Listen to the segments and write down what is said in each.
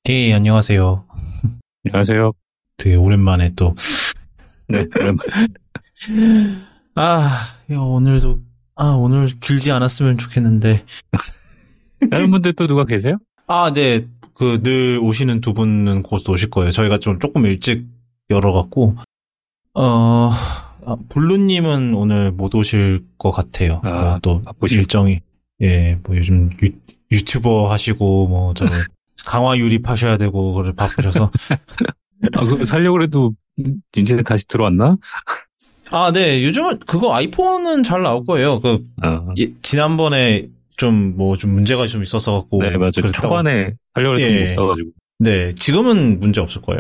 네, 안녕하세요. 안녕하세요. 되게 오랜만에 또. 네, 오랜만에. 오늘 길지 않았으면 좋겠는데. 다른 분들 또 누가 계세요? 네. 늘 오시는 두 분은 곧 오실 거예요. 저희가 조금 일찍 열어갖고. 블루님은 오늘 못 오실 것 같아요. 또, 바쁘시고. 일정이. 예, 요즘 유튜버 하시고, 강화 유립하셔야 되고, 그걸 바쁘셔서. 그거 살려고 해도 인터넷 다시 들어왔나? 네. 요즘은 그거 아이폰은 잘 나올 거예요. 지난번에 좀 문제가 좀 있어서 갖고. 네, 맞아요. 초반에 살려고 했던 게 있어가지고. 네, 지금은 문제 없을 거예요.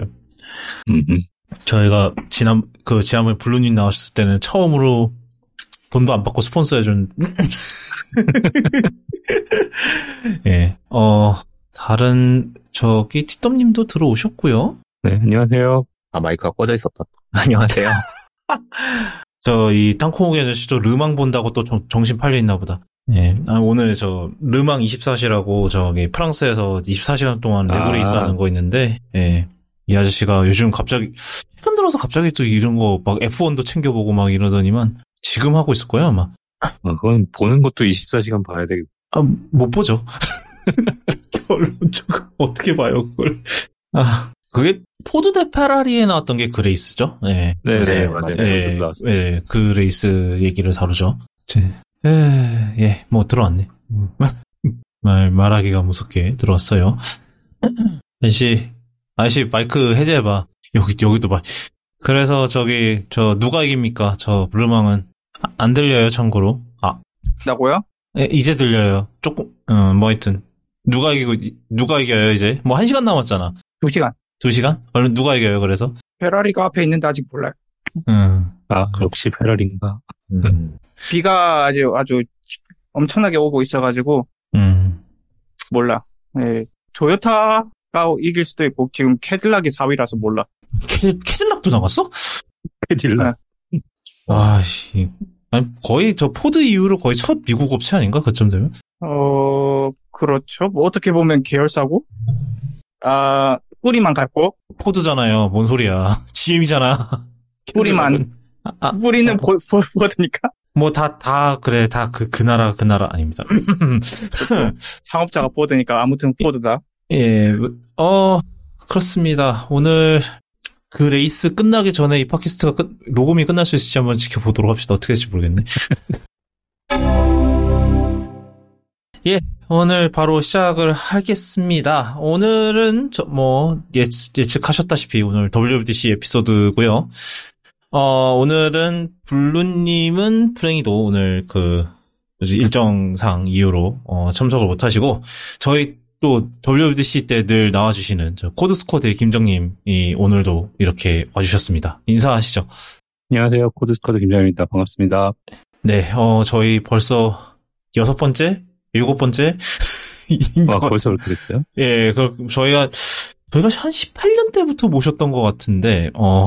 저희가 지난번에 블루님 나오셨을 때는 처음으로 돈도 안 받고 스폰서 해준. 예. 다른, 티덤님도 들어오셨고요. 네, 안녕하세요. 마이크가 꺼져 있었다. 안녕하세요. 이 땅콩오기 아저씨도 르망 본다고 또 정신 팔려 있나 보다. 예. 오늘 르망 24시라고 프랑스에서 24시간 동안 레그레이스 하는 거 있는데, 예. 이 아저씨가 요즘 최근 들어서 갑자기 또 이런 거 막 F1도 챙겨보고 막 이러더니만 지금 하고 있을 거야, 아마. 그건 보는 것도 24시간 봐야 되겠고. 못 보죠. 결론적으로 어떻게 봐요, 그걸. 그게 포드 대 페라리에 나왔던 게 그 레이스죠. 네, 네, 맞아요. 네, 그 레이스 얘기를 다루죠. 들어왔네. 말하기가 무섭게 들어왔어요. 아저씨 마이크 해제해봐. 여기도 봐. 그래서 누가 이깁니까? 르망은 안 들려요, 참고로. 나고요? 네, 이제 들려요. 조금, 하여튼. 누가 이겨요, 이제? 1시간 남았잖아. 2시간. 2시간? 얼른 누가 이겨요, 그래서? 페라리가 앞에 있는데 아직 몰라요. 역시 페라리인가. 비가 아주 엄청나게 오고 있어가지고. 몰라. 네. 토요타가 이길 수도 있고, 지금 캐딜락이 4위라서 몰라. 캐딜락도 나갔어? 캐딜락. 네. 아니, 거의 포드 이후로 거의 첫 미국 업체 아닌가? 그쯤 되면? 그렇죠. 어떻게 보면 계열사고. 뿌리만 갖고. 포드잖아요. 뭔 소리야. GM이잖아. 뿌리만. 뿌리는 포드니까. 그래. 그 나라 아닙니다. 상업자가 포드니까 아무튼 포드다. 예, 그렇습니다. 오늘 그 레이스 끝나기 전에 이 팟캐스트가 녹음이 끝날 수 있을지 한번 지켜보도록 합시다. 어떻게 될지 모르겠네. 예, 오늘 바로 시작을 하겠습니다. 오늘은 예측하셨다시피 오늘 WWDC 에피소드고요. 오늘은 블루님은 불행히도 오늘 일정상 이유로 참석을 못 하시고 저희 또 WWDC 때 늘 나와주시는 코드스쿼드의 김정님이 오늘도 이렇게 와주셨습니다. 인사하시죠. 안녕하세요. 코드스쿼드 김정입니다. 반갑습니다. 네, 저희 벌써 6번째? 7번째? 벌써 그렇게 됐어요? 예, 저희가 한 18년 때부터 모셨던 것 같은데,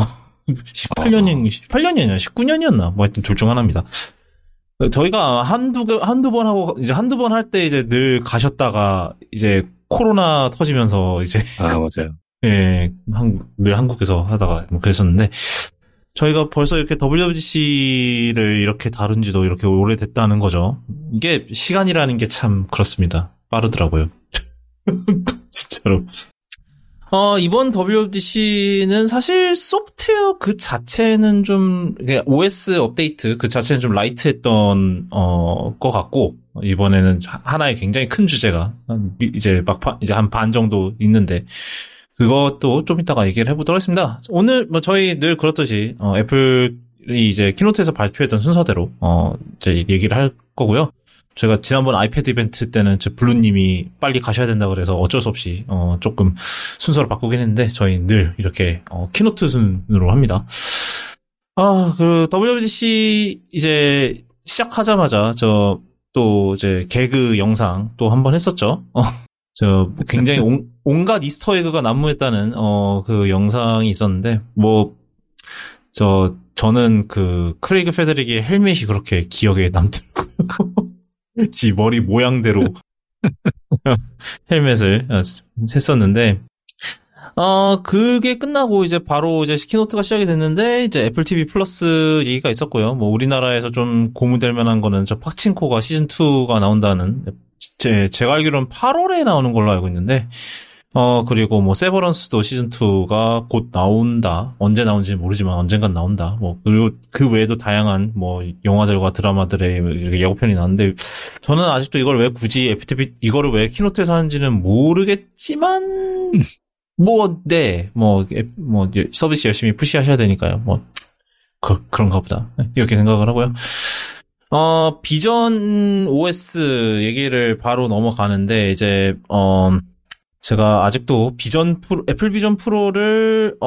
18년이었나? 19년이었나? 하여튼 둘 중 하나입니다. 저희가 한두 번 하고, 이제 한두 번 할 때 이제 늘 가셨다가, 이제 코로나 터지면서 이제. 맞아요. 예, 늘 한국에서 하다가 그랬었는데, 저희가 벌써 이렇게 WWDC를 이렇게 다룬 지도 이렇게 오래됐다는 거죠. 이게 시간이라는 게 참 그렇습니다. 빠르더라고요. 진짜로. 이번 WWDC는 사실 소프트웨어 그 자체는 OS 업데이트 그 자체는 좀 라이트했던, 것 같고, 이번에는 하나의 굉장히 큰 주제가, 이제 한 반 정도 있는데, 그것도 좀 이따가 얘기를 해보도록 하겠습니다. 오늘, 저희 늘 그렇듯이, 애플이 이제 키노트에서 발표했던 순서대로, 이제 얘기를 할 거고요. 제가 지난번 아이패드 이벤트 때는 블루님이 빨리 가셔야 된다 그래서 어쩔 수 없이 조금 순서를 바꾸긴 했는데 저희 늘 이렇게 키노트 순으로 합니다. WWDC 이제 시작하자마자 또 이제 개그 영상 또 한 번 했었죠. 굉장히 온갖 이스터 에그가 난무했다는 그 영상이 있었는데 저는 크레이그 페데릭의 헬멧이 그렇게 기억에 남더라고요. 지 머리 모양대로 헬멧을 했었는데 그게 끝나고 이제 바로 이제 키노트가 시작이 됐는데, 이제 애플 TV 플러스 얘기가 있었고요. 뭐, 우리나라에서 좀 고무될 만한 거는 저 팍친코가 시즌2가 나온다는, 제가 알기로는 8월에 나오는 걸로 알고 있는데, 그리고 뭐, 세버런스도 시즌2가 곧 나온다. 언제 나온지 모르지만 언젠간 나온다. 뭐, 그리고 그 외에도 다양한 뭐, 영화들과 드라마들의 이렇게 예고편이 나왔는데, 저는 아직도 이걸 왜 굳이 애플 TV, 이거를 왜 키노트에서 하는지는 모르겠지만, 서비스 열심히 푸시하셔야 되니까요. 그런가 보다. 이렇게 생각을 하고요. 비전 OS 얘기를 바로 넘어가는데, 이제, 제가 아직도 애플 비전 프로를,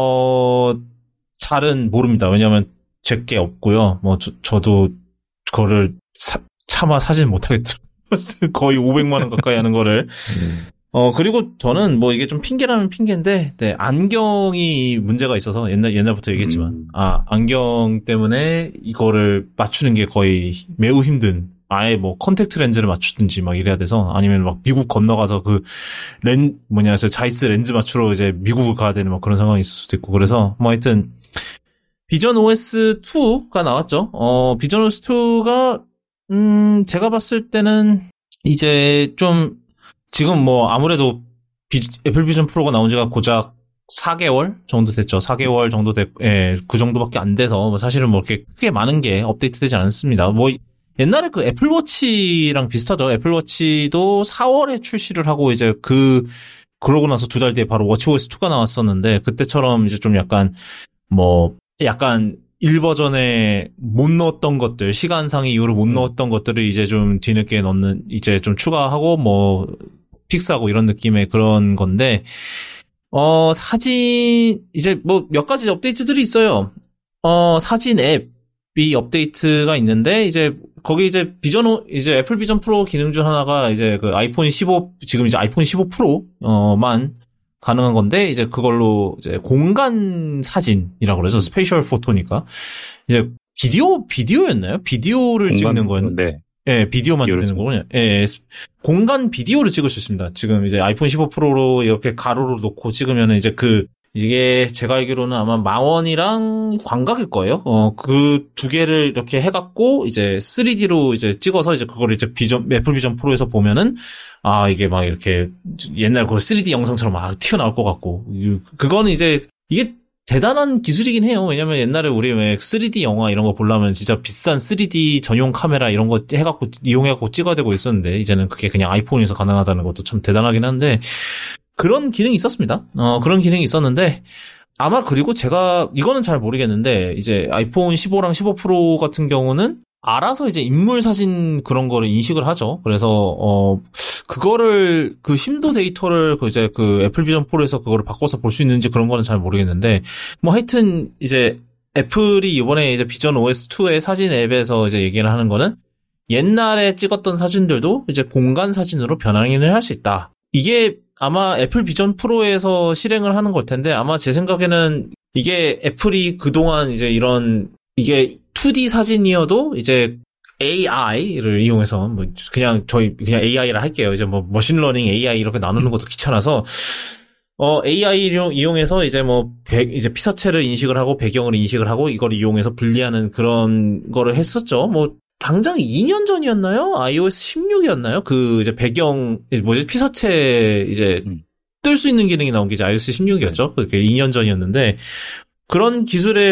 잘은 모릅니다. 왜냐면, 제게 없고요. 저도, 그거를 차마 사진 못하겠더라고요. 거의 500만원 가까이 하는 거를. 그리고 저는 이게 좀 핑계라면 핑계인데, 네, 안경이 문제가 있어서 옛날부터 얘기했지만, 안경 때문에 이거를 맞추는 게 거의 매우 힘든, 아예 컨택트 렌즈를 맞추든지 이래야 돼서, 아니면 미국 건너가서 자이스 렌즈 맞추러 이제 미국을 가야 되는 그런 상황이 있을 수도 있고, 그래서, 하여튼, 비전 OS 2가 나왔죠. 비전 OS 2가, 제가 봤을 때는, 이제 지금 아무래도 애플 비전 프로가 나온 지가 고작 4개월 정도 됐죠. 4개월 정도 그 정도밖에 안 돼서 사실은 이렇게 크게 많은 게 업데이트되지 않습니다. 옛날에 그 애플워치랑 비슷하죠. 애플워치도 4월에 출시를 하고 이제 그러고 나서 2달 뒤에 바로 워치OS 2가 나왔었는데, 그때처럼 이제 좀 약간 1버전에 못 넣었던 것들, 시간상의 이유로 못 넣었던 것들을 이제 좀 뒤늦게 넣는, 이제 좀 추가하고 픽스하고 이런 느낌의 그런 건데, 사진, 이제 몇 가지 업데이트들이 있어요. 사진 앱이 업데이트가 있는데, 이제 거기 이제 애플 비전 프로 기능 중 하나가 이제 그 아이폰 15, 지금 이제 아이폰 15 프로만 가능한 건데, 이제 그걸로 이제 공간 사진이라고 그러죠. 스페이셜 포토니까. 이제 비디오였나요? 비디오를 찍는 거였는데. 네. 예, 비디오만 되는 거군요. 예, 공간 비디오를 찍을 수 있습니다. 지금 이제 아이폰 15 프로로 이렇게 가로로 놓고 찍으면은 이제 이게 제가 알기로는 아마 망원이랑 광각일 거예요. 그 두 개를 이렇게 해갖고 이제 3D로 이제 찍어서 이제 그걸 이제 애플 비전 프로에서 보면은 이게 이렇게 옛날 그 3D 영상처럼 튀어나올 것 같고, 그거는 이제 이게 대단한 기술이긴 해요. 왜냐면 옛날에 우리 왜 3D 영화 이런 거 보려면 진짜 비싼 3D 전용 카메라 이런 거 이용해갖고 찍어야 되고 있었는데, 이제는 그게 그냥 아이폰에서 가능하다는 것도 참 대단하긴 한데, 그런 기능이 있었습니다. 그런 기능이 있었는데, 아마 그리고 제가, 이거는 잘 모르겠는데, 이제 아이폰 15랑 15 프로 같은 경우는 알아서 이제 인물 사진 그런 거를 인식을 하죠. 그래서, 그거를, 그 심도 데이터를 이제 애플 비전 프로에서 그거를 바꿔서 볼 수 있는지 그런 거는 잘 모르겠는데, 하여튼, 이제 애플이 이번에 이제 비전 OS2의 사진 앱에서 이제 얘기를 하는 거는, 옛날에 찍었던 사진들도 이제 공간 사진으로 변환을 할 수 있다. 이게 아마 애플 비전 프로에서 실행을 하는 걸 텐데, 아마 제 생각에는 이게 애플이 그동안 이제 이게 2D 사진이어도 이제 AI를 이용해서 그냥 AI라 할게요. 이제 머신러닝 AI 이렇게 나누는 것도 귀찮아서 AI를 이용해서 이제 이제 피사체를 인식을 하고 배경을 인식을 하고 이걸 이용해서 분리하는 그런 거를 했었죠. 당장 2년 전이었나요? iOS 16이었나요? 이제 피사체 이제 뜰 수 있는 기능이 나온 게 이제 iOS 16이었죠. 그게 2년 전이었는데, 그런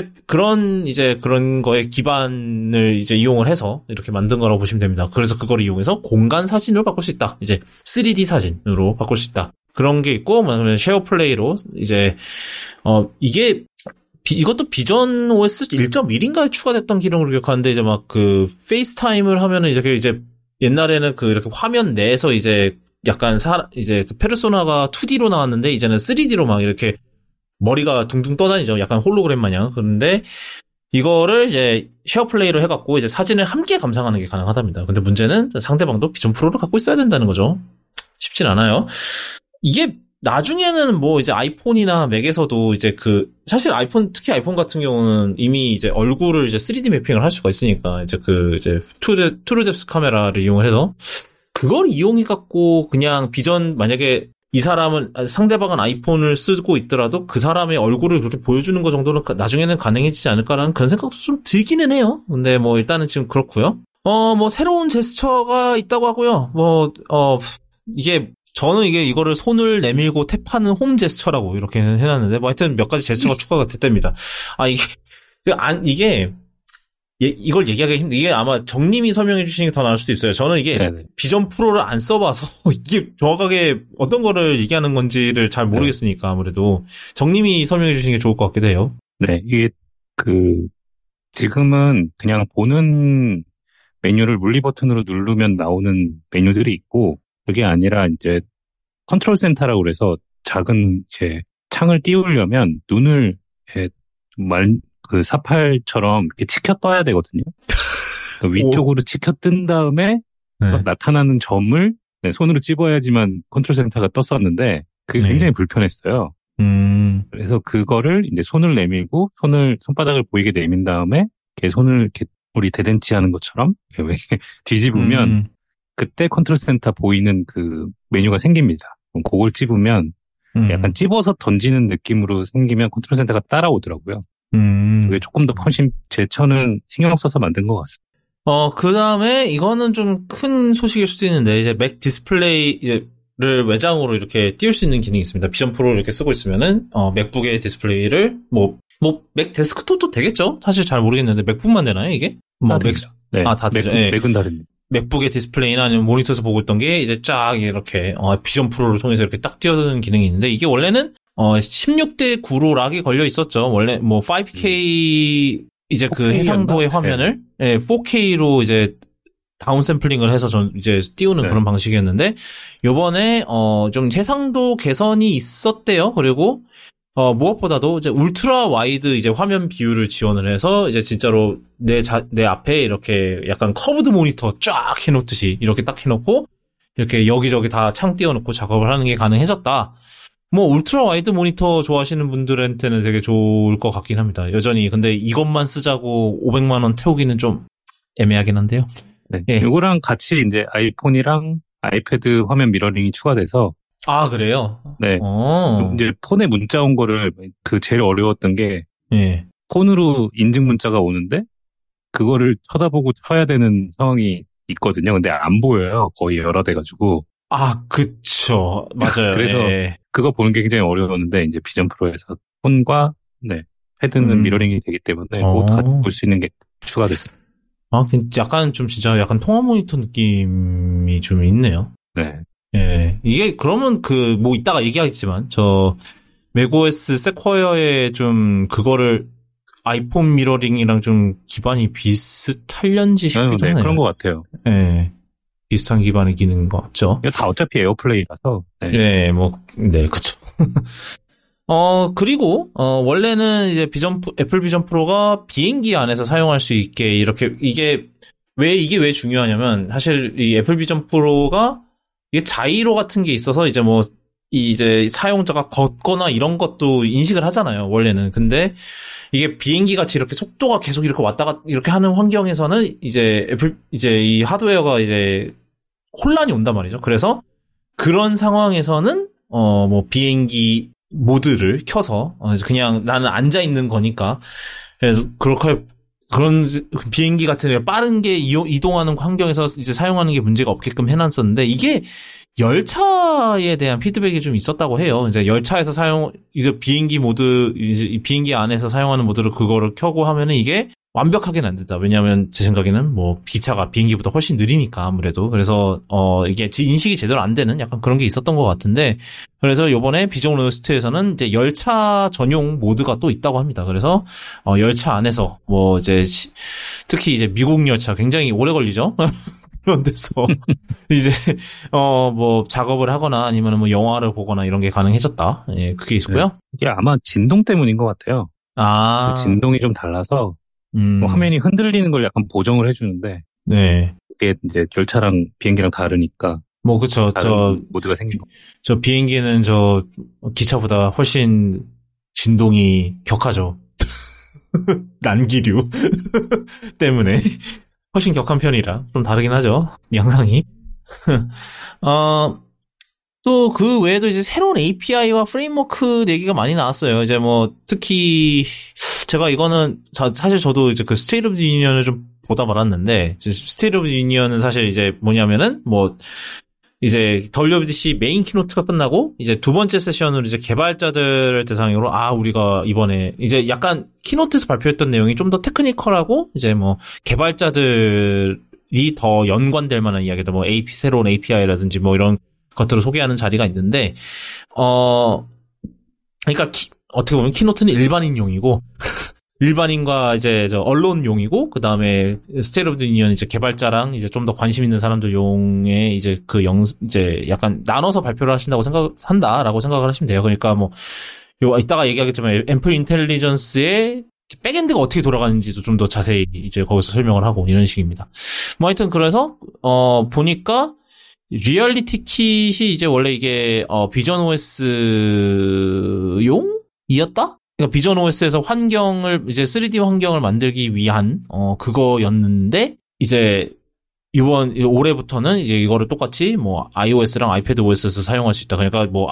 거에 기반을 이제 이용을 해서 이렇게 만든 거라고 보시면 됩니다. 그래서 그걸 이용해서 공간 사진으로 바꿀 수 있다. 이제 3D 사진으로 바꿀 수 있다. 그런 게 있고, 쉐어 플레이로 이제, 이것도 비전 OS 1.1인가에 추가됐던 기능으로 기억하는데, 이제 페이스타임을 하면은 이제 옛날에는 이렇게 화면 내에서 이제 약간 이제 페르소나가 2D로 나왔는데, 이제는 3D로 이렇게 머리가 둥둥 떠다니죠. 약간 홀로그램 마냥. 그런데 이거를 이제 쉐어 플레이로 해갖고 이제 사진을 함께 감상하는 게 가능하답니다. 근데 문제는 상대방도 비전 프로를 갖고 있어야 된다는 거죠. 쉽진 않아요. 이게 나중에는 이제 아이폰이나 맥에서도 이제 사실 특히 아이폰 같은 경우는 이미 이제 얼굴을 이제 3D 매핑을 할 수가 있으니까, 이제 이제 트루뎁스 카메라를 이용을 해서 그걸 이용해갖고 그냥 만약에 이 사람은 상대방은 아이폰을 쓰고 있더라도 그 사람의 얼굴을 그렇게 보여주는 거 정도는 나중에는 가능해지지 않을까라는 그런 생각도 좀 들기는 해요. 근데 뭐 일단은 지금 그렇고요. 뭐 새로운 제스처가 있다고 하고요. 이게 저는 이거를 손을 내밀고 탭하는 홈 제스처라고 이렇게 해놨는데 뭐 하여튼 몇 가지 제스처가 추가가 됐답니다. 이걸 얘기하기 힘든데, 이게 아마 정님이 설명해 주시는 게 더 나을 수도 있어요. 저는 이게 네네. 비전 프로를 안 써봐서, 이게 정확하게 어떤 거를 얘기하는 건지를 잘 모르겠으니까, 아무래도. 정님이 설명해 주시는 게 좋을 것 같기도 해요. 네, 이게 지금은 그냥 보는 메뉴를 물리 버튼으로 누르면 나오는 메뉴들이 있고, 그게 아니라 이제 컨트롤 센터라고 그래서 작은 이제 창을 띄우려면 눈을 사팔처럼 이렇게 치켜 떠야 되거든요. 위쪽으로 치켜 뜬 다음에 네. 나타나는 점을 손으로 찝어야지만 컨트롤 센터가 떴었는데 그게 굉장히 불편했어요. 그래서 그거를 이제 손을 내밀고 손바닥을 보이게 내민 다음에 이렇게 손을 이렇게 우리 대댄치 하는 것처럼 이렇게 뒤집으면 그때 컨트롤 센터 보이는 그 메뉴가 생깁니다. 그걸 찝으면 약간 찝어서 던지는 느낌으로 생기면 컨트롤 센터가 따라오더라고요. 그게 조금 더 훨씬 제쳐는 신경 써서 만든 것 같습니다. 그 다음에 이거는 좀 큰 소식일 수도 있는데, 이제 맥 디스플레이를 외장으로 이렇게 띄울 수 있는 기능이 있습니다. 비전 프로를 이렇게 쓰고 있으면은, 맥북의 디스플레이를, 맥 데스크톱도 되겠죠? 사실 잘 모르겠는데, 맥북만 되나요, 이게? 네. 다 되죠. 맥은 다릅니다. 맥북의 디스플레이나 아니면 모니터에서 보고 있던 게 이제 쫙 이렇게, 비전 프로를 통해서 이렇게 딱 띄워드는 기능이 있는데, 이게 원래는 16:9로 락이 걸려 있었죠. 원래 5K 이제 그 해상도의 화면을 4K로 이제 다운 샘플링을 해서 이제 띄우는 그런 방식이었는데, 요번에 좀 해상도 개선이 있었대요. 그리고 무엇보다도 이제 울트라 와이드 이제 화면 비율을 지원을 해서 이제 진짜로 내 앞에 이렇게 약간 커브드 모니터 쫙 해놓듯이 이렇게 딱 해놓고 이렇게 여기저기 다 창 띄워놓고 작업을 하는 게 가능해졌다. 울트라 와이드 모니터 좋아하시는 분들한테는 되게 좋을 것 같긴 합니다. 여전히. 근데 이것만 쓰자고 500만 원 태우기는 좀 애매하긴 한데요. 네. 이거랑 같이 이제 아이폰이랑 아이패드 화면 미러링이 추가돼서. 아, 그래요? 네. 이제 폰에 문자 온 거를 제일 어려웠던 게. 폰으로 인증 문자가 오는데 그거를 쳐다보고 쳐야 되는 상황이 있거든요. 근데 안 보여요. 거의 여러 대 가지고. 아, 그쵸. 맞아요. 그래서 그거 보는 게 굉장히 어려웠는데 이제 비전 프로에서 폰과 패드는 미러링이 되기 때문에 모두 같이 볼 수 있는 게 추가됐습니다. 약간 좀 진짜 약간 통화 모니터 느낌이 좀 있네요. 네. 이게 그러면 이따가 얘기하겠지만 맥OS 세쿼이어의 좀 그거를 아이폰 미러링이랑 좀 기반이 비슷할련지 싶기도 하네요. 그런 것 같아요. 비슷한 기반의 기능인 것 같죠. 이거 다 어차피 에어플레이라서. 그쵸. 그리고, 원래는 이제 애플 비전 프로가 비행기 안에서 사용할 수 있게 이게 왜 중요하냐면, 사실 이 애플 비전 프로가 이게 자이로 같은 게 있어서 이제 사용자가 걷거나 이런 것도 인식을 하잖아요, 원래는. 근데 이게 비행기 같이 이렇게 속도가 계속 이렇게 왔다가 이렇게 하는 환경에서는 이제 이 하드웨어가 이제 혼란이 온단 말이죠. 그래서 그런 상황에서는 비행기 모드를 켜서 그냥 나는 앉아 있는 거니까, 그래서 그런 비행기 같은 빠른 게 이동하는 환경에서 이제 사용하는 게 문제가 없게끔 해놨었는데, 이게 열차에 대한 피드백이 좀 있었다고 해요. 이제 열차에서 이제 비행기 모드, 이제 비행기 안에서 사용하는 모드를 그거를 켜고 하면은 이게 완벽하게는 안 된다. 왜냐하면 제 생각에는 기차가 비행기보다 훨씬 느리니까 아무래도. 그래서 이게 인식이 제대로 안 되는 약간 그런 게 있었던 것 같은데, 그래서 요번에 비전 로스트에서는 이제 열차 전용 모드가 또 있다고 합니다. 그래서 열차 안에서 이제 특히 이제 미국 열차 굉장히 오래 걸리죠. 그런 데서 이제 작업을 하거나 아니면 영화를 보거나 이런 게 가능해졌다. 그게 있었고요. 이게 아마 진동 때문인 것 같아요. 진동이 좀 달라서 화면이 흔들리는 걸 약간 보정을 해주는데, 그게 이제 열차랑 비행기랑 다르니까. 그쵸. 모드가 생긴 거. 비행기는 기차보다 훨씬 진동이 격하죠. 난기류 때문에. 훨씬 격한 편이라 좀 다르긴 하죠. 양상이. 또 그 외에도 이제 새로운 API와 프레임워크 얘기가 많이 나왔어요. 이제 뭐 특히 제가 이거는 사실 저도 이제 그 스테이트 오브 유니언을 좀 보다 말았는데, 스테이트 오브 유니언은 사실 이제 뭐냐면은 뭐 이제 WWDC 메인 키노트가 끝나고 이제 두 번째 세션으로 이제 개발자들을 대상으로 우리가 이번에 이제 약간 키노트에서 발표했던 내용이 좀 더 테크니컬하고 이제 뭐 개발자들이 더 연관될 만한 이야기들, 뭐 새로운 API라든지 뭐 이런 것들을 소개하는 자리가 있는데, 그러니까 어떻게 보면 키노트는 일반인용이고 일반인과 이제 언론용이고, 그 다음에 스테이트 오브 유니언 이제 개발자랑 이제 좀 더 관심 있는 사람들 용에 이제 이제 약간 나눠서 발표를 한다라고 생각을 하시면 돼요. 그러니까 뭐 이따가 얘기하겠지만 앰플 인텔리전스의 백엔드가 어떻게 돌아가는지도 좀 더 자세히 이제 거기서 설명을 하고 이런 식입니다. 뭐 하여튼 그래서 보니까 리얼리티 킷이 이제 원래 이게 비전 OS용이었다? 그러니까 비전 OS에서 환경을 이제 3D 환경을 만들기 위한 그거였는데, 이제 올해부터는 이제 이거를 똑같이 뭐 iOS랑 아이패드 OS에서 사용할 수 있다. 그러니까 뭐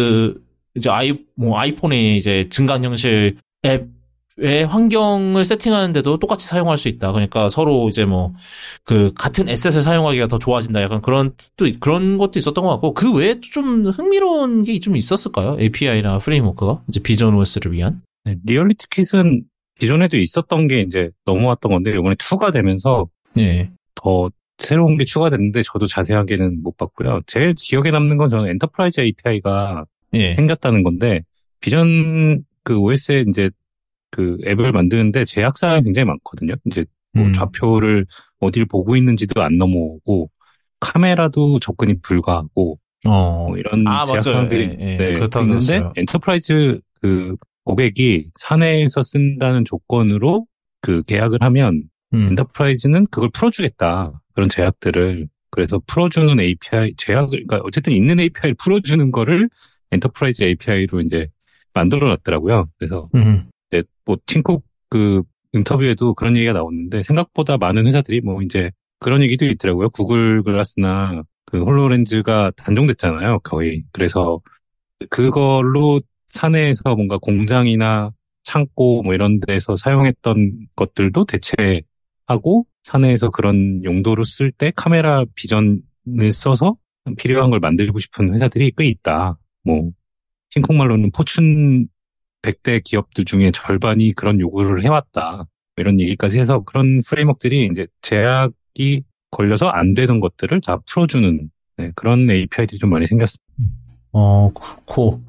아이폰의 이제 증강 형식 앱의 환경을 세팅하는데도 똑같이 사용할 수 있다. 그러니까 서로 이제 뭐 그 같은 에셋을 사용하기가 더 좋아진다. 약간 그런 것도 있었던 것 같고, 그 외에 좀 흥미로운 게 좀 있었을까요? API나 프레임워크가 이제 비전 OS를 위한. 네, 리얼리티 킷은 기존에도 있었던 게 이제 넘어왔던 건데, 이번에 2가 되면서 더 새로운 게 추가됐는데 저도 자세하게는 못 봤고요. 제일 기억에 남는 건 저는 엔터프라이즈 API가 생겼다는 건데, 비전 그 OS에 이제 그 앱을 만드는데 제약사항이 굉장히 많거든요. 이제 뭐 좌표를 어딜 보고 있는지도 안 넘어오고, 카메라도 접근이 불가하고, 뭐 이런 제약사항들이 있는데, 엔터프라이즈 그 고객이 사내에서 쓴다는 조건으로 그 계약을 하면 엔터프라이즈는 그걸 풀어주겠다. 그런 제약들을. 그래서 풀어주는 API, 그러니까 어쨌든 있는 API를 풀어주는 거를 엔터프라이즈 API로 이제 만들어 놨더라고요. 그래서 이제 뭐 팀쿡 그 인터뷰에도 그런 얘기가 나오는데, 생각보다 많은 회사들이 뭐 이제 그런 얘기도 있더라고요. 구글 글라스나 그 홀로렌즈가 단종됐잖아요, 거의. 그래서 그걸로 사내에서 뭔가 공장이나 창고 뭐 이런 데서 사용했던 것들도 대체하고, 사내에서 그런 용도로 쓸 때 카메라 비전을 써서 필요한 걸 만들고 싶은 회사들이 꽤 있다. 뭐 팀쿡 말로는 포춘 100대 기업들 중에 절반이 그런 요구를 해왔다. 이런 얘기까지 해서, 그런 프레임워크들이 이제 제약이 걸려서 안 되던 것들을 다 풀어주는 그런 API들이 좀 많이 생겼습니다. 그렇고.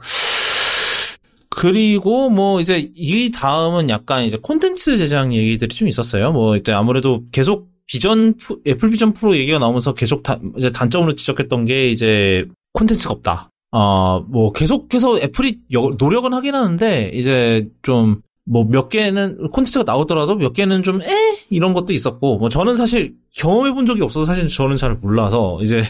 그리고 뭐 이제 이 다음은 약간 이제 콘텐츠 제작 얘기들이 좀 있었어요. 뭐 이제 아무래도 계속 애플 비전 프로 얘기가 나오면서 계속 이제 단점으로 지적했던 게 이제 콘텐츠가 없다. 뭐 계속해서 애플이 노력은 하긴 하는데, 이제 좀 뭐 몇 개는 콘텐츠가 나오더라도 몇 개는 좀 이런 것도 있었고, 뭐 저는 사실 경험해 본 적이 없어서 사실 저는 잘 몰라서 이제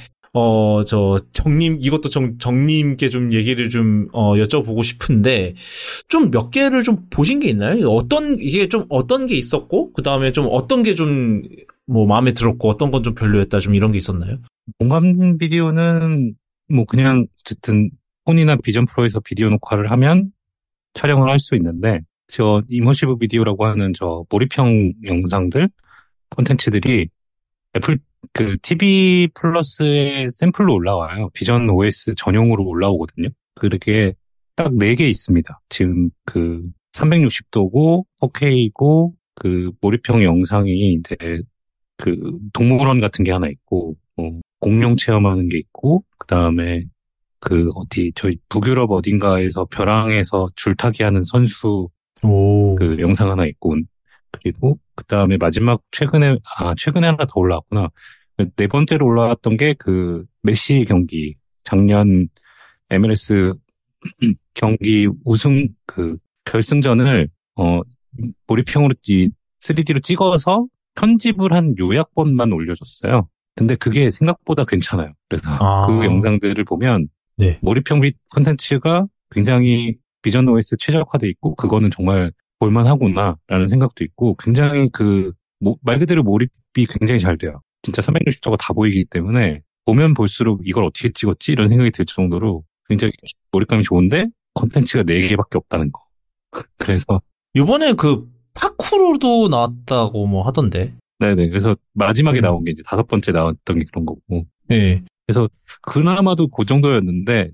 이것도 정님께 좀 얘기를 좀 여쭤보고 싶은데, 좀 몇 개를 좀 보신 게 있나요? 이게 좀 어떤 게 있었고, 그 다음에 좀 어떤 게 좀 뭐 마음에 들었고, 어떤 건 좀 별로였다, 좀 이런 게 있었나요? 공감 비디오는 뭐 그냥 어쨌든 폰이나 비전 프로에서 비디오 녹화를 하면 촬영을 할 수 있는데, 저 이머시브 비디오라고 하는 저 몰입형 영상들, 콘텐츠들이 애플 그 TV 플러스의 샘플로 올라와요. 비전 OS 전용으로 올라오거든요. 그렇게 딱 4개 있습니다. 지금 그 360도고 4K고 그 몰입형 영상이 이제 그 동물원 같은 게 하나 있고, 공룡 체험하는 게 있고, 그 다음에 그 저희 북유럽 어딘가에서 벼랑에서 줄타기 하는 선수 그 영상 하나 있고, 그리고 그 다음에 마지막 최근에 하나 더 올라왔구나. 4번째로 올라왔던 게 그 메시 경기, 작년 MLS 경기 우승 그 결승전을 몰입형으로 3D로 찍어서 편집을 한 요약본만 올려줬어요. 근데 그게 생각보다 괜찮아요. 그래서 그 영상들을 보면 몰입형 콘텐츠가 굉장히 비전 OS 최적화돼 있고, 그거는 정말 볼만하구나라는 생각도 있고, 굉장히 말 그대로 몰입이 굉장히 잘 돼요. 진짜 360도가 다 보이기 때문에 보면 볼수록 이걸 어떻게 찍었지? 이런 생각이 들 정도로 굉장히 몰입감이 좋은데 콘텐츠가 4개밖에 없다는 거. 그래서 이번에 그 파쿠르도 나왔다고 뭐 하던데. 네네. 그래서 마지막에 나온 게 이제 5번째 나왔던 게 그런 거고. 네. 그래서 그나마도 그 정도였는데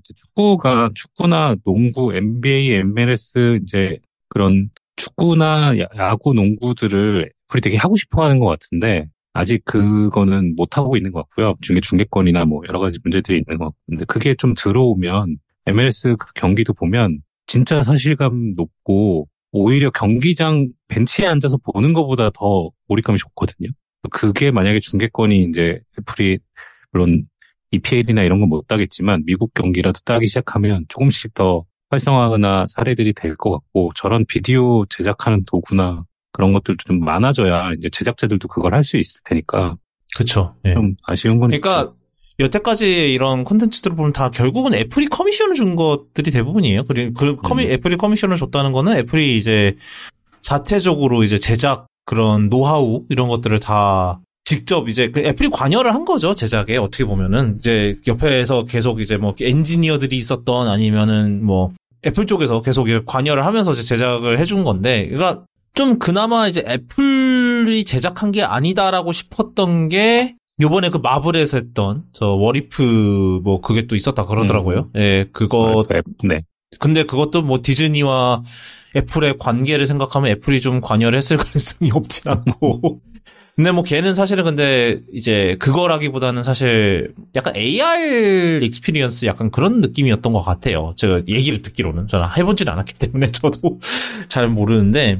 축구나 농구, NBA, MLS 이제 그런 축구나 야구, 농구들을 애플이 되게 하고 싶어 하는 것 같은데 아직 그거는 못 하고 있는 것 같고요. 중계권이나 뭐 여러 가지 문제들이 있는 것 같은데 그게 좀 들어오면 MLS 그 경기도 보면 진짜 사실감 높고 오히려 경기장 벤치에 앉아서 보는 것보다 더 몰입감이 좋거든요. 그게 만약에 중계권이 이제 애플이 물론 EPL이나 이런 건 못 따겠지만 미국 경기라도 따기 시작하면 조금씩 더 활성화나 사례들이 될 것 같고 저런 비디오 제작하는 도구나 그런 것들도 좀 많아져야 이제 제작자들도 그걸 할 수 있을 테니까. 그렇죠. 네. 좀 아쉬운 건. 그러니까 여태까지 이런 콘텐츠들을 보면 다 결국은 애플이 커미션을 준 것들이 대부분이에요. 그리고 애플이 커미션을 줬다는 거는 애플이 이제 자체적으로 이제 제작 그런 노하우 이런 것들을 다 직접 이제 그 애플이 관여를 한 거죠, 제작에. 어떻게 보면은 이제 옆에서 계속 이제 뭐 엔지니어들이 있었던 아니면은 뭐 애플 쪽에서 계속 관여를 하면서 이제 제작을 해준 건데, 그러니까 좀 그나마 이제 애플이 제작한 게 아니다라고 싶었던 게 요번에 그 마블에서 했던 저 워리프 뭐 그게 또 있었다 그러더라고요. 예, 그거. 네. 근데 그것도 뭐 디즈니와 애플의 관계를 생각하면 애플이 좀 관여를 했을 가능성이 없진 않고. 근데 뭐 걔는 사실은 근데 이제 그거라기보다는 사실 약간 AR 익스피리언스 약간 그런 느낌이었던 것 같아요. 제가 얘기를 듣기로는. 저는 해보진 않았기 때문에 저도 잘 모르는데.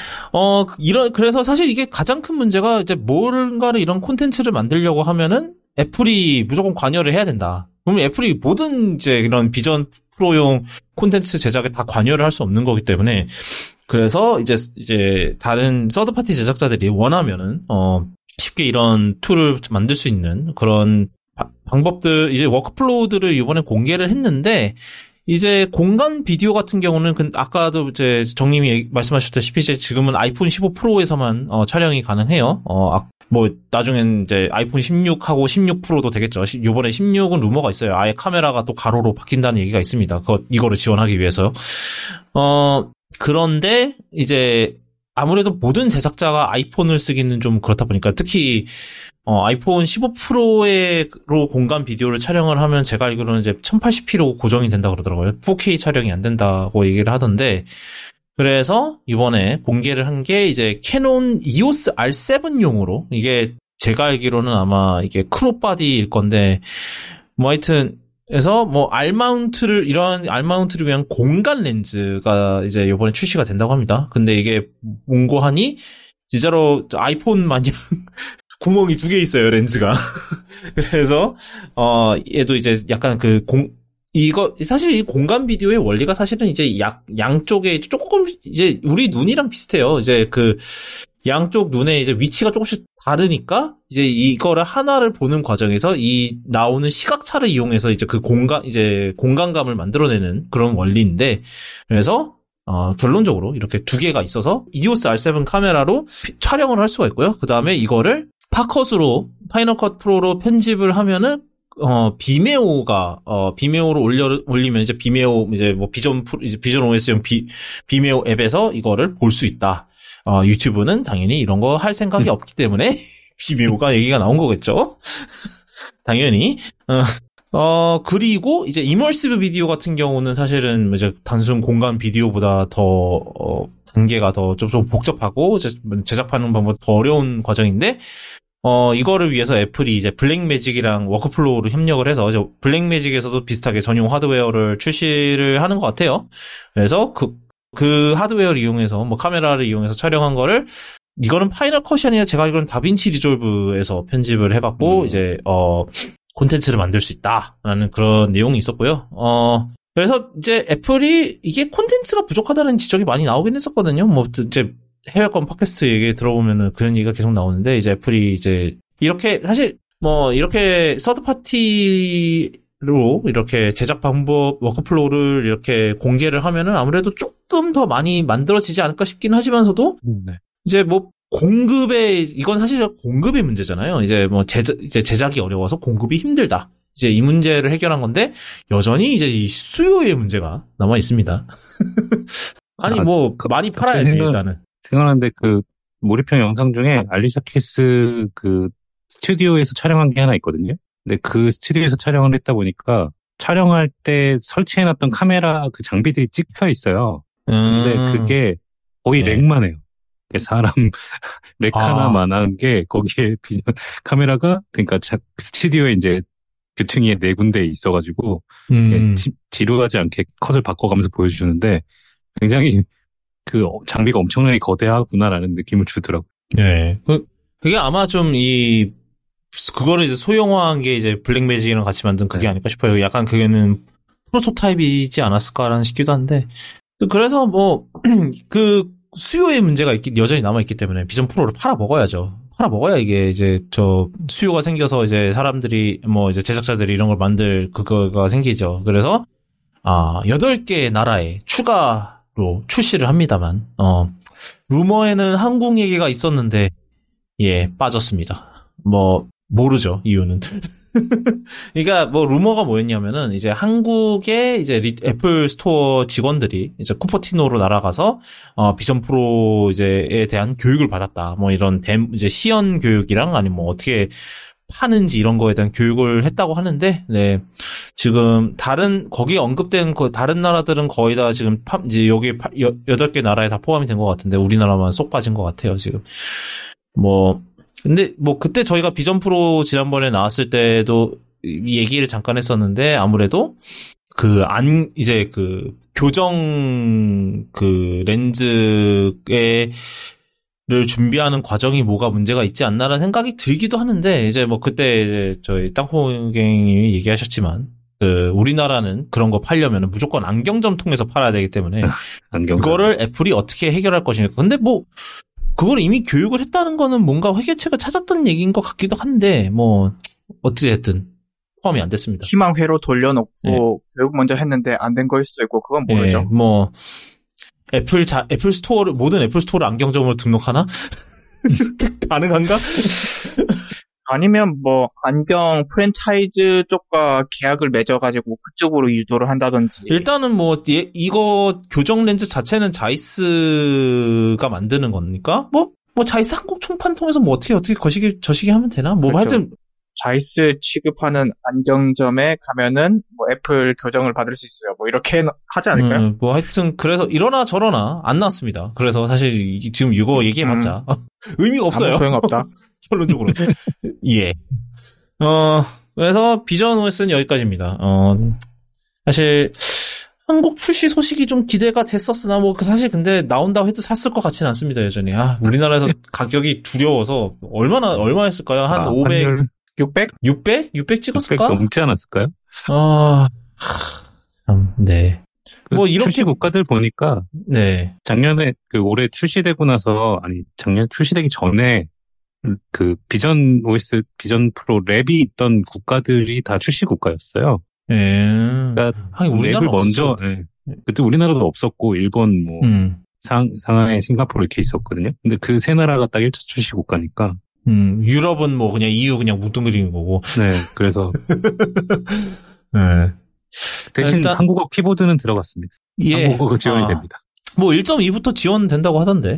그래서 사실 이게 가장 큰 문제가 이제 뭔가를 이런 콘텐츠를 만들려고 하면은 애플이 무조건 관여를 해야 된다. 그러면 애플이 모든 이제 이런 비전 프로용 콘텐츠 제작에 다 관여를 할 수 없는 거기 때문에 그래서 이제 다른 서드 파티 제작자들이 원하면은 쉽게 이런 툴을 만들 수 있는 그런 방법들 이제 워크플로우들을 이번에 공개를 했는데 이제 공간 비디오 같은 경우는 아까도 이제 정님이 말씀하셨다시피 이제 지금은 아이폰 15 프로에서만 촬영이 가능해요. 뭐 나중엔 이제 아이폰 16하고 16 프로도 되겠죠. 요번에 16은 루머가 있어요. 아예 카메라가 또 가로로 바뀐다는 얘기가 있습니다. 이거를 지원하기 위해서요. 그런데 이제 아무래도 모든 제작자가 아이폰을 쓰기는 좀 그렇다 보니까 특히 아이폰 15 프로로 공간 비디오를 촬영을 하면 제가 알기로는 이제 1080p로 고정이 된다 그러더라고요. 4K 촬영이 안 된다고 얘기를 하던데 그래서 이번에 공개를 한 게 이제 캐논 EOS R7용으로 이게 제가 알기로는 아마 이게 크롭 바디일 건데 뭐 하여튼 그래서 뭐 이런 R 마운트를 위한 공간 렌즈가 이제 이번에 출시가 된다고 합니다. 근데 이게 몽고하니 진짜로 아이폰 마냥 구멍이 2개 있어요, 렌즈가. 그래서 얘도 이제 약간 이거 사실 이 공간 비디오의 원리가 사실은 이제 양쪽에 조금 이제 우리 눈이랑 비슷해요. 이제 그 양쪽 눈에 이제 위치가 조금씩 다르니까 이제 이거를 하나를 보는 과정에서 이 나오는 시각차를 이용해서 이제 그 공간감을 만들어내는 그런 원리인데 그래서 결론적으로 이렇게 2개가 있어서 EOS R7 카메라로 촬영을 할 수가 있고요. 그 다음에 이거를 파이널 컷 프로로 편집을 하면은 비메오로 올리면 이제 비메오 이제 뭐 비전 OS용 비메오 앱에서 이거를 볼 수 있다. 유튜브는 당연히 이런 거 할 생각이 없기 때문에 비메오가 얘기가 나온 거겠죠. 당연히. 그리고 이제 이머시브 비디오 같은 경우는 사실은 이제 단순 공간 비디오보다 더 단계가 더 좀 복잡하고 제작하는 방법 더 어려운 과정인데 이거를 위해서 애플이 이제 블랙매직이랑 워크플로우로 협력을 해서 이제 블랙매직에서도 비슷하게 전용 하드웨어를 출시를 하는 것 같아요. 그래서 그 하드웨어를 이용해서 뭐 카메라를 이용해서 촬영한 거를 이거는 파이널 컷이 아니라 제가 알기로는 다빈치 리졸브에서 편집을 해갖고 이제 콘텐츠를 만들 수 있다라는 그런 내용이 있었고요. 그래서 이제 애플이 이게 콘텐츠가 부족하다는 지적이 많이 나오긴 했었거든요. 뭐 이제 해외권 팟캐스트 얘기 들어보면은 그런 얘기가 계속 나오는데 이제 애플이 이제 이렇게 사실 뭐 이렇게 서드 파티로 이렇게 제작 방법 워크플로우를 이렇게 공개를 하면은 아무래도 조금 더 많이 만들어지지 않을까 싶긴 하지만서도 이제 뭐 이건 사실 공급의 문제잖아요. 이제 뭐 이제 제작이 어려워서 공급이 힘들다. 이제 이 문제를 해결한 건데, 여전히 이제 이 수요의 문제가 남아 있습니다. 아니, 많이 팔아야지, 일단은. 생각하는데 몰입형 영상 중에 알리샤 키스 스튜디오에서 촬영한 게 하나 있거든요. 근데 그 스튜디오에서 촬영을 했다 보니까 촬영할 때 설치해놨던 카메라 장비들이 찍혀 있어요. 근데 그게 거의 렉만 해요. 사람 렉 하나만한 게 거기에 카메라가 그러니까 스튜디오에 이제 규퉁이에 4군데에 있어가지고 지루하지 않게 컷을 바꿔가면서 보여주는데 굉장히 장비가 엄청나게 거대하구나라는 느낌을 주더라고요. 네. 그게 아마 좀 그거를 이제 소형화한 게 이제 블랙매직이랑 같이 만든 그게 아닐까 싶어요. 약간 그게는 프로토타입이지 않았을까라는 싶기도 한데. 그래서 수요의 문제가 여전히 남아있기 때문에 비전 프로를 팔아먹어야죠. 팔아먹어야 이게 이제 수요가 생겨서 이제 사람들이 이제 제작자들이 이런 걸 만들 그거가 생기죠. 그래서 8개 나라에 추가로 출시를 합니다만 루머에는 한국 얘기가 있었는데 빠졌습니다. 모르죠, 이유는. 그러니까 루머가 뭐였냐면은 이제 한국의 이제 애플 스토어 직원들이 이제 쿠퍼티노로 날아가서 비전 프로에 대한 교육을 받았다. 이런 이제 시연 교육이랑 아니면 어떻게 파는지 이런 거에 대한 교육을 했다고 하는데, 네. 지금 거기에 언급된 다른 나라들은 거의 다 지금 이제 여기 8개 나라에 다 포함이 된 것 같은데 우리나라만 쏙 빠진 것 같아요, 지금. 근데 그때 저희가 비전 프로 지난번에 나왔을 때도 이 얘기를 잠깐 했었는데 아무래도 이제 교정 렌즈를 준비하는 과정이 뭐가 문제가 있지 않나라는 생각이 들기도 하는데 이제 그때 이제 저희 땅콩갱이 얘기하셨지만 우리나라는 그런 거 팔려면 무조건 안경점 통해서 팔아야 되기 때문에 그거를 애플이 어떻게 해결할 것인가. 근데 그걸 이미 교육을 했다는 거는 뭔가 해결책을 찾았던 얘기인 것 같기도 한데, 어찌됐든, 포함이 안 됐습니다. 희망회로 돌려놓고, 교육 먼저 했는데 안 된 거일 수도 있고, 그건 모르죠. 모든 애플 스토어를 안경점으로 등록하나? 가능한가? 아니면 안경 프랜차이즈 쪽과 계약을 맺어가지고 그쪽으로 유도를 한다든지. 일단은 이거 교정 렌즈 자체는 자이스가 만드는 거니까? 자이스 한국 총판 통해서 어떻게 저시기 하면 되나? 그렇죠. 하여튼. 자이스 취급하는 안경점에 가면은 애플 교정을 받을 수 있어요. 이렇게 하지 않을까요? 하여튼 그래서 이러나 저러나 안 나왔습니다. 그래서 사실 지금 이거 얘기해봤자 의미가 없어요. 아무 소용없다. 결론적으로. 예. 그래서 비전 OS는 여기까지입니다. 사실 한국 출시 소식이 좀 기대가 됐었으나 사실 근데 나온다고 해도 샀을 것 같지는 않습니다. 여전히. 우리나라에서 가격이 두려워서 얼마 했을까요? 한 500, 600? 600 찍었을까? 600 넘지 않았을까요? 네. 이렇게 출시 국가들 보니까 작년에 올해 출시되고 나서 작년 출시되기 전에 비전 OS, 비전 프로 랩이 있던 국가들이 다 출시 국가였어요. 그러니까 랩을 먼저, 그때 우리나라도 없었고, 일본, 상하이, 싱가포르 이렇게 있었거든요. 근데 그 세 나라가 딱 1차 출시 국가니까. 유럽은 그냥 EU 그냥 뭉뚱그리는 거고. 네, 그래서. 대신 일단, 한국어 키보드는 들어갔습니다. 한국어 지원이 됩니다. 1.2부터 지원된다고 하던데.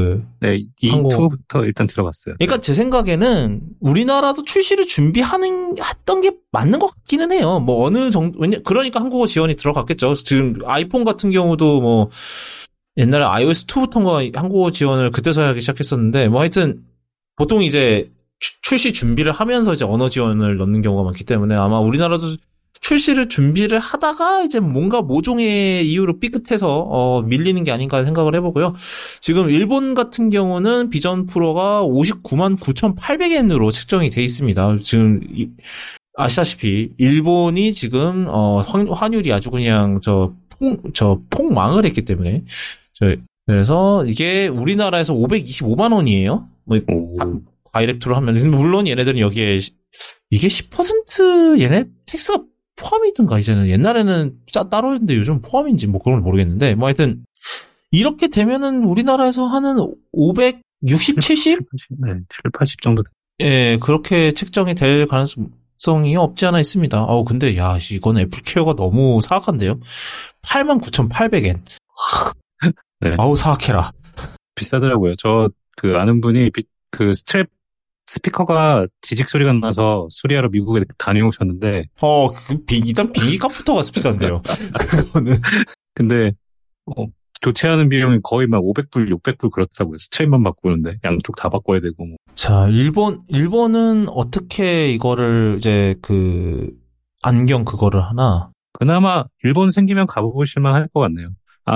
2.2부터 일단 들어갔어요. 그러니까 제 생각에는 우리나라도 출시를 했던 게 맞는 것 같기는 해요. 어느 정도, 그러니까 한국어 지원이 들어갔겠죠. 지금 아이폰 같은 경우도 옛날에 iOS 2부터인가 한국어 지원을 그때서야 하기 시작했었는데, 하여튼, 보통 이제 출시 준비를 하면서 이제 언어 지원을 넣는 경우가 많기 때문에 아마 우리나라도 출시를 준비를 하다가 이제 뭔가 모종의 이유로 삐끗해서 밀리는 게 아닌가 생각을 해보고요. 지금 일본 같은 경우는 비전 프로가 59만 9,800엔으로 책정이 돼 있습니다. 지금 아시다시피 일본이 지금 환율이 아주 그냥 폭망을 했기 때문에 그래서 이게 우리나라에서 525만 원이에요. 다이렉트로 하면 물론 얘네들은 여기에 이게 10% 얘네 텍스가 포함이든가 이제는 옛날에는 따로였는데 요즘 포함인지 그런 걸 모르겠는데 하여튼 이렇게 되면은 우리나라에서 하는 60, 70? 네, 7, 80 정도. 예, 그렇게 책정이 될 가능성이 없지 않아 있습니다. 근데, 야, 이건 애플케어가 너무 사악한데요? 89,800엔. 네. 사악해라. 비싸더라고요. 아는 분이, 스트랩, 스피커가 지직 소리가 나서 수리하러 미국에 다녀오셨는데. 일단 비행기 값부터가 비싼데요. 그거는. 근데, 교체하는 비용이 거의 막 500불, 600불 그렇더라고요. 스트랩만 바꾸는데. 양쪽 다 바꿔야 되고. 뭐. 자, 일본은 어떻게 이거를 이제 안경 그거를 하나? 그나마 일본 생기면 가보실만 할 것 같네요.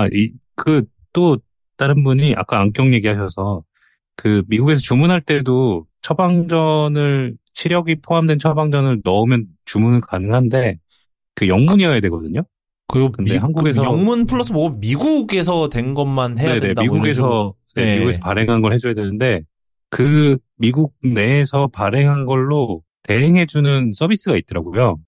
또 다른 분이 아까 안경 얘기하셔서 미국에서 주문할 때도 시력이 포함된 처방전을 넣으면 주문은 가능한데 영문이어야 되거든요. 그리고 근데 한국에서 영문 플러스 미국에서 된 것만 해야 된다. 미국에서 발행한 걸 해줘야 되는데 미국 내에서 발행한 걸로 대행해주는 서비스가 있더라고요.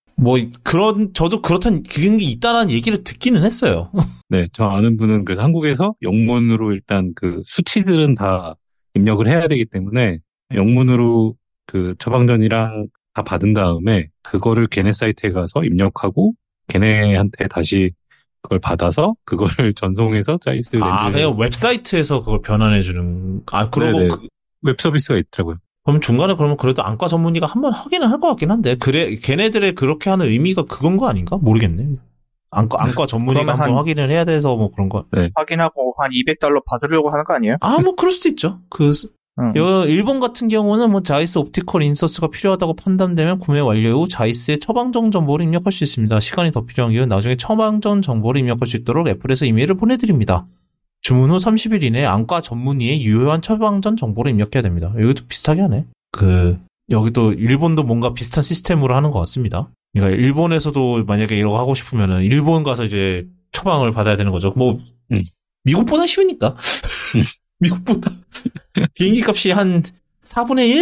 저도 그렇다는 그게 있다라는 얘기를 듣기는 했어요. 네, 저 아는 분은 그래서 한국에서 영문으로 일단 수치들은 다 입력을 해야 되기 때문에 영문으로 처방전이랑 다 받은 다음에 그거를 걔네 사이트에 가서 입력하고 걔네한테 다시 그걸 받아서 그거를 전송해서 자이스 렌즈. 그냥 웹사이트에서 그걸 변환해주는. 그러고 웹 서비스가 있더라고요. 그럼 중간에 그래도 안과 전문의가 한번 확인을 할 것 같긴 한데, 걔네들의 그렇게 하는 의미가 그건 거 아닌가? 모르겠네. 안과 전문의가 한번 확인을 해야 돼서 그런 거. 네. 확인하고 한 $200 받으려고 하는 거 아니에요? 그럴 수도 있죠. 일본 같은 경우는 자이스 옵티컬 인서스가 필요하다고 판단되면 구매 완료 후 자이스의 처방전 정보를 입력할 수 있습니다. 시간이 더 필요한 경우는 나중에 처방전 정보를 입력할 수 있도록 애플에서 이메일을 보내드립니다. 주문 후 30일 이내에 안과 전문의의 유효한 처방전 정보를 입력해야 됩니다. 여기도 비슷하게 하네. 여기도 일본도 뭔가 비슷한 시스템으로 하는 것 같습니다. 그러니까 일본에서도 만약에 이런 거 하고 싶으면은 일본 가서 이제 처방을 받아야 되는 거죠. 미국보다 쉬우니까. 미국보다 비행기 값이 한 4분의 1?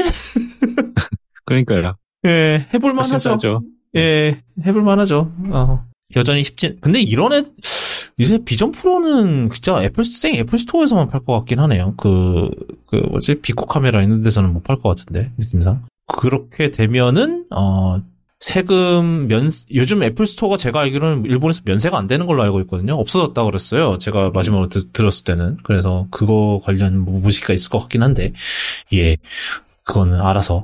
그러니까요. 예, 해볼만 하죠. 예, 해볼만 하죠. 여전히 근데 요새 비전 프로는 진짜 애플 스토어에서만 팔 것 같긴 하네요. 비코 카메라 있는 데서는 못 팔 것 같은데, 느낌상. 그렇게 되면은, 세금 요즘 애플 스토어가 제가 알기로는 일본에서 면세가 안 되는 걸로 알고 있거든요. 없어졌다고 그랬어요. 제가 마지막으로 들었을 때는. 그래서 그거 관련 무시가 있을 것 같긴 한데, 예. 그거는 알아서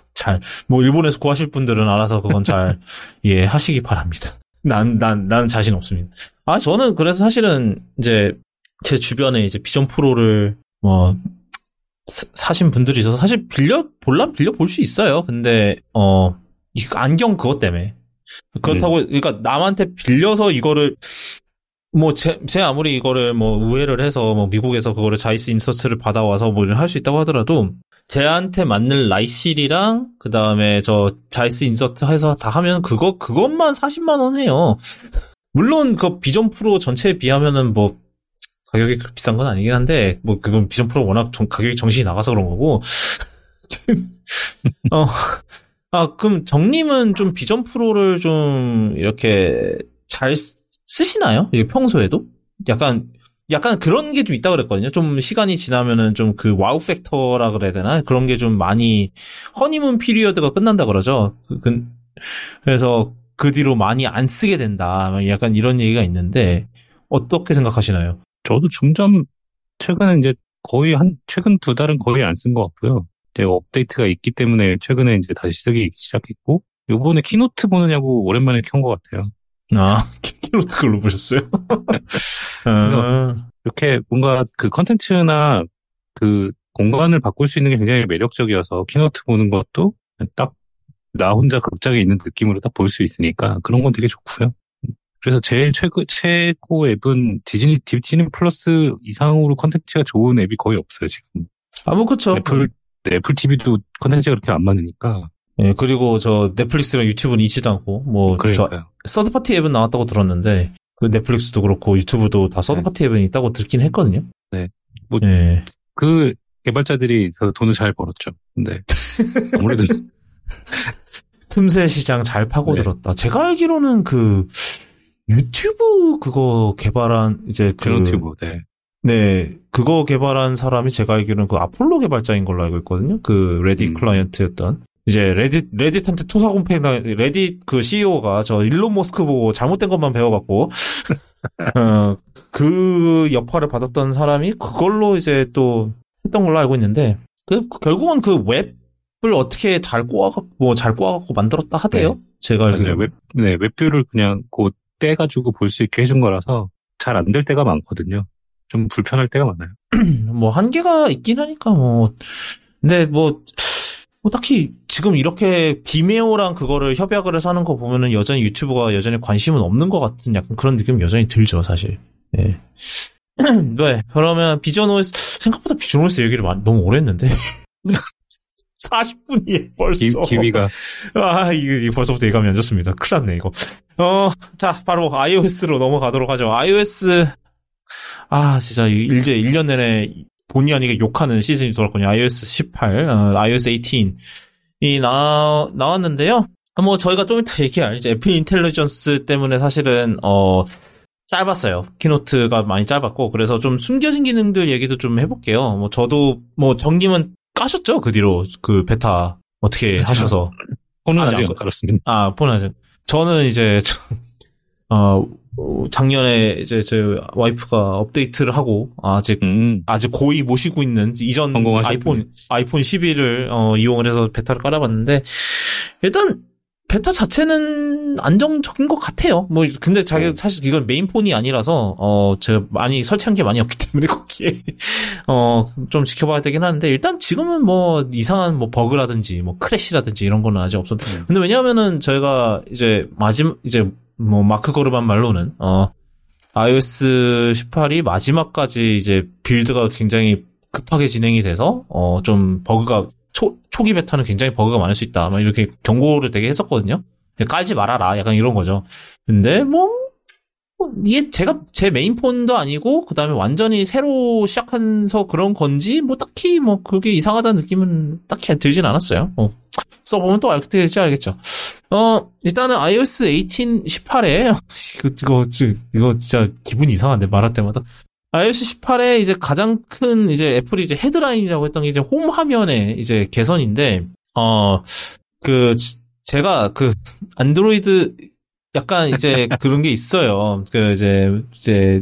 일본에서 구하실 분들은 알아서 그건 잘, 예, 하시기 바랍니다. 나는 자신 없습니다. 저는 그래서 사실은 이제 제 주변에 이제 비전 프로를 사신 분들이 있어서 사실 빌려볼 수 있어요. 근데, 이 안경 그것 때문에. 그렇다고, 그러니까 남한테 빌려서 이거를, 제 아무리 이거를 우회를 해서 미국에서 그거를 자이스 인서스를 받아와서 할 수 있다고 하더라도, 쟤한테 맞는 라이실이랑, 그 다음에 자이스 인서트 해서 다 하면 그것만 40만원 해요. 물론 비전 프로 전체에 비하면은 가격이 그렇게 비싼 건 아니긴 한데, 그건 비전 프로 워낙 가격이 정신이 나가서 그런 거고. 그럼 정님은 좀 비전 프로를 좀 이렇게 잘 쓰시나요? 이게 평소에도? 약간 그런 게 좀 있다고 그랬거든요. 좀 시간이 지나면은 좀 와우 팩터라 그래야 되나? 그런 게 좀 많이 허니문 피리어드가 끝난다 그러죠. 그래서 그 뒤로 많이 안 쓰게 된다. 약간 이런 얘기가 있는데 어떻게 생각하시나요? 저도 점점 최근에 이제 거의 최근 2달은 거의 안 쓴 것 같고요. 업데이트가 있기 때문에 최근에 이제 다시 쓰기 시작했고, 요번에 키노트 보느냐고 오랜만에 켠 것 같아요. 키노트 그걸로 보셨어요? 이렇게 뭔가 컨텐츠나 공간을 바꿀 수 있는 게 굉장히 매력적이어서 키노트 보는 것도 딱 나 혼자 극장에 있는 느낌으로 딱 볼 수 있으니까 그런 건 되게 좋고요. 그래서 제일 최고 앱은 디즈니 플러스 이상으로 컨텐츠가 좋은 앱이 거의 없어요, 지금. 그쵸. 애플 TV도 컨텐츠가 그렇게 안 많으니까. 예, 그리고 넷플릭스랑 유튜브는 있지도 않고, 서드파티 앱은 나왔다고 들었는데, 넷플릭스도 그렇고, 유튜브도 다 서드파티 앱은 있다고 듣긴 했거든요. 네. 개발자들이 돈을 잘 벌었죠. 근데, 아무래도. 틈새 시장 잘 파고들었다. 제가 알기로는 유튜브 그거 개발한, 클론튜브, 네. 네, 그거 개발한 사람이 제가 알기로는 그 아폴로 개발자인 걸로 알고 있거든요. 그 레딧 클라이언트였던. 이제 레딧한테 토사공팽 레딧 그 CEO가 저 일론 머스크 보고 잘못된 것만 배워갖고 그 역할을 받았던 사람이 그걸로 이제 또 했던 걸로 알고 있는데 결국은 그 웹을 어떻게 잘 꼬아갖고 만들었다 하대요. 네. 제가 알기로. 웹뷰를 그냥 곧 떼가지고 볼 수 있게 해준 거라서 잘 안 될 때가 많거든요. 좀 불편할 때가 많아요. 뭐 한계가 있긴 하니까 뭐 근데 뭐 딱히 지금 이렇게 비메오랑 그거를 협약을 해서 하는 거 보면은 여전히 유튜브가 여전히 관심은 없는 것 같은 약간 그런 느낌이 여전히 들죠, 사실. 예. 네. 그러면 비전OS 생각보다 비전OS 얘기를 너무 오래 했는데 40분이에요 벌써. 기위가 이게 벌써부터 예감이 안 좋습니다. 큰일 났네 이거. 자 바로 iOS로 넘어가도록 하죠. iOS 진짜 이제 1년 내내 본의 아니게 욕하는 시즌이 돌았거든요. iOS 18, iOS 18이 나왔는데요. 뭐 저희가 좀 이따 얘기할 이제 애플 인텔리전스 때문에 사실은 짧았어요. 키노트가 많이 짧았고 그래서 좀 숨겨진 기능들 얘기도 좀 해볼게요. 뭐 저도 뭐 정님은 까셨죠? 그 뒤로 그 베타 어떻게 하셔서 폰은 아직 안 깔았습니다. 폰은 아직. 저는 이제 작년에 이제 제 와이프가 업데이트를 하고 아직 고이 모시고 있는 이전 아이폰 12를 이용을 해서 베타를 깔아봤는데 일단 베타 자체는 안정적인 것 같아요. 뭐 근데 사실 이건 메인폰이 아니라서 제가 많이 설치한 게 많이 없기 때문에 거기에 좀 지켜봐야 되긴 하는데 일단 지금은 뭐 이상한 뭐 버그라든지 뭐 크래시라든지 이런 거는 아직 없었고 근데 왜냐하면은 저희가 이제 뭐 마크 거르반 말로는 iOS 18이 마지막까지 이제 빌드가 굉장히 급하게 진행이 돼서 좀 버그가 초기 베타는 굉장히 버그가 많을 수 있다. 막 이렇게 경고를 되게 했었거든요. 깔지 말아라. 약간 이런 거죠. 근데 이게 제 메인폰도 아니고 그다음에 완전히 새로 시작해서 그런 건지 딱히 그게 이상하다는 느낌은 딱히 들진 않았어요. 써보면 또 어떻게 될지 알겠죠. 일단은 iOS 18에 이거 진짜 기분이 이상한데 말할 때마다 iOS 18에 이제 가장 큰 이제 애플이 이제 헤드라인이라고 했던 게 이제 홈 화면의 이제 개선인데 제가 안드로이드 약간 이제 그런 게 있어요. 이제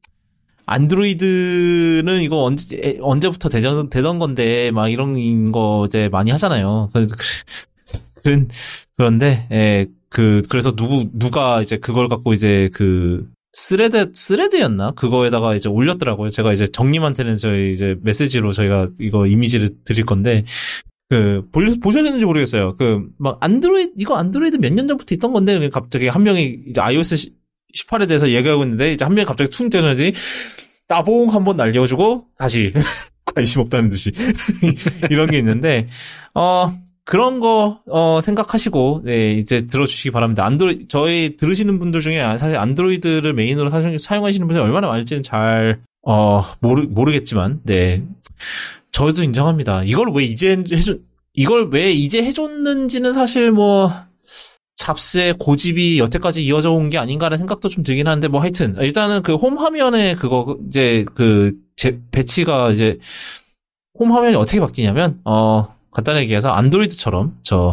안드로이드는 이거 언제부터 되던 건데 막 이런 거 이제 많이 하잖아요. 그런데 그래서 누가 이제 그걸 갖고 이제 스레드였나? 그거에다가 이제 올렸더라고요. 제가 이제 정님한테는 저희 이제 메시지로 저희가 이거 이미지를 드릴 건데, 보셨는지 모르겠어요. 안드로이드 몇 년 전부터 있던 건데, 갑자기 한 명이 이제 iOS 18에 대해서 얘기하고 있는데, 이제 한 명이 갑자기 퉁 떼더니, 따봉 한번 날려주고, 다시, 관심 없다는 듯이. 이런 게 있는데, 그런 거, 생각하시고, 네, 이제 들어주시기 바랍니다. 저희 들으시는 분들 중에 사실 안드로이드를 메인으로 사용하시는 분들이 얼마나 많을지는 잘, 모르겠지만, 네. 저도 인정합니다. 이걸 왜 이제 해줬는지는 사실 잡스의 고집이 여태까지 이어져 온 게 아닌가라는 생각도 좀 들긴 하는데, 하여튼, 일단은 홈 화면에 배치가 이제, 홈 화면이 어떻게 바뀌냐면, 간단하게 얘기해서 안드로이드처럼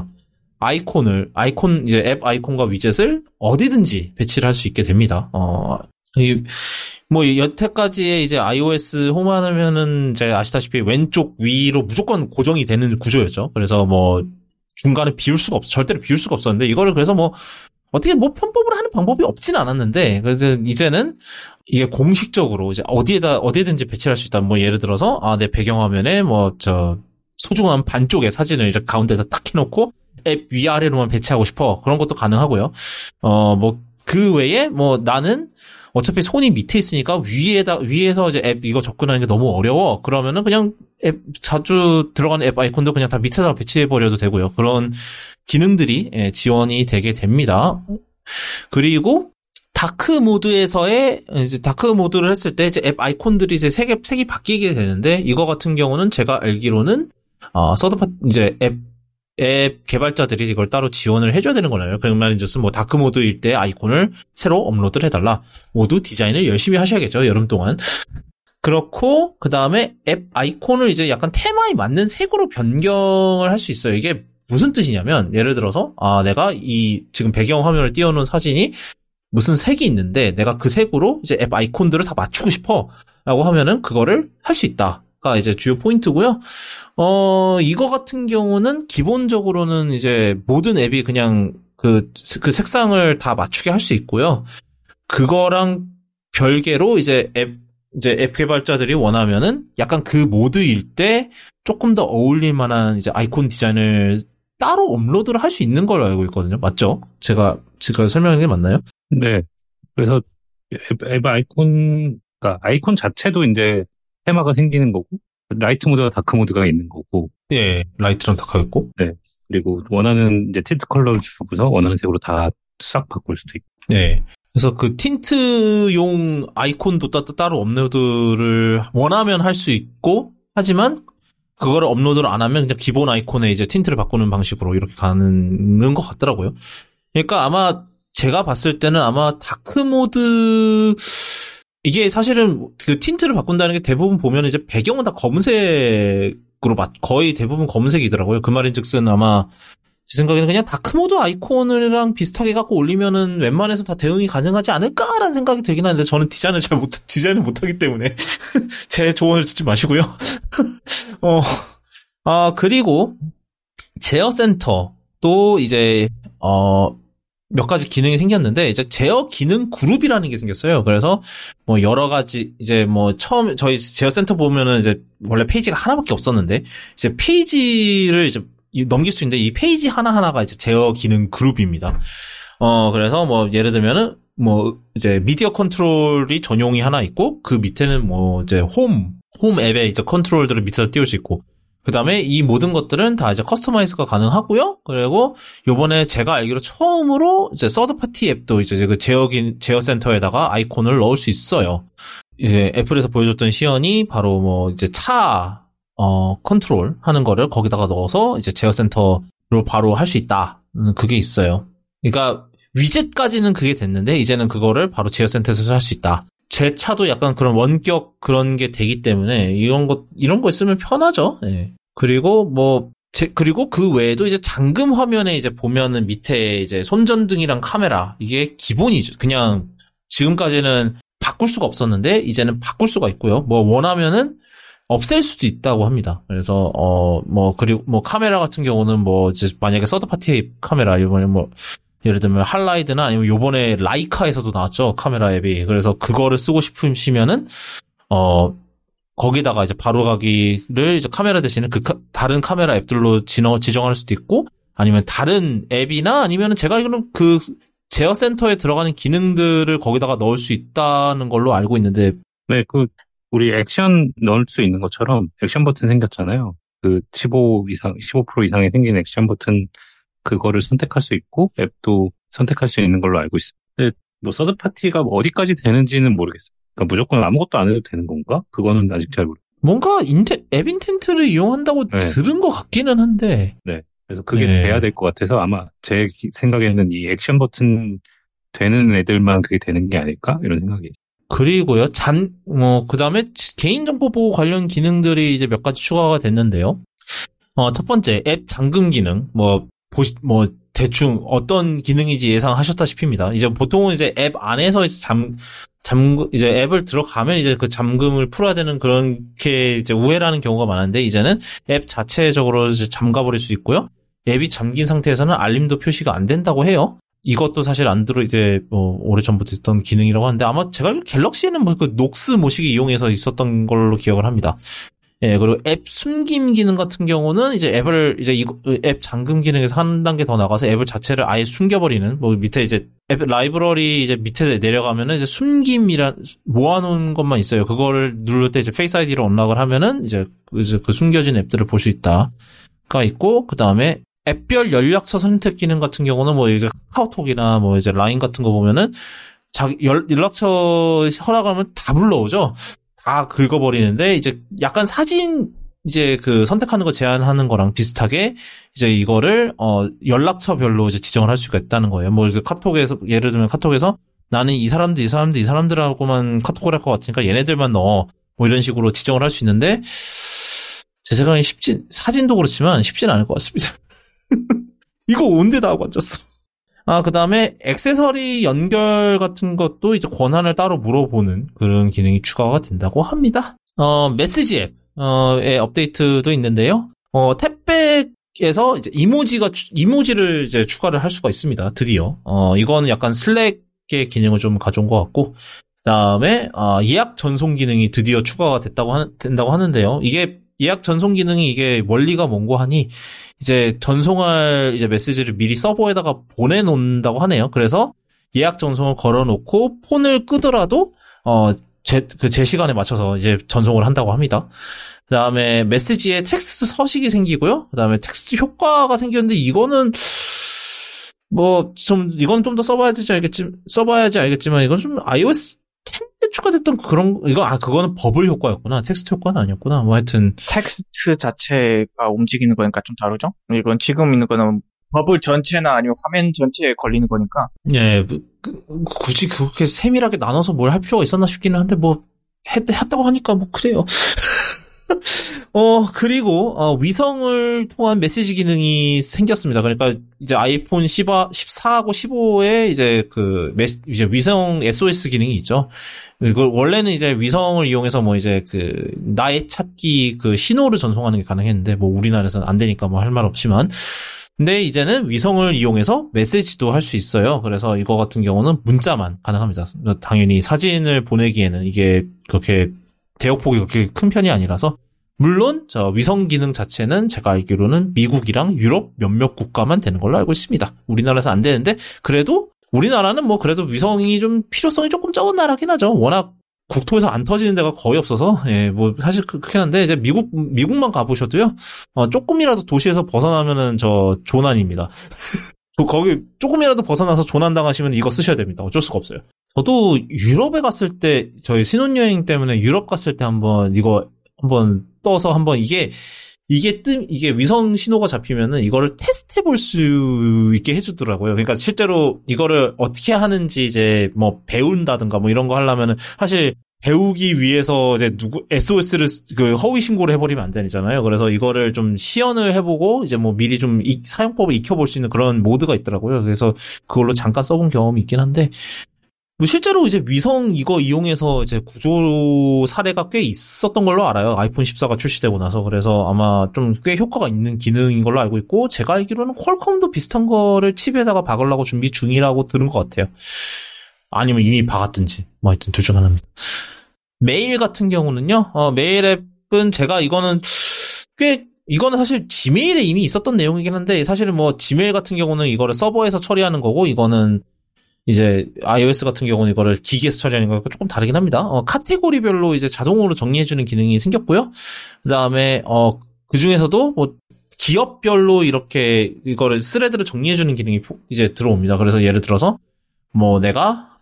이제 앱 아이콘과 위젯을 어디든지 배치를 할 수 있게 됩니다. 여태까지의 이제 iOS 홈 화면은 이제 아시다시피 왼쪽 위로 무조건 고정이 되는 구조였죠. 그래서 중간에 절대로 비울 수가 없었는데 이거를 그래서 어떻게 편법을 하는 방법이 없진 않았는데 그래서 이제는 이게 공식적으로 이제 어디든지 배치를 할 수 있다. 예를 들어서 내 배경화면에 소중한 반쪽의 사진을 이제 가운데다 딱 해놓고 앱 위아래로만 배치하고 싶어. 그런 것도 가능하고요. 그 외에 나는 어차피 손이 밑에 있으니까 위에서 이제 앱 이거 접근하는 게 너무 어려워. 그러면은 그냥 앱 자주 들어가는 앱 아이콘도 그냥 다 밑에다가 배치해버려도 되고요. 그런 기능들이 지원이 되게 됩니다. 그리고 다크 모드를 했을 때 이제 앱 아이콘들이 이제 색이 바뀌게 되는데 이거 같은 경우는 제가 알기로는 이제 앱 개발자들이 이걸 따로 지원을 해줘야 되는 거예요. 그 말인즉슨 다크 모드일 때 아이콘을 새로 업로드를 해달라. 모두 디자인을 열심히 하셔야겠죠. 여름 동안. 그렇고 그 다음에 앱 아이콘을 이제 약간 테마에 맞는 색으로 변경을 할 수 있어요. 이게 무슨 뜻이냐면 예를 들어서 내가 이 지금 배경 화면을 띄워놓은 사진이 무슨 색이 있는데 내가 그 색으로 이제 앱 아이콘들을 다 맞추고 싶어라고 하면은 그거를 할 수 있다가 이제 주요 포인트고요. 이거 같은 경우는 기본적으로는 이제 모든 앱이 그냥 그 색상을 다 맞추게 할 수 있고요. 그거랑 별개로 이제 앱 개발자들이 원하면은 약간 그 모드일 때 조금 더 어울릴 만한 이제 아이콘 디자인을 따로 업로드를 할 수 있는 걸로 알고 있거든요. 맞죠? 제가 설명한 게 맞나요? 네. 그래서 앱 아이콘, 그러니까 아이콘 자체도 이제 테마가 생기는 거고, 라이트 모드와 다크 모드가 있는 거고. 예, 라이트랑 다크가 있고. 네. 그리고 원하는 이제 틴트 컬러를 주고서 원하는 색으로 다 싹 바꿀 수도 있고. 네. 그래서 그 틴트용 아이콘도 따로 업로드를 원하면 할 수 있고, 하지만 그거를 업로드를 안 하면 그냥 기본 아이콘에 이제 틴트를 바꾸는 방식으로 이렇게 가는 것 같더라고요. 그러니까 아마 제가 봤을 때는 아마 다크 모드, 이게 사실은 그 틴트를 바꾼다는 게 대부분 보면 이제 배경은 다 검은색으로 거의 대부분 검은색이더라고요. 그 말인즉슨 아마 제 생각에는 그냥 다크 모드 아이콘이랑 비슷하게 갖고 올리면은 웬만해서 다 대응이 가능하지 않을까라는 생각이 들긴 하는데 저는 디자인을 못하기 때문에 제 조언을 듣지 마시고요. 그리고 제어 센터도 이제 몇 가지 기능이 생겼는데 이제 제어 기능 그룹이라는 게 생겼어요. 그래서 뭐 여러 가지 이제 뭐 처음 저희 제어 센터 보면은 이제 원래 페이지가 하나밖에 없었는데 이제 페이지를 이제 넘길 수 있는데 이 페이지 하나하나가 이제 제어 기능 그룹입니다. 그래서 뭐 예를 들면은 뭐 이제 미디어 컨트롤이 전용이 하나 있고 그 밑에는 뭐 이제 홈 앱에 이제 컨트롤들을 밑에다 띄울 수 있고 그 다음에 이 모든 것들은 다 이제 커스터마이즈가 가능하고요. 그리고 요번에 제가 알기로 처음으로 이제 서드 파티 앱도 이제 그 제어 센터에다가 아이콘을 넣을 수 있어요. 이제 애플에서 보여줬던 시연이 바로 뭐 이제 차 컨트롤 하는 거를 거기다가 넣어서 이제 제어 센터로 바로 할 수 있다. 그게 있어요. 그러니까 위젯까지는 그게 됐는데 이제는 그거를 바로 제어 센터에서 할 수 있다. 제 차도 약간 그런 원격 그런 게 되기 때문에 이런 거 있으면 편하죠. 네. 그리고 그리고 그 외에도 이제 잠금 화면에 이제 보면은 밑에 이제 손전등이랑 카메라 이게 기본이죠. 그냥 지금까지는 바꿀 수가 없었는데 이제는 바꿀 수가 있고요. 뭐 원하면은 없앨 수도 있다고 합니다. 그래서 그리고 카메라 같은 경우는 이제 만약에 서드 파티 카메라 이번에 예를 들면 할라이드나 아니면 요번에 라이카에서도 나왔죠. 카메라 앱이. 그래서 그거를 쓰고 싶으시면은 거기다가 이제 바로 가기를 이제 카메라 대신에 다른 카메라 앱들로 지정할 수도 있고 아니면 다른 앱이나 아니면은 제가 알기로는 그 제어 센터에 들어가는 기능들을 거기다가 넣을 수 있다는 걸로 알고 있는데 네, 우리 액션 넣을 수 있는 것처럼 액션 버튼 생겼잖아요. 그 15% 이상에 생긴 액션 버튼 그거를 선택할 수 있고 앱도 선택할 수 있는 걸로 알고 있어요. 근데 서드 파티가 어디까지 되는지는 모르겠어요. 그러니까 무조건 아무것도 안 해도 되는 건가? 그거는 아직 잘 모르겠어요. 뭔가 앱 인텐트를 이용한다고 네. 들은 것 같기는 한데. 네. 그래서 그게 돼야 될 것 같아서 아마 제 생각에는 이 액션 버튼 되는 애들만 그게 되는 게 아닐까? 이런 생각이 있어요. 그리고요, 그 다음에 개인정보 보호 관련 기능들이 이제 몇 가지 추가가 됐는데요. 첫 번째, 앱 잠금 기능, 대충 어떤 기능인지 예상하셨다시피입니다. 이제 보통은 이제 앱 안에서 이제 앱을 들어가면 이제 그 잠금을 풀어야 되는 그렇게 이제 우회라는 경우가 많은데 이제는 앱 자체적으로 이제 잠가버릴 수 있고요. 앱이 잠긴 상태에서는 알림도 표시가 안 된다고 해요. 이것도 사실 이제 오래전부터 있던 기능이라고 하는데 아마 제가 갤럭시는 그 녹스 모시기 이용해서 있었던 걸로 기억을 합니다. 예, 그리고 앱 숨김 기능 같은 경우는 이제 앱 잠금 기능에서 한 단계 더 나가서 앱을 자체를 아예 숨겨버리는, 밑에 이제 앱 라이브러리 이제 밑에 내려가면은 이제 모아놓은 것만 있어요. 그거를 누를 때 이제 페이스 아이디로 언락을 하면은 이제 그 숨겨진 앱들을 볼 수 있다가 있고, 그 다음에 앱별 연락처 선택 기능 같은 경우는 이제 카카오톡이나 이제 라인 같은 거 보면은 연락처 허락하면 다 불러오죠. 다 긁어버리는데 이제 약간 사진 이제 그 선택하는 거 제한하는 거랑 비슷하게 이제 이거를 연락처별로 이제 지정을 할 수가 있다는 거예요. 이제 카톡에서 예를 들면 카톡에서 나는 이 사람들하고만 카톡을 할 것 같으니까 얘네들만 넣어. 뭐 이런 식으로 지정을 할 수 있는데 제 생각엔 사진도 그렇지만 쉽지는 않을 것 같습니다. 이거 언제 다 하고 앉았어. 그 다음에 액세서리 연결 같은 것도 이제 권한을 따로 물어보는 그런 기능이 추가가 된다고 합니다. 메시지 앱의 업데이트도 있는데요. 탭백에서 이제 이모지를 이제 추가를 할 수가 있습니다. 드디어. 이거는 약간 슬랙의 기능을 좀 가져온 것 같고, 그 다음에, 예약 전송 기능이 드디어 추가가 된다고 하는데요. 이게 예약 전송 기능이 이게 원리가 뭔고 하니, 이제 전송할 이제 메시지를 미리 서버에다가 보내놓는다고 하네요. 그래서 예약 전송을 걸어놓고 폰을 끄더라도, 제 시간에 맞춰서 이제 전송을 한다고 합니다. 그 다음에 메시지에 텍스트 서식이 생기고요. 그 다음에 텍스트 효과가 생겼는데, 이거는, 이건 좀 더 써봐야지 알겠지만, 이건 좀 iOS 10에 추가됐던 그거는 버블 효과였구나. 텍스트 효과는 아니었구나. 뭐 하여튼. 텍스트 자체가 움직이는 거니까 좀 다르죠? 이건 지금 있는 거는 버블 전체나 아니면 화면 전체에 걸리는 거니까. 예, 굳이 그렇게 세밀하게 나눠서 뭘 할 필요가 있었나 싶기는 한데, 했다고 하니까 그래요. 그리고, 위성을 통한 메시지 기능이 생겼습니다. 그러니까, 이제 아이폰 14하고 15에 이제 이제 위성 SOS 기능이 있죠. 이걸 원래는 이제 위성을 이용해서 나의 찾기 신호를 전송하는 게 가능했는데, 우리나라에서는 안 되니까 할 말 없지만. 근데 이제는 위성을 이용해서 메시지도 할 수 있어요. 그래서 이거 같은 경우는 문자만 가능합니다. 당연히 사진을 보내기에는 이게 그렇게 대역폭이 그렇게 큰 편이 아니라서, 물론 위성 기능 자체는 제가 알기로는 미국이랑 유럽 몇몇 국가만 되는 걸로 알고 있습니다. 우리나라에서 안 되는데, 그래도 우리나라는 그래도 위성이 좀 필요성이 조금 적은 나라긴 하죠. 워낙 국토에서 안 터지는 데가 거의 없어서, 사실 그렇긴 한데, 이제 미국만 가보셔도요, 조금이라도 도시에서 벗어나면은 조난입니다. 거기 조금이라도 벗어나서 조난당하시면 이거 쓰셔야 됩니다. 어쩔 수가 없어요. 저도 유럽에 갔을 때, 저희 신혼여행 때문에 유럽 갔을 때 이거 한번 떠서 이게 위성 신호가 잡히면은 이거를 테스트 해볼 수 있게 해주더라고요. 그러니까 실제로 이거를 어떻게 하는지 이제 배운다든가 이런 거 하려면은 사실 배우기 위해서 이제 SOS를 허위 신고를 해버리면 안 되잖아요. 그래서 이거를 좀 시연을 해보고 이제 미리 좀 사용법을 익혀볼 수 있는 그런 모드가 있더라고요. 그래서 그걸로 잠깐 써본 경험이 있긴 한데, 실제로 이제 위성 이거 이용해서 이제 구조 사례가 꽤 있었던 걸로 알아요. 아이폰 14가 출시되고 나서. 그래서 아마 좀 꽤 효과가 있는 기능인 걸로 알고 있고, 제가 알기로는 퀄컴도 비슷한 거를 칩에다가 박으려고 준비 중이라고 들은 것 같아요. 아니면 이미 박았든지. 하여튼 둘 중 하나입니다. 메일 같은 경우는요, 메일 앱은 이거는 사실 지메일에 이미 있었던 내용이긴 한데, 사실은 지메일 같은 경우는 이거를 서버에서 처리하는 거고, 이거는 이제 iOS 같은 경우는 이거를 기기에서 처리하는 거니까 조금 다르긴 합니다. 카테고리별로 이제 자동으로 정리해주는 기능이 생겼고요. 그 다음에 그 중에서도 기업별로 이렇게 이거를 스레드를 정리해주는 기능이 이제 들어옵니다. 그래서 예를 들어서 내가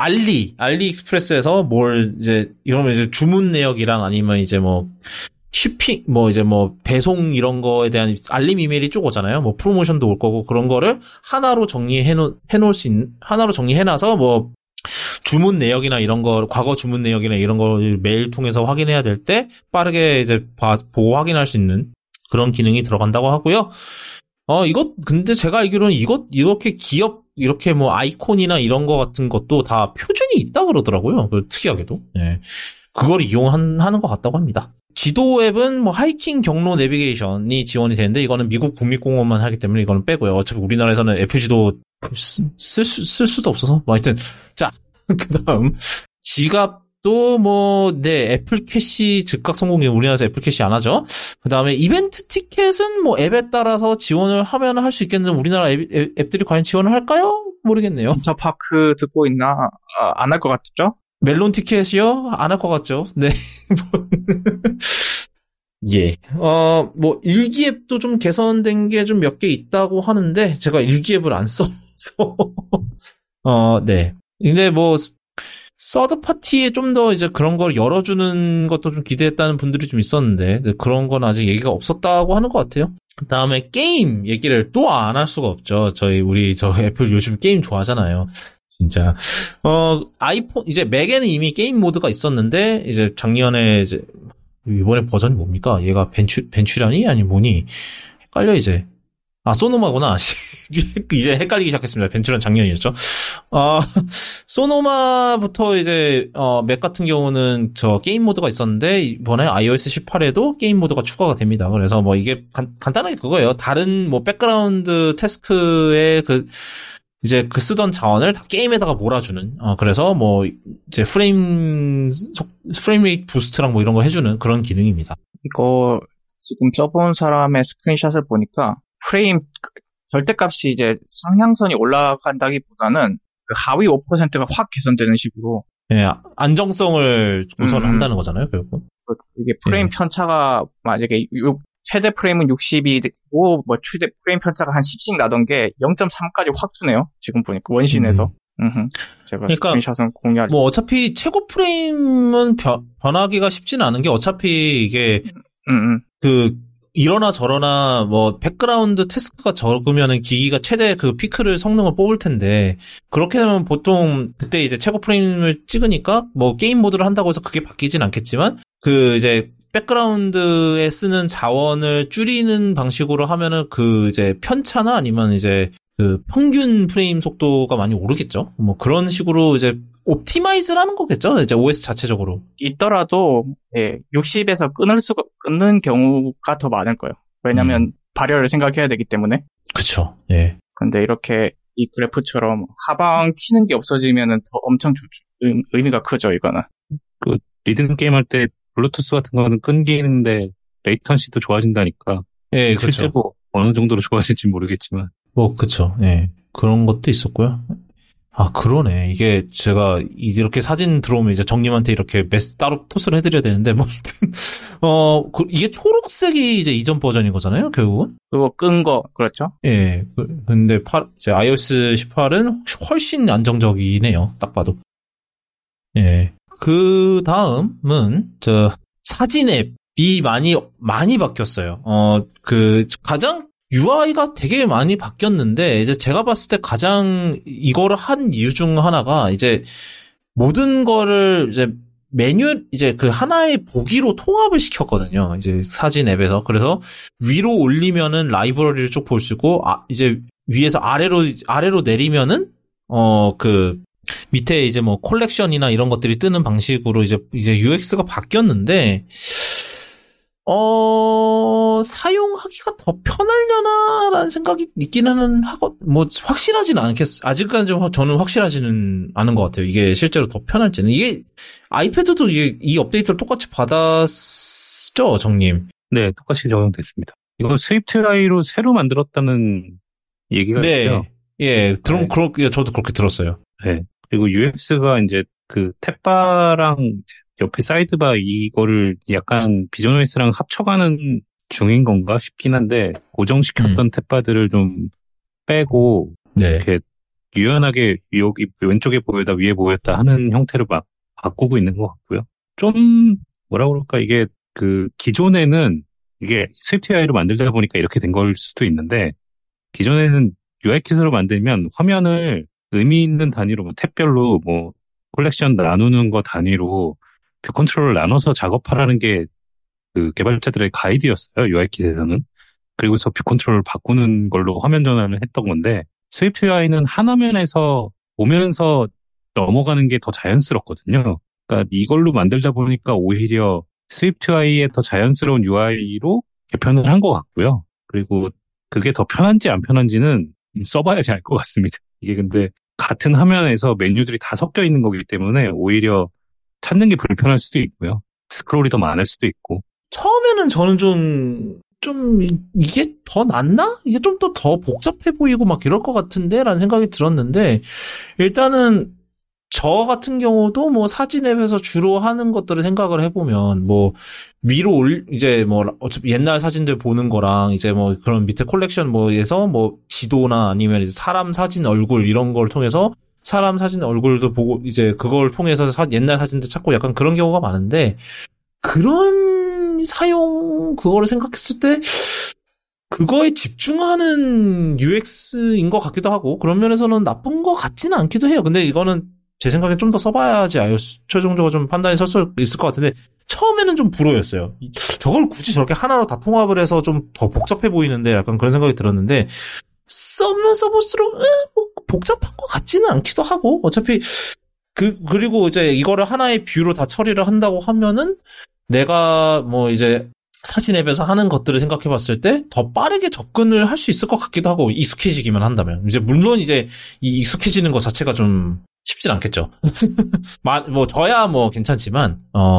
알리익스프레스에서 이러면 이제 주문 내역이랑 아니면 이제 쉬핑, 배송 이런 거에 대한 알림 이메일이 쭉 오잖아요. 프로모션도 올 거고, 그런 거를 하나로 하나로 정리해놔서 주문 내역이나 이런 거, 과거 주문 내역이나 이런 걸 메일 통해서 확인해야 될 때 빠르게 이제 보고 확인할 수 있는 그런 기능이 들어간다고 하고요. 근데 제가 알기로는 이렇게 기업, 이렇게 아이콘이나 이런 거 같은 것도 다 표준이 있다 그러더라고요. 특이하게도. 네. 그걸 이용하는 것 같다고 합니다. 지도 앱은 하이킹 경로 내비게이션이 지원이 되는데, 이거는 미국 국립공원만 하기 때문에 이거는 빼고요. 어차피 우리나라에서는 애플 지도 쓸 수도 없어서. 하여튼, 자, 그 다음. 지갑도 애플 캐시 즉각 성공이 우리나라에서 애플 캐시 안 하죠. 그 다음에 이벤트 티켓은 앱에 따라서 지원을 하면 할 수 있겠는데, 우리나라 앱들이 과연 지원을 할까요? 모르겠네요. 저 파크 듣고 있나? 안 할 것 같죠? 멜론 티켓이요? 안 할 것 같죠? 네. 예. 일기앱도 좀 개선된 게 좀 몇 개 있다고 하는데, 제가 일기앱을 안 써서. 네. 근데 서드 파티에 좀 더 이제 그런 걸 열어주는 것도 좀 기대했다는 분들이 좀 있었는데, 그런 건 아직 얘기가 없었다고 하는 것 같아요. 그 다음에 게임 얘기를 또 안 할 수가 없죠. 우리 애플 요즘 게임 좋아하잖아요. 진짜. 아이폰, 이제 맥에는 이미 게임 모드가 있었는데, 이제 작년에 이제, 이번에 버전이 뭡니까? 얘가 벤츄라니? 아니 뭐니? 헷갈려, 이제. 소노마구나. 이제 헷갈리기 시작했습니다. 벤츄란 작년이었죠. 소노마부터 이제, 맥 같은 경우는 저 게임 모드가 있었는데, 이번에 iOS 18에도 게임 모드가 추가가 됩니다. 그래서 뭐 이게 간단하게 그거예요. 다른 뭐 백그라운드 태스크에 이제 쓰던 자원을 다 게임에다가 몰아주는, 그래서 뭐, 이제 프레임 레이트 부스트랑 뭐 이런 거 해주는 그런 기능입니다. 이거 지금 써본 사람의 스크린샷을 보니까, 프레임 절대값이 이제 상향선이 올라간다기보다는 그 하위 5%가 확 개선되는 식으로. 예, 안정성을 우선 한다는 거잖아요, 결국은. 이게 프레임 편차가 만약에 최대 프레임은 60이고 뭐 최대 프레임 편차가 한 10씩 나던 게 0.3까지 확 주네요. 지금 보니까 원신에서. 제가 그러니까 스크린샷은 공유할. 뭐 어차피 최고 프레임은 변하기가 쉽지는 않은 게 어차피 이게 이러나 저러나 뭐 백그라운드 태스크가 적으면은 기기가 최대 그 피크를 성능을 뽑을 텐데 그렇게 되면 보통 그때 이제 최고 프레임을 찍으니까 뭐 게임 모드를 한다고 해서 그게 바뀌진 않겠지만 그 이제 백그라운드에 쓰는 자원을 줄이는 방식으로 하면은 그 이제 편차나 아니면 이제 그 평균 프레임 속도가 많이 오르겠죠. 뭐 그런 식으로 이제 옵티마이즈를 하는 거겠죠. 이제 OS 자체적으로. 있더라도 60에서 끊는 경우가 더 많을 거예요. 왜냐면 발열을 생각해야 되기 때문에. 그쵸. 예. 근데 이렇게 이 그래프처럼 하방 튀는 게 없어지면은 더 엄청 좋죠. 의미가 크죠, 이거는. 그 리듬 게임 할 때 블루투스 같은 거는 끊기는데 레이턴시도 좋아진다니까. 예, 그렇죠. 실제로 어느 정도로 좋아질지 모르겠지만. 뭐 그쵸. 예. 그런 것도 있었고요. 그러네. 이게 제가 이렇게 사진 들어오면 이제 정님한테 이렇게 따로 토스를 해드려야 되는데 뭐 하여튼 이게 초록색이 이제 이전 버전인 거잖아요, 결국은. 그거 끈 거 그렇죠? 예. 근데 이제 iOS 18은 훨씬 안정적이네요. 딱 봐도. 예. 그 다음은 사진 앱이 많이 바뀌었어요. 가장 UI가 되게 많이 바뀌었는데, 이제 제가 봤을 때 가장 이거를 한 이유 중 하나가, 이제, 모든 거를 이제 이제 그 하나의 보기로 통합을 시켰거든요. 이제 사진 앱에서. 그래서 위로 올리면은 라이브러리를 쭉 볼 수 있고, 이제 위에서 아래로 내리면은, 밑에 이제 뭐 콜렉션이나 이런 것들이 뜨는 방식으로 이제 UX가 바뀌었는데, 사용하기가 더 편하려나라는 생각이 있기는 하고, 뭐, 확실하지는 아직까지 저는 확실하지는 않은 것 같아요. 이게 실제로 더 편할지는. 이게, 아이패드도 이 업데이트를 똑같이 받았죠, 정님? 네, 똑같이 적용됐습니다. 이거 스위프트UI로 새로 만들었다는 얘기가 있어요. 예, 저도 그렇게 들었어요. 네. 그리고 UX가 이제 그 탭바랑 옆에 사이드바 이거를 약간 비전OS랑 합쳐가는 중인 건가 싶긴 한데 고정시켰던 탭바들을 좀 빼고 이렇게 유연하게 여기 왼쪽에 보였다 위에 보였다 하는 형태로 막 바꾸고 있는 것 같고요. 좀 뭐라 그럴까 이게 그 기존에는 이게 스위프트UI로 만들다 보니까 이렇게 된 걸 수도 있는데 기존에는 UI킷으로 만들면 화면을 의미 있는 단위로 탭별로 뭐 콜렉션 나누는 거 단위로 뷰 컨트롤을 나눠서 작업하라는 게 그 개발자들의 가이드였어요. UI킷에서는. 그리고서 뷰 컨트롤을 바꾸는 걸로 화면 전환을 했던 건데 스위프트UI는 한 화면에서 보면서 넘어가는 게 더 자연스럽거든요. 그러니까 이걸로 만들다 보니까 오히려 스위프트UI의 더 자연스러운 UI로 개편을 한 것 같고요. 그리고 그게 더 편한지 안 편한지는 써봐야지 알 것 같습니다. 이게 근데 같은 화면에서 메뉴들이 다 섞여 있는 거기 때문에 오히려 찾는 게 불편할 수도 있고요. 스크롤이 더 많을 수도 있고. 처음에는 저는 좀 이게 더 낫나? 이게 좀 더 복잡해 보이고 막 이럴 것 같은데? 라는 생각이 들었는데, 일단은 저 같은 경우도 뭐 사진 앱에서 주로 하는 것들을 생각을 해보면, 뭐, 위로 이제 뭐, 어차피 옛날 사진들 보는 거랑, 이제 뭐, 그런 밑에 콜렉션 뭐에서 뭐, 지도나 아니면 이제 사람 사진 얼굴 이런 걸 통해서 사람 사진 얼굴도 보고, 이제 그걸 통해서 옛날 사진들 찾고 약간 그런 경우가 많은데, 그런 그거를 생각했을 때, 그거에 집중하는 UX인 것 같기도 하고, 그런 면에서는 나쁜 것 같지는 않기도 해요. 근데 이거는 제 생각에 좀 더 써봐야지 iOS 최종적으로 좀 판단이 설 수 있을 것 같은데, 처음에는 좀 불호였어요. 저걸 굳이 저렇게 하나로 다 통합을 해서 좀 더 복잡해 보이는데, 약간 그런 생각이 들었는데, 써면 써볼수록, 뭐, 복잡한 것 같지는 않기도 하고, 어차피, 그리고 이제 이거를 하나의 뷰로 다 처리를 한다고 하면은, 내가 뭐 이제 사진 앱에서 하는 것들을 생각해 봤을 때 더 빠르게 접근을 할 수 있을 것 같기도 하고, 익숙해지기만 한다면. 이제 물론 이제 이 익숙해지는 것 자체가 좀 쉽진 않겠죠. 뭐 저야 뭐 괜찮지만,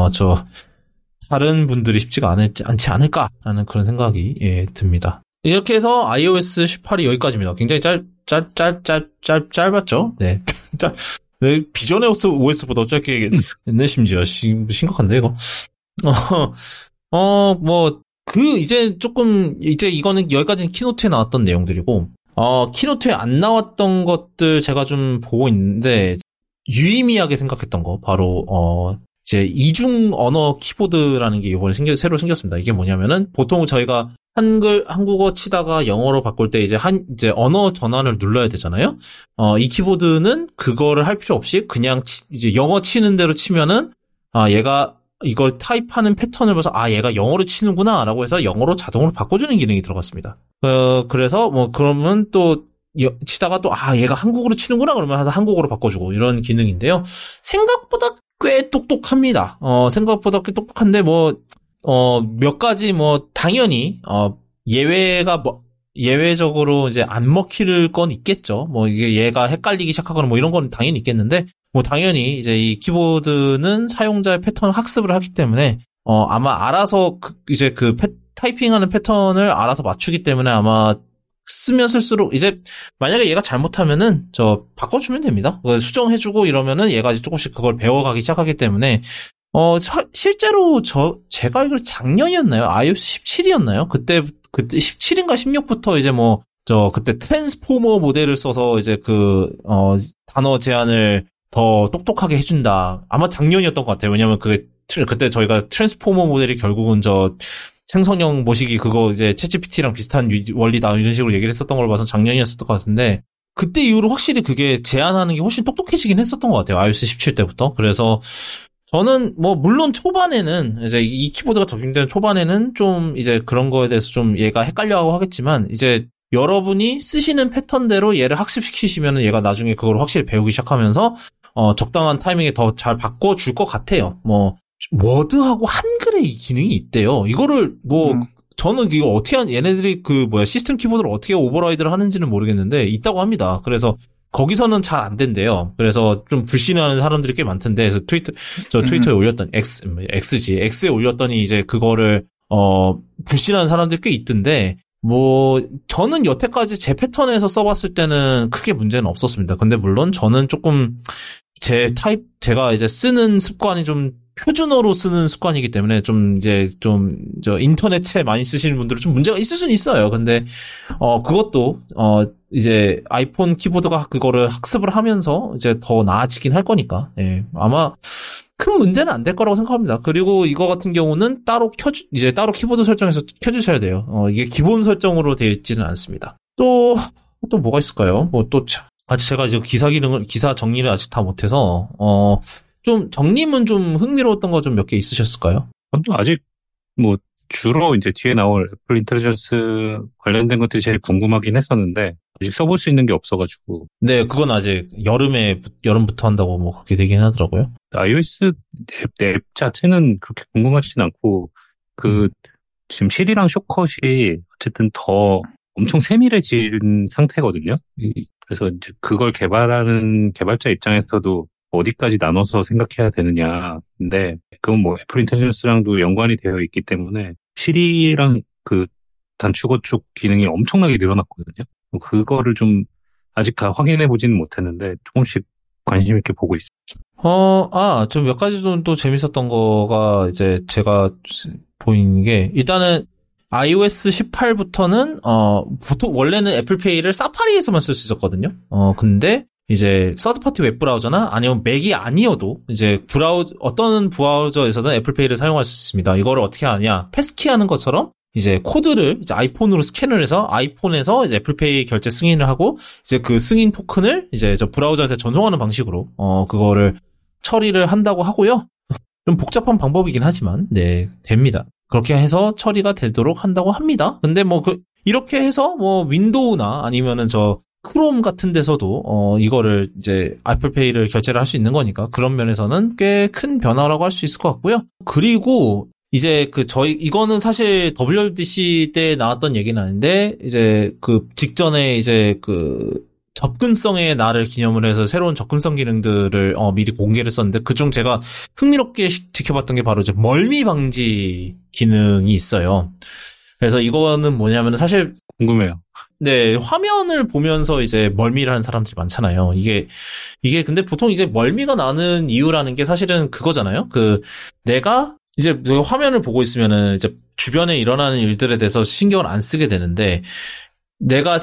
다른 분들이 쉽지가 않지 않을까라는 그런 생각이, 예, 듭니다. 이렇게 해서 iOS 18이 여기까지입니다. 굉장히 짧았죠? 네. 비전의 OS보다 짧게 했네, 심지어. 심각한데, 이거. 이제 이거는 여기까지는 키노트에 나왔던 내용들이고, 키노트에 안 나왔던 것들 제가 좀 보고 있는데, 유의미하게 생각했던 거, 바로, 이제 이중 언어 키보드라는 게 이번에 새로 생겼습니다. 이게 뭐냐면은, 보통 저희가 한국어 치다가 영어로 바꿀 때 이제 언어 전환을 눌러야 되잖아요? 이 키보드는 그거를 할 필요 없이 그냥 이제 영어 치는 대로 치면은, 얘가 이걸 타입하는 패턴을 봐서, 얘가 영어로 치는구나, 라고 해서 영어로 자동으로 바꿔주는 기능이 들어갔습니다. 그래서 그러면 또, 치다가 또, 얘가 한국어로 치는구나, 그러면 한국어로 바꿔주고, 이런 기능인데요. 생각보다 꽤 똑똑합니다. 생각보다 꽤 똑똑한데, 몇 가지 당연히, 예외적으로 이제 안 먹힐 건 있겠죠. 이게 얘가 헷갈리기 시작하거나 이런 건 당연히 있겠는데, 당연히 이제 이 키보드는 사용자의 패턴을 학습을 하기 때문에, 아마 알아서 타이핑하는 패턴을 알아서 맞추기 때문에 아마 쓰면 쓸수록 이제 만약에 얘가 잘못하면은 바꿔주면 됩니다. 수정해주고 이러면은 얘가 이제 조금씩 그걸 배워가기 시작하기 때문에, 실제로 제가 알기로 작년이었나요? iOS 17이었나요? 그때 17인가 16부터 이제 그때 트랜스포머 모델을 써서 이제 단어 제한을 더 똑똑하게 해준다. 아마 작년이었던 것 같아요. 왜냐면 그때 저희가 트랜스포머 모델이 결국은 생성형 모시기 그거 이제 챗GPT랑 비슷한 원리다 이런 식으로 얘기를 했었던 걸 봐서 작년이었었던 것 같은데, 그때 이후로 확실히 그게 제한하는 게 훨씬 똑똑해지긴 했었던 것 같아요. iOS 17 때부터. 그래서 저는 물론 초반에는 이제 이 키보드가 적용되는 초반에는 좀 이제 그런 거에 대해서 좀 얘가 헷갈려하고 하겠지만, 이제 여러분이 쓰시는 패턴대로 얘를 학습시키시면은 얘가 나중에 그걸 확실히 배우기 시작하면서 적당한 타이밍에 더 잘 바꿔줄 것 같아요. 워드하고 한글의 이 기능이 있대요. 이거를 저는 이거 어떻게 얘네들이 시스템 키보드를 어떻게 오버라이드를 하는지는 모르겠는데 있다고 합니다. 그래서 거기서는 잘 안 된대요. 그래서 좀 불신하는 사람들이 꽤 많던데, 그래서 트위터에 올렸던 X에 올렸더니 이제 그거를 불신하는 사람들이 꽤 있던데, 저는 여태까지 제 패턴에서 써봤을 때는 크게 문제는 없었습니다. 근데 물론 저는 조금 제가 이제 쓰는 습관이 좀 표준어로 쓰는 습관이기 때문에 인터넷에 많이 쓰시는 분들은 좀 문제가 있을 수는 있어요. 근데, 그것도, 이제 아이폰 키보드가 그거를 학습을 하면서 이제 더 나아지긴 할 거니까, 예. 아마 큰 문제는 안 될 거라고 생각합니다. 그리고 이거 같은 경우는 따로 키보드 설정에서 켜주셔야 돼요. 이게 기본 설정으로 되어 있지는 않습니다. 또 뭐가 있을까요? 아직 제가 이제 기사 정리를 아직 다 못해서, 좀 정님은 좀 흥미로웠던 거 좀 몇 개 있으셨을까요? 아직 주로 이제 뒤에 나올 애플 인텔리전스 관련된 것들이 제일 궁금하긴 했었는데 아직 써볼 수 있는 게 없어가지고. 네, 그건 아직 여름부터 한다고 그렇게 되긴 하더라고요. iOS 앱 자체는 그렇게 궁금하진 않고 지금 실이랑 숏컷이 어쨌든 더 엄청 세밀해진 상태거든요. 그래서 이제 그걸 개발하는 개발자 입장에서도 어디까지 나눠서 생각해야 되느냐. 근데 그건 애플 인텔리전스랑도 연관이 되어 있기 때문에 시리랑 단축어 쪽 기능이 엄청나게 늘어났거든요. 그거를 좀 아직 다 확인해 보지는 못했는데 조금씩 관심 있게 보고 있습니다. 좀 몇 가지 좀 또 재밌었던 거가 이제 제가 보이는 게, 일단은 iOS 18부터는 보통 원래는 애플페이를 사파리에서만 쓸 수 있었거든요. 근데 이제 서드파티 웹브라우저나 아니면 맥이 아니어도 이제 어떤 브라우저에서든 애플페이를 사용할 수 있습니다. 이거를 어떻게 하냐? 패스키 하는 것처럼 이제 코드를 이제 아이폰으로 스캔을 해서 아이폰에서 이제 애플페이 결제 승인을 하고 이제 그 승인 토큰을 이제 저 브라우저한테 전송하는 방식으로 그거를 처리를 한다고 하고요. 좀 복잡한 방법이긴 하지만 네, 됩니다. 그렇게 해서 처리가 되도록 한다고 합니다. 근데 뭐 이렇게 해서 뭐 윈도우나 아니면은 저 크롬 같은 데서도 이거를 이제 애플페이를 결제를 할 수 있는 거니까 그런 면에서는 꽤 큰 변화라고 할 수 있을 것 같고요. 그리고 이제 이거는 사실 WWDC 때 나왔던 얘기는 아닌데 이제 그 직전에 이제 그 접근성의 날을 기념을 해서 새로운 접근성 기능들을 미리 공개를 했었는데 그중 제가 흥미롭게 지켜봤던 게 바로 이제 멀미 방지 기능이 있어요. 그래서 이거는 뭐냐면 사실 궁금해요. 네, 화면을 보면서 이제 멀미를 하는 사람들이 많잖아요. 이게 근데 보통 이제 멀미가 나는 이유라는 게 사실은 그거잖아요. 내가 이제 화면을 보고 있으면은 이제 주변에 일어나는 일들에 대해서 신경을 안 쓰게 되는데 내가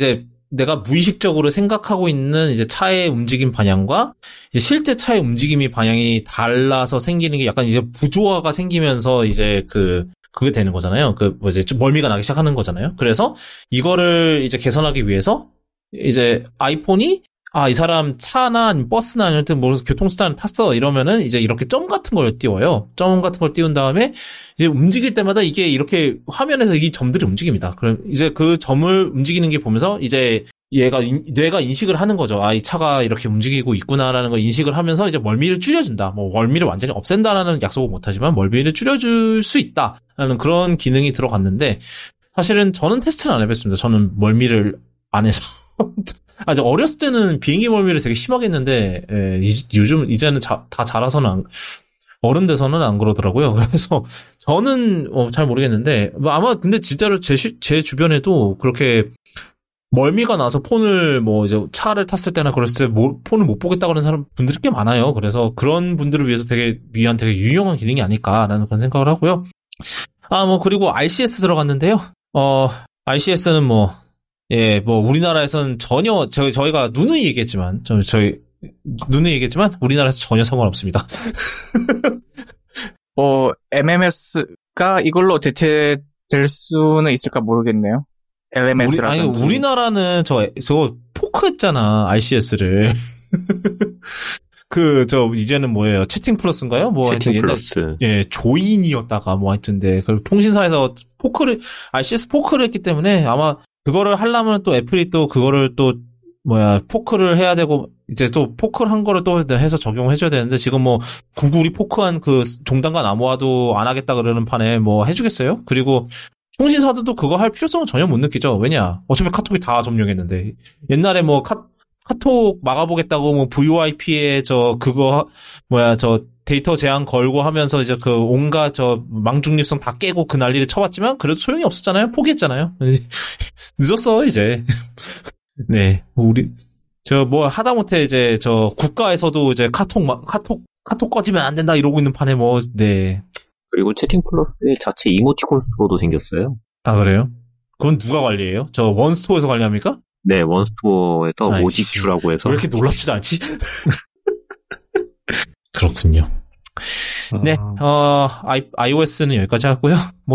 무의식적으로 생각하고 있는 이제 차의 움직임 방향과 이제 실제 차의 움직임이 방향이 달라서 생기는 게 약간 이제 부조화가 생기면서 이제 그게 되는 거잖아요. 이제 멀미가 나기 시작하는 거잖아요. 그래서 이거를 이제 개선하기 위해서 이제 아이폰이 이 사람 차나 아니면 버스나 아니면 뭐 교통수단을 탔어 이러면은 이제 이렇게 점 같은 걸 띄워요. 점 같은 걸 띄운 다음에 이제 움직일 때마다 이게 이렇게 화면에서 이 점들이 움직입니다. 그럼 이제 그 점을 움직이는 게 보면서 이제 뇌가 인식을 하는 거죠. 이 차가 이렇게 움직이고 있구나라는 걸 인식을 하면서 이제 멀미를 줄여준다. 뭐 멀미를 완전히 없앤다라는 약속은 못하지만 멀미를 줄여줄 수 있다라는 그런 기능이 들어갔는데 사실은 저는 테스트는 안 해봤습니다. 저는 멀미를 안 해서. 아직 어렸을 때는 비행기 멀미를 되게 심하게 했는데 요즘 이제는 다 자라서는 어른 돼서는 안 그러더라고요. 그래서 저는 잘 모르겠는데 아마 근데 진짜로 제 주변에도 그렇게 멀미가 나서 폰을 뭐 이제 차를 탔을 때나 그랬을 때 폰을 못 보겠다고 하는 분들이 꽤 많아요. 그래서 그런 분들을 위해서 되게 유용한 기능이 아닐까라는 그런 생각을 하고요. 그리고 RCS 들어갔는데요. RCS는 우리나라에서는 전혀, 저희가 누누이 얘기했지만, 우리나라에서 전혀 상관없습니다. MMS가 이걸로 대체될 수는 있을까 모르겠네요. LMS라든지. 우리나라는 저거 포크했잖아, RCS를. 이제는 뭐예요? 채팅 플러스인가요? 채팅 플러스. 예, 조인이었다가 하여튼데, 통신사에서 RCS 포크를 했기 때문에 아마 그거를 하려면 또 애플이 또 그거를 포크를 해야 되고, 이제 또 포크를 한 거를 또 해서 적용해줘야 되는데, 지금 구글이 포크한 종단과 나무와도 안 하겠다 그러는 판에 해주겠어요? 그리고 통신사들도 그거 할 필요성은 전혀 못 느끼죠. 왜냐? 어차피 카톡이 다 점령했는데. 옛날에 카톡 막아보겠다고 VoIP에 데이터 제한 걸고 하면서 이제 온갖 망중립성 다 깨고 그 난리를 쳐봤지만 그래도 소용이 없었잖아요. 포기했잖아요. 늦었어, 이제. 네. 하다못해 이제 국가에서도 이제 카톡 꺼지면 안 된다 이러고 있는 판에 네. 그리고 채팅 플러스의 자체 이모티콘 스토어도 생겼어요. 아, 그래요? 그건 누가 관리해요? 원스토어에서 관리합니까? 네, 원스토어에서 오직주라고 해서. 왜 이렇게 놀랍지도 않지? 그렇군요. 네, iOS는 여기까지 하고요.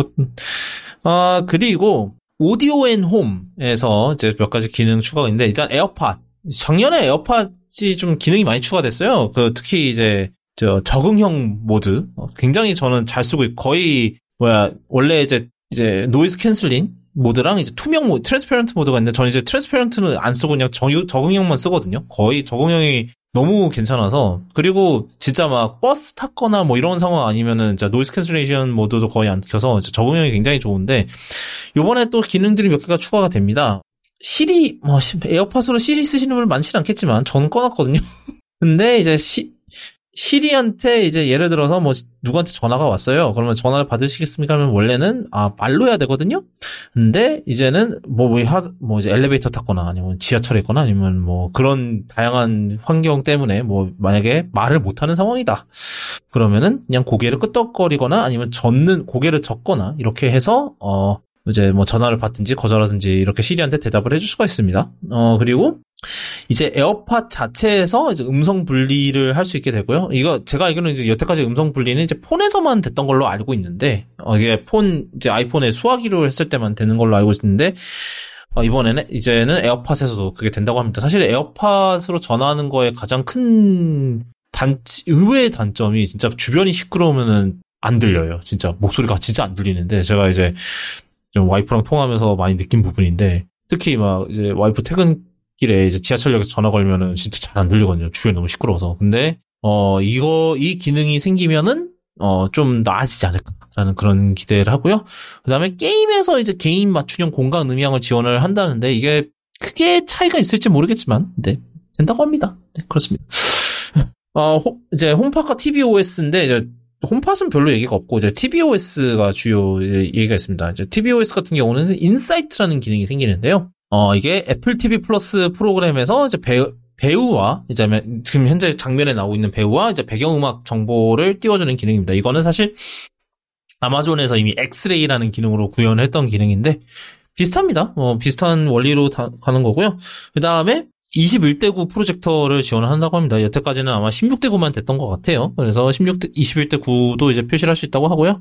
그리고 오디오 앤 홈에서 이제 몇 가지 기능 추가가 있는데, 일단 에어팟. 작년에 에어팟이 좀 기능이 많이 추가됐어요. 특히 이제, 적응형 모드. 굉장히 저는 잘 쓰고 있고, 거의, 원래 이제 노이즈 캔슬링 모드랑 이제 투명 모드, 트랜스페런트 모드가 있는데, 저는 이제 트랜스페런트는 안 쓰고 그냥 적응형만 쓰거든요. 거의 적응형이 너무 괜찮아서. 그리고 진짜 버스 탔거나 이런 상황 아니면은 진짜 노이즈 캔슬레이션 모드도 거의 안 켜서 적응형이 굉장히 좋은데, 요번에 또 기능들이 몇 개가 추가가 됩니다. 시리, 에어팟으로 시리 쓰시는 분은 많지는 않겠지만, 저는 꺼놨거든요. 근데 이제 시리한테 이제 예를 들어서 누구한테 전화가 왔어요. 그러면 전화를 받으시겠습니까? 하면 원래는 말로 해야 되거든요. 근데 이제는 이제 엘리베이터 탔거나 아니면 지하철에 있거나 아니면 그런 다양한 환경 때문에 만약에 말을 못 하는 상황이다. 그러면은 그냥 고개를 끄덕거리거나 아니면 고개를 젓거나 이렇게 해서 이제 전화를 받든지 거절하든지 이렇게 시리한테 대답을 해줄 수가 있습니다. 그리고 이제 에어팟 자체에서 이제 음성 분리를 할 수 있게 되고요. 이거 제가 알기로는 이제 여태까지 음성 분리는 이제 폰에서만 됐던 걸로 알고 있는데, 이게 이제 아이폰에 수화기로 했을 때만 되는 걸로 알고 있는데, 이번에는 이제는 에어팟에서도 그게 된다고 합니다. 사실 에어팟으로 전화하는 거에 가장 큰 의외의 단점이 진짜 주변이 시끄러우면은 안 들려요. 진짜 목소리가 진짜 안 들리는데, 제가 이제 좀 와이프랑 통화하면서 많이 느낀 부분인데, 특히 막 이제 와이프 퇴근길에 이제 지하철역에서 전화 걸면은 진짜 잘 안 들리거든요. 주변이 너무 시끄러워서. 근데 이 기능이 생기면은 좀 나아지지 않을까라는 그런 기대를 하고요. 그 다음에 게임에서 이제 개인 맞춤형 공간 음향을 지원을 한다는데, 이게 크게 차이가 있을지 모르겠지만, 네, 된다고 합니다. 네, 그렇습니다. 이제 홈팟과 tvOS인데, 이제 홈팟은 별로 얘기가 없고, 이제 tvOS가 주요 얘기가 있습니다. 이제 tvOS 같은 경우는 인사이트라는 기능이 생기는데요. 이게 애플 TV 플러스 프로그램에서 이제 배우와 이제 지금 현재 장면에 나오고 있는 배우와 이제 배경음악 정보를 띄워주는 기능입니다. 이거는 사실 아마존에서 이미 엑스레이라는 기능으로 구현했던 기능인데 비슷합니다. 비슷한 원리로 가는 거고요. 그 다음에 21대9 프로젝터를 지원을 한다고 합니다. 여태까지는 아마 16대9만 됐던 것 같아요. 그래서 21대9도 이제 표시를 할 수 있다고 하고요.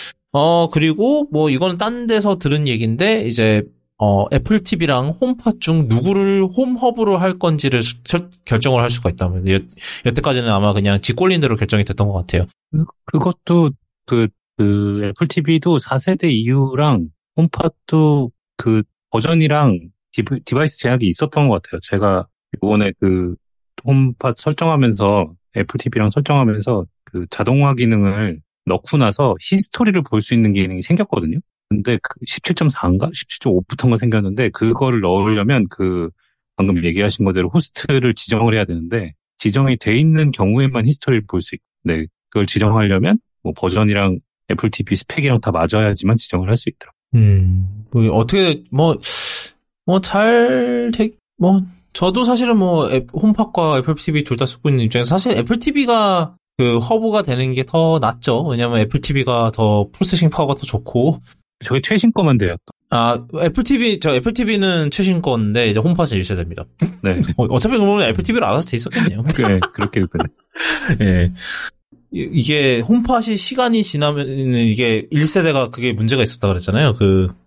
그리고 뭐 이거는 딴 데서 들은 얘기인데 이제 애플 TV랑 홈팟 중 누구를 홈허브로 할 건지를 결정을 할 수가 있다. 여태까지는 아마 그냥 지 꼴린 대로 결정이 됐던 것 같아요. 그것도 그 애플 TV도 4세대 이후랑 홈팟도 그 버전이랑 디바이스 제약이 있었던 것 같아요. 제가 이번에 그 홈팟 설정하면서 애플 TV랑 설정하면서 그 자동화 기능을 넣고 나서 히스토리를 볼 수 있는 기능이 생겼거든요. 근데 17.4인가? 17.5부터인가 생겼는데 그거를 넣으려면 그 방금 얘기하신 거대로 호스트를 지정을 해야 되는데 지정이 돼 있는 경우에만 히스토리를 볼 수 있고 네, 그걸 지정하려면 뭐 버전이랑 애플 TV 스펙이랑 다 맞아야지만 지정을 할 수 있더라고요. 어떻게 저도 사실은 홈팟과 애플 TV 둘 다 쓰고 있는 입장에서 사실 애플 TV가 그 허브가 되는 게 더 낫죠. 왜냐면 애플 TV가 더 프로세싱 파워가 더 좋고. 저게 최신 거만 돼요. 애플 TV는 최신 건데 이제 홈팟은 1세대입니다. 네. 어차피 그러면 애플 TV를 알아서 돼 있었겠네요. 네, 그렇게 됐네. 예. 이게 홈팟이 시간이 지나면 이게 1세대가 그게 문제가 있었다 그랬잖아요.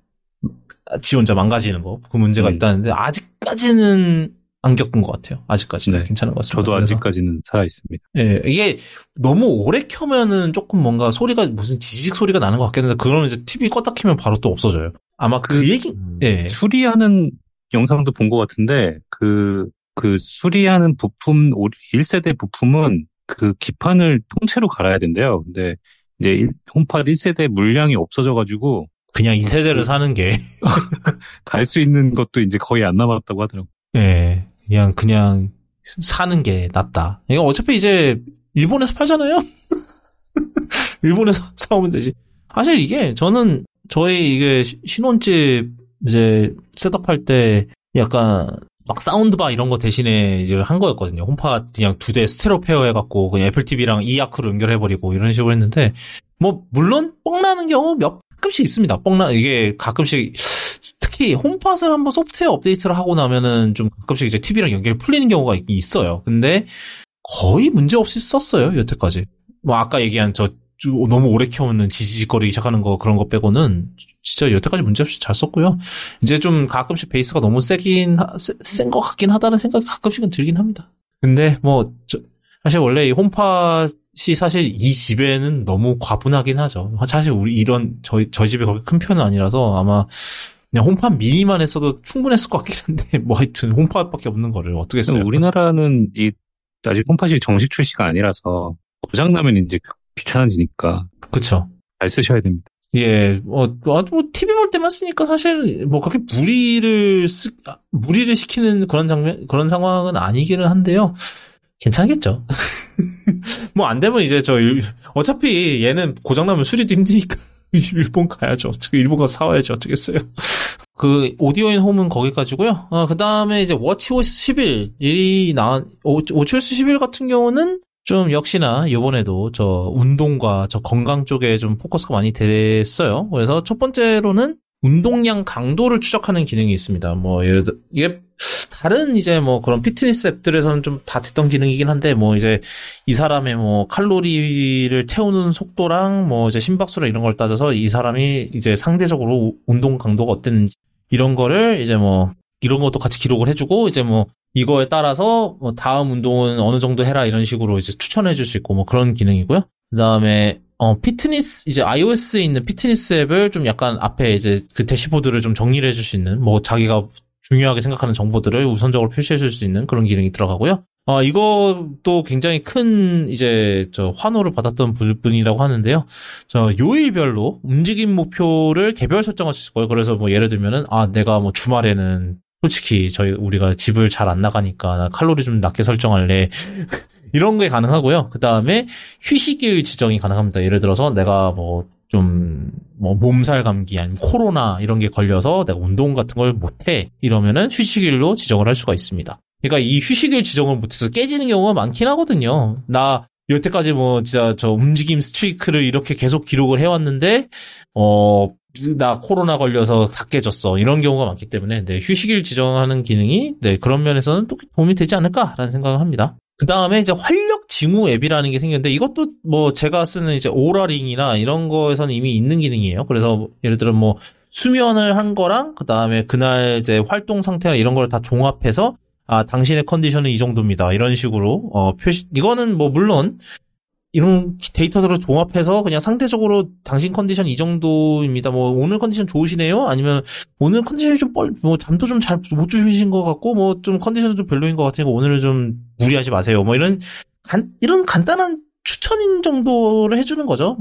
지 혼자 망가지는 거. 그 문제가 있다는데 아직까지는 안 겪은 것 같아요. 아직까지는 괜찮은 것 같습니다. 저도 아직까지는 살아있습니다. 예, 이게 너무 오래 켜면은 조금 뭔가 소리가 무슨 지직 소리가 나는 것 같겠는데 그러면 이제 TV 껐다 켜면 바로 또 없어져요. 아마 예. 수리하는 영상도 본 것 같은데 그 수리하는 부품 1세대 부품은 그 기판을 통째로 갈아야 된대요. 근데 이제 홈팟 1세대 물량이 없어져가지고 그냥 2세대를 사는 게 갈 수 있는 것도 이제 거의 안 남았다고 하더라고요. 예, 그냥 사는 게 낫다. 이거 어차피 이제 일본에서 팔잖아요. 일본에서 사오면 되지. 사실 이게 저희 신혼집 이제 셋업할 때 약간 막 사운드바 이런 거 대신에 이제 한 거였거든요. 홈팟 그냥 2대 스테레오 페어 해갖고 그냥 애플 TV랑 이아크로 연결해버리고 이런 식으로 했는데 물론 뻥나는 경우 가끔씩 있습니다. 이게 가끔씩 특히 홈팟을 한번 소프트웨어 업데이트를 하고 나면은 좀 가끔씩 이제 TV랑 연결이 풀리는 경우가 있어요. 근데 거의 문제 없이 썼어요, 여태까지. 아까 얘기한 너무 오래 켜면 지지직거리기 시작하는 거 그런 거 빼고는 진짜 여태까지 문제 없이 잘 썼고요. 이제 좀 가끔씩 베이스가 너무 센 것 같긴 하다는 생각이 가끔씩은 들긴 합니다. 근데 사실 원래 이 홈팟이 사실 이 집에는 너무 과분하긴 하죠. 사실 저희 집이 그렇게 큰 편은 아니라서 아마 그냥 홈팟 미니만 했어도 충분했을 것 같긴 한데 하여튼 홈팟밖에 없는 거를 어떻게 써요? 우리나라는 아직 홈팟이 정식 출시가 아니라서 고장나면 이제 귀찮아지니까. 그쵸. 잘 쓰셔야 됩니다. 예, TV 볼 때만 쓰니까 사실 그렇게 무리를 시키는 그런 상황은 아니기는 한데요. 괜찮겠죠. 안 되면 이제 어차피 얘는 고장나면 수리도 힘드니까 일본 가야죠. 일본 가서 사와야죠. 어쩌겠어요. 오디오인 홈은 거기까지고요. 그 다음에 이제 워치OS 11이 워치OS 11 같은 경우는 좀 역시나 이번에도 운동과 건강 쪽에 좀 포커스가 많이 됐어요. 그래서 첫 번째로는 운동량 강도를 추적하는 기능이 있습니다. 예를 들어 이게 다른 이제 뭐 그런 피트니스 앱들에서는 좀 다 됐던 기능이긴 한데, 뭐 이제 이 사람의 뭐 칼로리를 태우는 속도랑 뭐 이제 심박수랑 이런 걸 따져서 이 사람이 이제 상대적으로 운동 강도가 어땠는지 이런 거를 이제 뭐 이런 것도 같이 기록을 해주고, 이제 뭐 이거에 따라서 뭐 다음 운동은 어느 정도 해라 이런 식으로 이제 추천해 줄 수 있고 뭐 그런 기능이고요. 그다음에 피트니스, 이제 iOS에 있는 피트니스 앱을 좀 약간 앞에 이제 그 대시보드를 좀 정리를 해줄 수 있는, 뭐 자기가 중요하게 생각하는 정보들을 우선적으로 표시해 줄 수 있는 그런 기능이 들어가고요. 이것도 굉장히 큰 이제 환호를 받았던 부분이라고 하는데요. 요일별로 움직임 목표를 개별 설정할 수 있을 거예요. 그래서 뭐 예를 들면은, 내가 뭐 주말에는 솔직히 우리가 집을 잘 안 나가니까 나 칼로리 좀 낮게 설정할래. 이런 게 가능하고요. 그 다음에 휴식일 지정이 가능합니다. 예를 들어서 내가 몸살 감기 아니면 코로나 이런 게 걸려서 내가 운동 같은 걸 못해. 이러면은 휴식일로 지정을 할 수가 있습니다. 그러니까 이 휴식일 지정을 못해서 깨지는 경우가 많긴 하거든요. 나 여태까지 뭐 진짜 움직임 스트리크를 이렇게 계속 기록을 해왔는데, 나 코로나 걸려서 다 깨졌어. 이런 경우가 많기 때문에, 네, 휴식일 지정하는 기능이, 네, 그런 면에서는 또 도움이 되지 않을까라는 생각을 합니다. 그 다음에 이제 활력 징후 앱이라는 게 생겼는데, 이것도 뭐 제가 쓰는 이제 오라링이나 이런 거에서는 이미 있는 기능이에요. 그래서 예를 들어 뭐 수면을 한 거랑, 그 다음에 그날 이제 활동 상태나 이런 걸 다 종합해서, 당신의 컨디션은 이 정도입니다. 이런 식으로, 이거는 뭐 물론, 이런 데이터들을 종합해서 그냥 상대적으로 당신 컨디션 이 정도입니다. 뭐 오늘 컨디션 좋으시네요? 아니면 오늘 컨디션이 좀 잠도 좀 잘 못 주무신 것 같고 뭐 좀 컨디션도 좀 별로인 것 같으니까 오늘은 좀 무리하지 마세요. 뭐 이런 간단한 추천 정도를 해주는 거죠.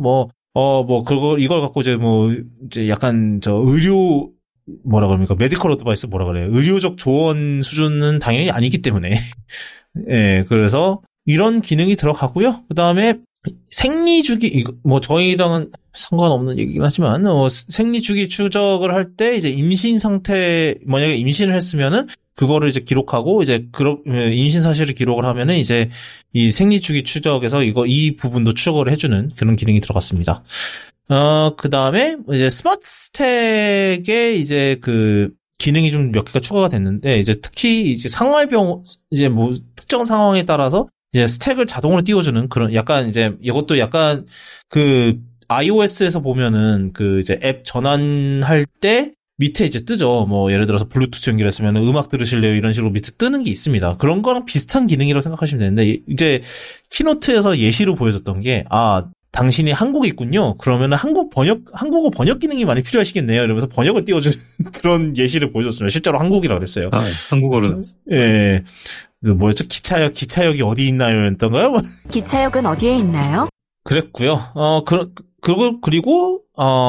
이걸 갖고 이제 약간 의료 뭐라 그럽니까? 메디컬 어드바이스 뭐라 그래요? 의료적 조언 수준은 당연히 아니기 때문에. 예, 그래서 이런 기능이 들어가고요. 그 다음에 생리주기, 뭐 저희랑은 상관없는 얘기긴 하지만, 생리주기 추적을 할 때 이제 임신 상태, 만약에 임신을 했으면은 그거를 이제 기록하고 이제 임신 사실을 기록을 하면은 이제 이 생리주기 추적에서 이 부분도 추적을 해주는 그런 기능이 들어갔습니다. 그 다음에 이제 스마트 스택에 이제 기능이 좀 몇 개가 추가가 됐는데, 이제 특히 이제 이제 뭐 특정 상황에 따라서 이제 스택을 자동으로 띄워주는 그런 약간 이제 이것도 약간 iOS에서 보면은 이제 앱 전환할 때 밑에 이제 뜨죠. 뭐 예를 들어서 블루투스 연결했으면 음악 들으실래요? 이런 식으로 밑에 뜨는 게 있습니다. 그런 거랑 비슷한 기능이라고 생각하시면 되는데, 이제 키노트에서 예시로 보여줬던 게 당신이 한국에 있군요. 그러면은 한국어 번역 기능이 많이 필요하시겠네요. 이러면서 번역을 띄워주는 그런 예시를 보여줬습니다. 실제로 한국이라고 그랬어요. 한국어로. 예. 뭐였죠? 기차역이 어디 있나요? 였던가요? 기차역은 어디에 있나요? 그랬고요. 그리고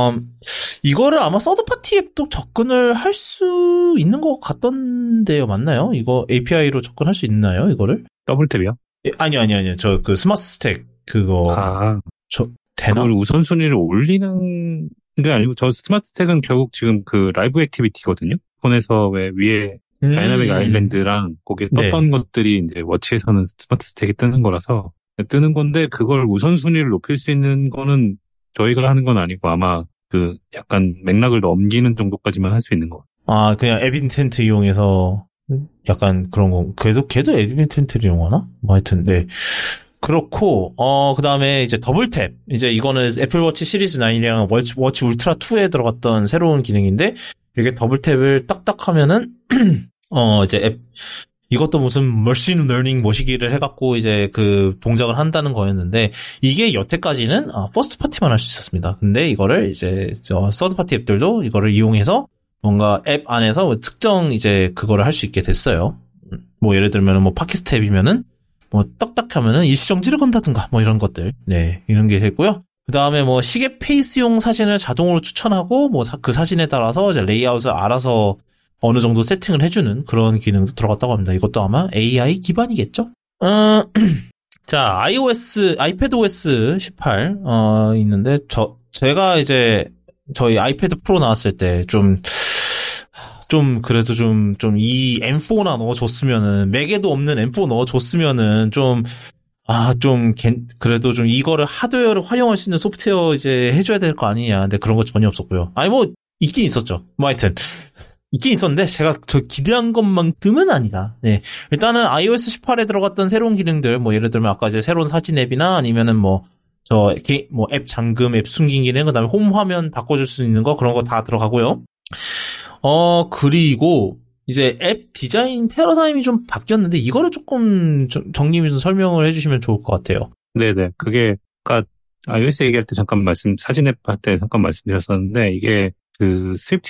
이거를 아마 서드파티 앱도 접근을 할 수 있는 것 같던데요. 맞나요? 이거 API로 접근할 수 있나요? 이거를? 더블탭이요? 아니요. 저 스마트 스택 그거. 그걸 우선순위를 올리는 게 아니고, 저 스마트 스택은 결국 지금 라이브 액티비티거든요? 폰에서 왜 위에 다이나믹 아일랜드랑 거기에 떴던 것들이 이제 워치에서는 스마트 스택이 뜨는 거라서 뜨는 건데, 그걸 우선순위를 높일 수 있는 거는 저희가 하는 건 아니고 아마 약간 맥락을 넘기는 정도까지만 할 수 있는 거. 그냥 앱 인텐트 이용해서 약간 그런 거. 걔도 앱 인텐트를 이용하나? 뭐 하여튼, 네. 그렇고, 그 다음에 이제 더블탭. 이제 이거는 애플워치 시리즈 9이랑 워치 울트라 2에 들어갔던 새로운 기능인데, 이게 더블탭을 딱딱 하면은, 이제 이것도 무슨 머신 러닝 모시기를 해갖고 이제 동작을 한다는 거였는데, 이게 여태까지는, 퍼스트 파티만 할 수 있었습니다. 근데 이거를 이제, 서드 파티 앱들도 이거를 이용해서 뭔가 앱 안에서 특정 이제 그거를 할 수 있게 됐어요. 뭐 예를 들면 뭐 팟캐스트 앱이면은, 뭐 딱딱 하면은 일시정지를 건다든가 뭐 이런 것들, 네, 이런 게 됐고요. 그 다음에 뭐 시계 페이스용 사진을 자동으로 추천하고 뭐 그 사진에 따라서 이제 레이아웃을 알아서 어느 정도 세팅을 해주는 그런 기능도 들어갔다고 합니다. 이것도 아마 AI 기반이겠죠? 자, iPadOS 18 있는데 제가 이제 저희 아이패드 프로 나왔을 때 그래도 이 M4나 넣어줬으면은, 맥에도 없는 M4 넣어줬으면은, 그래도 이거를 하드웨어를 활용할 수 있는 소프트웨어 이제 해줘야 될 거 아니냐. 근데 그런 거 전혀 없었고요. 있긴 있었죠. 뭐 하여튼. 있긴 있었는데 제가 저 기대한 것만큼은 아니다. 네. 일단은 iOS 18에 들어갔던 새로운 기능들, 뭐 예를 들면 아까 이제 새로운 사진 앱이나 아니면은 뭐 앱 잠금, 앱 숨긴 기능, 그다음에 홈 화면 바꿔줄 수 있는 거 그런 거 다 들어가고요. 그리고 이제 앱 디자인 패러다임이 좀 바뀌었는데 이거를 조금 정님이 좀 설명을 해주시면 좋을 것 같아요. 네네. 그게 아까 iOS 얘기할 때 잠깐 사진 앱 할 때 잠깐 말씀드렸었는데 이게 그 스위프트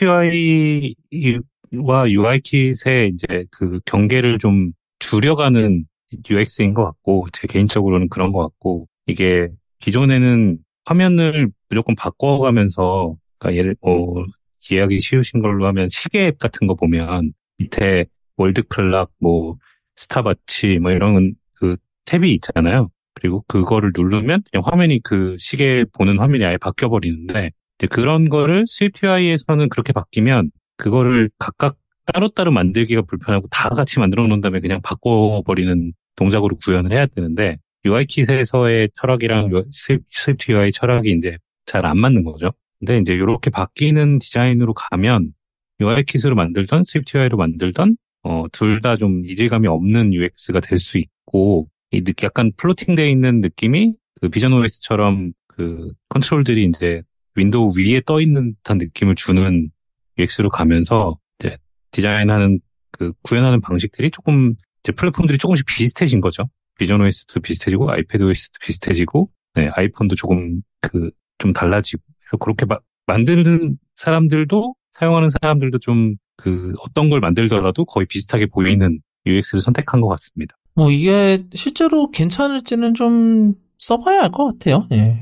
UI와 UI 킷의 이제 그 경계를 좀 줄여가는 UX인 것 같고, 제 개인적으로는 그런 것 같고, 이게 기존에는 화면을 무조건 바꿔가면서, 그러니까 이해하기 쉬우신 걸로 하면 시계 앱 같은 거 보면 밑에 월드 클락, 뭐 스타바치, 뭐 이런 그 탭이 있잖아요. 그리고 그거를 누르면 그냥 화면이 그 시계 보는 화면이 아예 바뀌어버리는데, 이제 그런 거를 스위프트 UI에서는 그렇게 바뀌면 그거를 각각 따로따로 만들기가 불편하고 다 같이 만들어 놓은 다음에 그냥 바꿔버리는 동작으로 구현을 해야 되는데 UI킷에서의 철학이랑 스위프트 UI 철학이 이제 잘 안 맞는 거죠. 근데 이제 이렇게 바뀌는 디자인으로 가면 UI킷으로 만들던 스위프트 UI로 만들던 둘 다 좀 이질감이 없는 UX가 될 수 있고 약간 플로팅되어 있는 느낌이 그 비전 OS처럼 그 컨트롤들이 이제 윈도우 위에 떠 있는 듯한 느낌을 주는 UX로 가면서 이제 디자인하는 그 구현하는 방식들이 조금 이제 플랫폼들이 조금씩 비슷해진 거죠. 비전 OS도 비슷해지고 아이패드 OS도 비슷해지고 네, 아이폰도 조금 좀 달라지고 그래서 그렇게 만드는 사람들도 사용하는 사람들도 좀 어떤 걸 만들더라도 거의 비슷하게 보이는 UX를 선택한 것 같습니다. 뭐 이게 실제로 괜찮을지는 좀 써봐야 알 것 같아요. 예.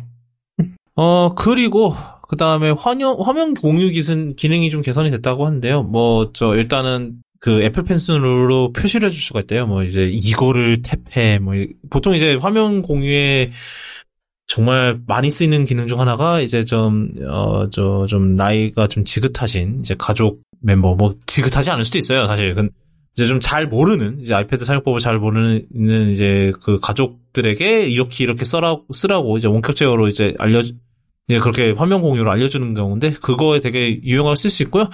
그리고, 그 다음에 화면 공유 기능이 좀 개선이 됐다고 하는데요. 일단은 애플 펜슬로 표시를 해줄 수가 있대요. 이제 이거를 탭해, 보통 이제 화면 공유에 정말 많이 쓰이는 기능 중 하나가 이제 좀 나이가 좀 지긋하신, 이제 가족 멤버, 지긋하지 않을 수도 있어요, 사실. 이제 좀 잘 모르는, 이제 아이패드 사용법을 잘 모르는 이제 그 가족들에게 이렇게 쓰라고 이제 원격 제어로 이제 이제 그렇게 화면 공유를 알려주는 경우인데, 그거에 되게 유용하게 쓸 수 있고요.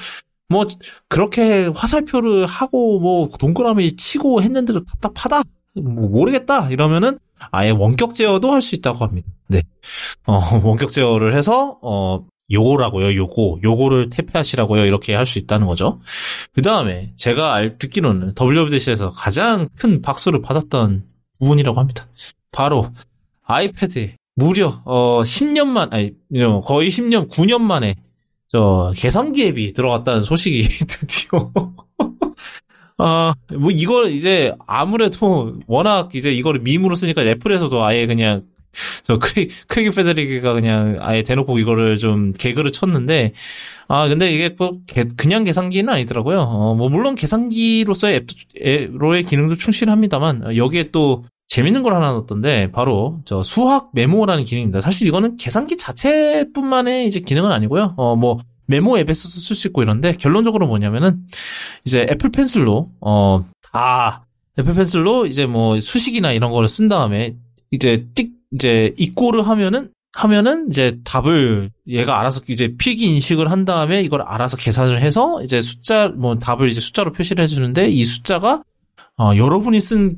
그렇게 화살표를 하고, 동그라미 치고 했는데도 답답하다? 모르겠다? 이러면은, 아예 원격 제어도 할 수 있다고 합니다. 네. 원격 제어를 해서, 요거라고요, 요거를 탭하시라고요, 이렇게 할 수 있다는 거죠. 그 다음에, 제가 듣기로는 WWDC에서 가장 큰 박수를 받았던 부분이라고 합니다. 바로, 아이패드에 무려 10년 거의 10년, 9년 만에 계산기 앱이 들어갔다는 소식이 드디어 이걸 이제 아무래도 워낙 이제 이거를 밈으로 쓰니까 애플에서도 아예 그냥 크레이그 페데리기가 그냥 아예 대놓고 이거를 좀 개그를 쳤는데 근데 이게 그냥 계산기는 아니더라고요. 물론 계산기로서의 앱로의 기능도 충실합니다만 여기에 또 재밌는 걸 하나 넣었던데 바로 수학 메모라는 기능입니다. 사실 이거는 계산기 자체뿐만의 이제 기능은 아니고요. 메모 앱에서도 쓸 수 있고 이런데 결론적으로 뭐냐면은 이제 애플 펜슬로 애플 펜슬로 이제 수식이나 이런 거를 쓴 다음에 이제 이꼬를 하면은 이제 답을 얘가 알아서 이제 필기 인식을 한 다음에 이걸 알아서 계산을 해서 이제 답을 이제 숫자로 표시를 해주는데 이 숫자가 여러분이 쓴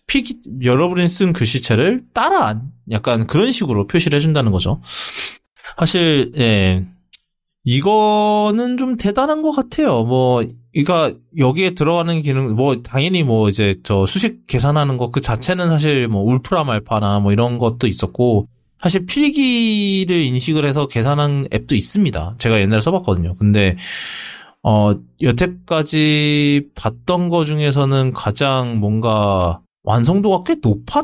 글씨체를 따라한 약간 그런 식으로 표시를 해준다는 거죠. 사실 이거는 좀 대단한 것 같아요. 그러니까 여기에 들어가는 기능 당연히 이제 수식 계산하는 거 그 자체는 사실 울프라 말파나 이런 것도 있었고 사실 필기를 인식을 해서 계산한 앱도 있습니다. 제가 옛날에 써봤거든요. 근데 여태까지 봤던 거 중에서는 가장 뭔가 완성도가 꽤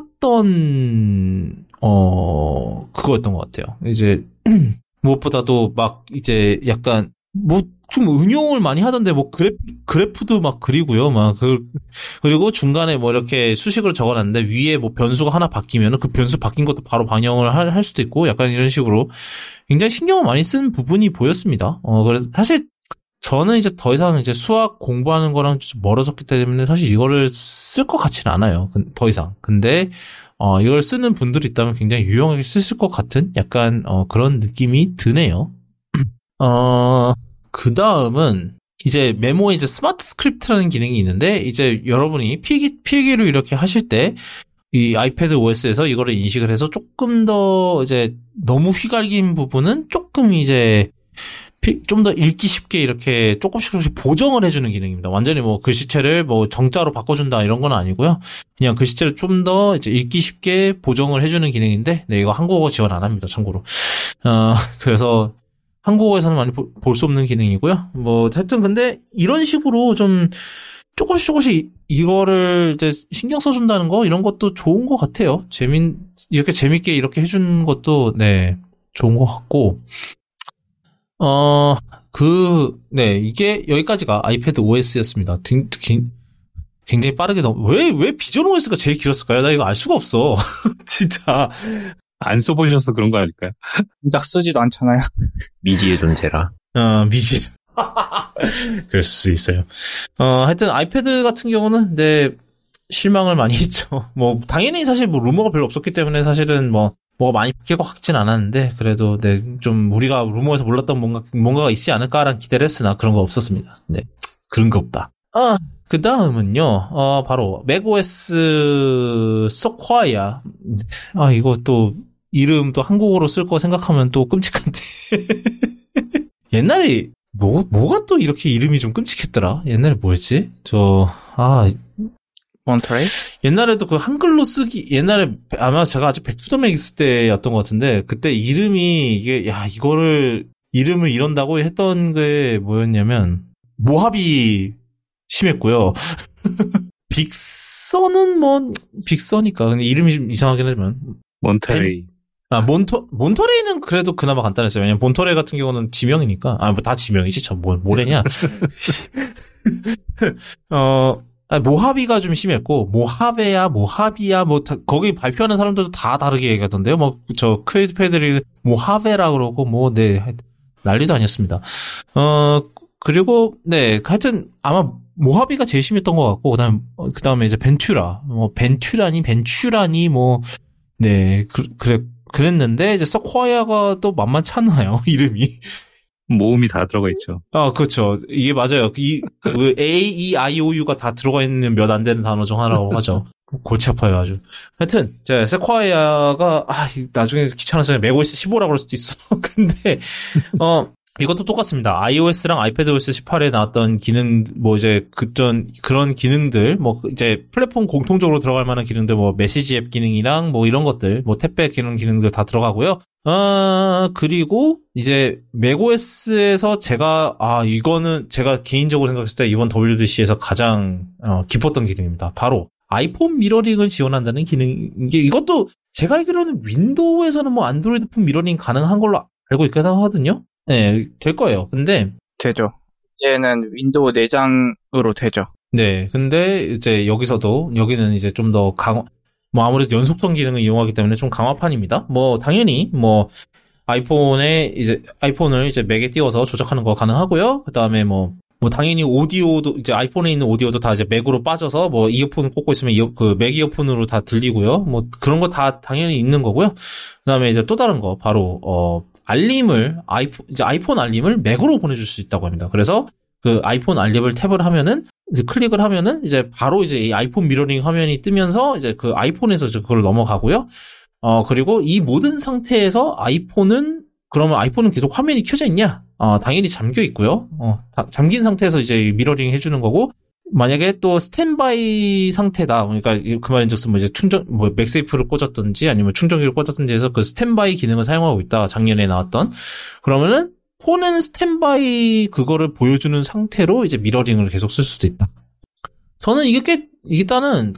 높았던 그거였던 것 같아요. 이제 무엇보다도 이제 약간 좀 응용을 많이 하던데 그래프도 그리고요. 그리고 중간에 이렇게 수식을 적어놨는데 위에 변수가 하나 바뀌면은 그 변수 바뀐 것도 바로 반영을 할 수도 있고 약간 이런 식으로 굉장히 신경을 많이 쓴 부분이 보였습니다. 그래서 사실 저는 이제 더 이상 이제 수학 공부하는 거랑 좀 멀어졌기 때문에 사실 이거를 쓸 것 같지는 않아요. 더 이상. 근데 이걸 쓰는 분들이 있다면 굉장히 유용하게 쓰실 것 같은 약간 그런 느낌이 드네요. 그 다음은 이제 메모에 이제 스마트 스크립트라는 기능이 있는데, 이제 여러분이 필기로 이렇게 하실 때, 이 아이패드 OS에서 이거를 인식을 해서 조금 더 이제 너무 휘갈긴 부분은 조금 이제 좀 더 읽기 쉽게 이렇게 조금씩 보정을 해주는 기능입니다. 완전히 뭐 글씨체를 뭐 정자로 바꿔준다 이런 건 아니고요. 그냥 글씨체를 좀 더 이제 읽기 쉽게 보정을 해주는 기능인데, 네, 이거 한국어 지원 안 합니다, 참고로. 그래서 한국어에서는 많이 볼 수 없는 기능이고요. 뭐, 하여튼 근데 이런 식으로 좀 조금씩 이거를 이제 신경 써준다는 거, 이런 것도 좋은 것 같아요. 이렇게 재밌게 이렇게 해준 것도, 네, 좋은 것 같고. 네, 이게 여기까지가 아이패드 OS였습니다. 굉장히 빠르게 왜 비전 OS가 제일 길었을까요? 나 이거 알 수가 없어. 진짜. 안 써보셔서 그런 거 아닐까요? 정작 쓰지도 않잖아요. 미지의 존재라. 미지. 그럴 수 있어요. 하여튼 아이패드 같은 경우는, 네, 실망을 많이 했죠. 뭐, 당연히 사실 뭐 루머가 별로 없었기 때문에 사실은 뭐가 많이 바뀔 것 같진 않았는데, 그래도 네, 좀 우리가 루머에서 몰랐던 뭔가가 있지 않을까라는 기대를 했으나 그런 거 없었습니다. 네. 그런 거 없다. 그 다음은요, 바로, 맥OS 서콰이아. 이거 또, 이름 또 한국어로 쓸 거 생각하면 또 끔찍한데. 옛날에, 뭐가 또 이렇게 이름이 좀 끔찍했더라? 옛날에 뭐였지? 몬터레이? 옛날에도 그 한글로 옛날에 아마 제가 아직 백투더맥 있을 때였던 것 같은데, 그때 이름이, 이거를, 이름을 이런다고 했던 게 뭐였냐면, 모하비, 심했고요. 빅서는 빅서니까. 근데 이름이 좀 이상하긴 하지만. 몬터레이. 몬터레이는 그래도 그나마 간단했어요. 왜냐면 몬터레이 같은 경우는 지명이니까. 뭐 다 지명이지. 참, 뭐래냐. 모하비가 좀 심했고, 모하비야, 거기 발표하는 사람들도 다 다르게 얘기하던데요. 크레이트 패들이 모하베라 그러고, 네, 난리도 아니었습니다. 그리고, 네, 하여튼, 아마, 모하비가 제일 심했던 것 같고, 그 다음에 이제 벤츄라니, 네, 그랬는데, 이제 서콰이아가 또 만만치 않나요, 이름이. 모음이 다 들어가 있죠. 그렇죠. 이게 맞아요. 그 A, E, I, O, U가 다 들어가 있는 몇 안 되는 단어 중 하나라고 하죠. 골치 아파요, 아주. 하여튼, 세콰이아가, 나중에 귀찮아서 맥OS 15라고 그럴 수도 있어. 근데, 이것도 똑같습니다. iOS랑 아이패드OS 18에 나왔던 기능, 그런 기능들, 이제 플랫폼 공통적으로 들어갈 만한 기능들, 메시지 앱 기능이랑 이런 것들, 탭백 기능들 다 들어가고요. 그리고 이제 맥OS에서 이거는 제가 개인적으로 생각했을 때 이번 WWDC에서 가장 기뻤던 기능입니다. 바로 아이폰 미러링을 지원한다는 기능인 게, 이것도 제가 알기로는 윈도우에서는 안드로이드 폰 미러링 가능한 걸로 알고 있긴 하거든요. 네, 될 거예요. 근데 되죠. 이제는 윈도우 내장으로 되죠. 네, 근데 이제 여기는 이제 좀 더 아무래도 연속성 기능을 이용하기 때문에 좀 강화판입니다. 당연히 아이폰을 이제 맥에 띄워서 조작하는 거 가능하고요. 그 다음에 당연히 오디오도, 이제 아이폰에 있는 오디오도 다 이제 맥으로 빠져서 이어폰을 꽂고 있으면 맥 이어폰으로 다 들리고요. 그런 거 다 당연히 있는 거고요. 그 다음에 이제 또 다른 거, 바로, 아이폰 알림을 맥으로 보내줄 수 있다고 합니다. 그래서 그 아이폰 알림을 클릭을 하면은 이제 바로 이제 이 아이폰 미러링 화면이 뜨면서 이제 그 아이폰에서 그걸 넘어가고요. 그리고 이 모든 상태에서 그러면 아이폰은 계속 화면이 켜져 있냐? 당연히 잠겨 있고요. 잠긴 상태에서 이제 미러링 해주는 거고, 만약에 또 스탠바이 상태다. 그러니까 그 말인즉슨 이제 맥세이프를 꽂았든지 아니면 충전기를 꽂았든지 해서 그 스탠바이 기능을 사용하고 있다. 작년에 나왔던. 그러면은 폰에는 스탠바이 그거를 보여주는 상태로 이제 미러링을 계속 쓸 수도 있다. 저는 일단은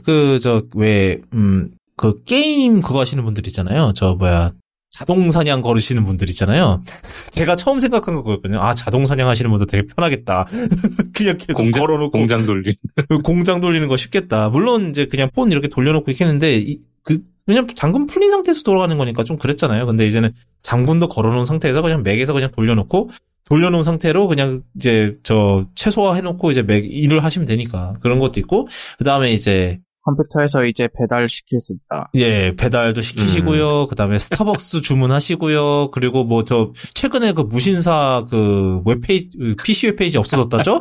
게임 그거 하시는 분들 있잖아요. 자동 사냥 걸으시는 분들 있잖아요. 제가 처음 생각한 거거든요. 자동 사냥 하시는 분들 되게 편하겠다. 그냥 계속 걸어놓고. 공장 돌리는 거 쉽겠다. 물론 이제 그냥 폰 이렇게 돌려놓고 이렇게 했는데, 왜냐면 장군 풀린 상태에서 돌아가는 거니까 좀 그랬잖아요. 근데 이제는 장군도 걸어놓은 상태에서 그냥 맥에서 그냥 돌려놓은 상태로 그냥 이제 최소화 해놓고 이제 맥 일을 하시면 되니까. 그런 것도 있고, 그 다음에 이제 컴퓨터에서 이제 배달시킬 수 있다. 예, 배달도 시키시고요. 그다음에 스타벅스 주문하시고요. 그리고 뭐 최근에 그 무신사 그 웹페이지, PC 웹페이지 없어졌다죠?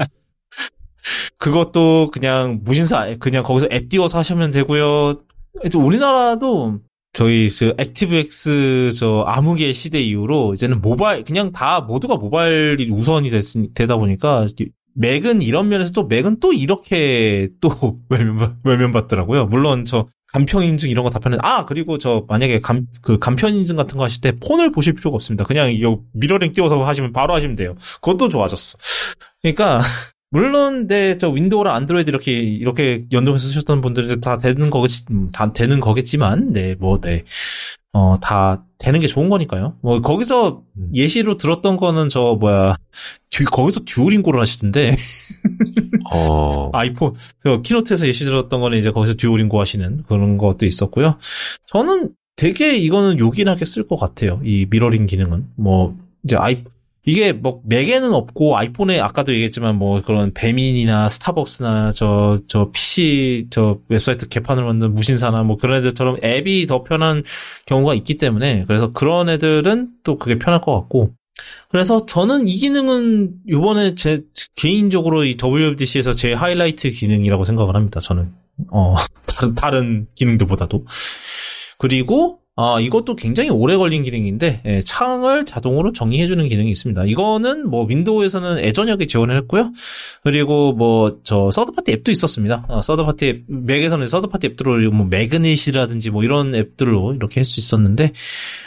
그것도 그냥 무신사, 그냥 거기서 앱 띄워서 하시면 되고요. 우리나라도 저희 액티브엑스 암흑의 시대 이후로 이제는 모바일, 그냥 다 모두가 모바일이 우선이 되다 보니까 맥은 이런 면에서 또 맥은 또 이렇게 또 외면받더라고요. 물론 간편 인증 이런 거 다 편해. 그리고 만약에 간편 인증 같은 거 하실 때 폰을 보실 필요가 없습니다. 그냥 미러링 띄워서 바로 하시면 돼요. 그것도 좋아졌어. 그러니까 물론 윈도우랑 안드로이드 이렇게 연동해서 쓰셨던 분들은 다 되는 거겠지만 다 되는 게 좋은 거니까요. 뭐 거기서 예시로 들었던 거는 거기서 듀오링고를 하시던데. 아이폰 키노트에서 예시 들었던 거는 이제 거기서 듀오링고 하시는 그런 것도 있었고요. 저는 되게 이거는 요긴하게 쓸 것 같아요. 이 미러링 기능은 이제 이게 맥에는 없고 아이폰에 아까도 얘기했지만 그런 배민이나 스타벅스나 PC 웹사이트 개판을 만든 무신사나 그런 애들처럼 앱이 더 편한 경우가 있기 때문에 그래서 그런 애들은 또 그게 편할 것 같고 그래서 저는 이 기능은 요번에 제 개인적으로 이 WWDC에서 제 하이라이트 기능이라고 생각을 합니다. 저는 다른 기능들보다도. 그리고 이것도 굉장히 오래 걸린 기능인데, 창을 자동으로 정의해주는 기능이 있습니다. 이거는 윈도우에서는 애저녁에 지원을 했고요. 그리고 서드파티 앱도 있었습니다. 서드파티 앱, 맥에서는 서드파티 앱들로, 매그넷이라든지 이런 앱들로 이렇게 할 수 있었는데,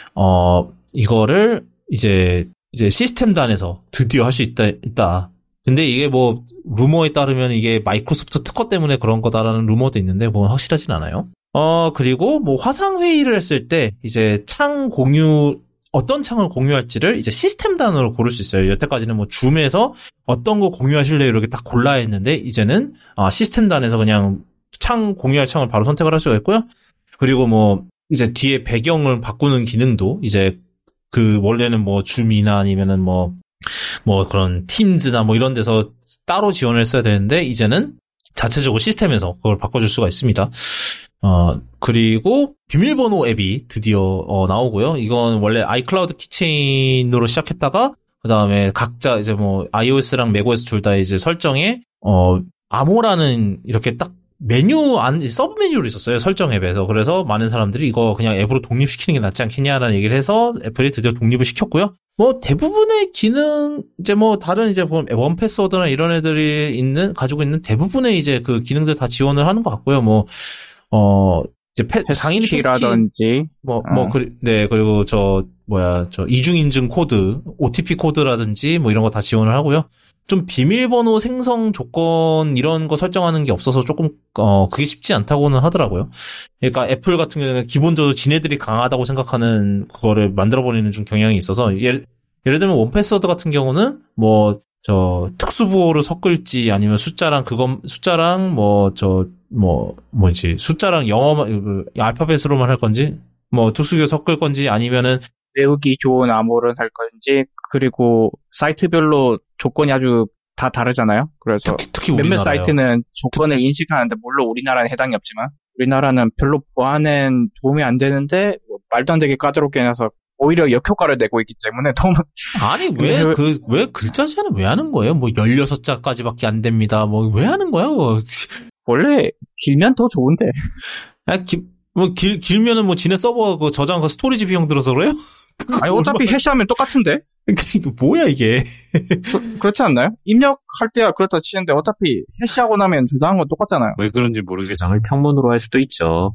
이거를 이제 시스템 단에서 드디어 할 수 있다. 근데 이게 루머에 따르면 이게 마이크로소프트 특허 때문에 그런 거다라는 루머도 있는데, 확실하진 않아요. 그리고 화상회의를 했을 때, 이제 어떤 창을 공유할지를 이제 시스템 단으로 고를 수 있어요. 여태까지는 줌에서 어떤 거 공유하실래요? 이렇게 딱 골라야 했는데, 이제는, 시스템 단에서 그냥 공유할 창을 바로 선택을 할 수가 있고요. 그리고 이제 뒤에 배경을 바꾸는 기능도 이제 원래는 줌이나 아니면은 그런 팀즈나 이런 데서 따로 지원을 했어야 되는데, 이제는 자체적으로 시스템에서 그걸 바꿔줄 수가 있습니다. 그리고 비밀번호 앱이 드디어 나오고요. 이건 원래 아이클라우드 키체인으로 시작했다가 그다음에 각자 이제 iOS랑 macOS 둘 다 이제 설정에 암호라는 이렇게 딱 서브 메뉴로 있었어요. 설정 앱에서. 그래서 많은 사람들이 이거 그냥 앱으로 독립시키는 게 낫지 않겠냐라는 얘기를 해서 애플이 드디어 독립을 시켰고요. 대부분의 기능, 이제 다른 이제 원패스워드나 이런 애들이 가지고 있는 대부분의 이제 그 기능들 다 지원을 하는 것 같고요. 이제 당연히 패스키라든지. 그리고 이중인증 코드, OTP 코드라든지 이런 거 다 지원을 하고요. 좀 비밀번호 생성 조건 이런 거 설정하는 게 없어서 조금 그게 쉽지 않다고는 하더라고요. 그러니까 애플 같은 경우는 기본적으로 지네들이 강하다고 생각하는 그거를 만들어버리는 좀 경향이 있어서 예를 들면 원패스워드 같은 경우는 특수부호를 섞을지 아니면 숫자랑 영어 알파벳으로만 할 건지 특수기호 섞을 건지 아니면은 외우기 좋은 암호를 할 건지 그리고 사이트별로 조건이 아주 다 다르잖아요. 그래서 특히 몇몇 사이트는 조건을 인식하는데 물론 우리나라는 해당이 없지만 우리나라는 별로 보안엔 도움이 안 되는데 말도 안 되게 까다롭게 해놔서 오히려 역효과를 내고 있기 때문에 아니 왜 글자수는 왜 하는 거예요? 16자까지밖에 안 됩니다. 왜 하는 거야? 원래 길면 더 좋은데. 길면은 지네 서버 저장 스토리지 비용 들어서 그래요? 아니 어차피 해시하면 똑같은데. 뭐야 이게? 그렇지 않나요? 입력할 때야 그렇다 치는데 어차피 해시하고 나면 저장한 건 똑같잖아요. 왜 그런지 모르겠어요. 저장을 평문으로 할 수도 있죠.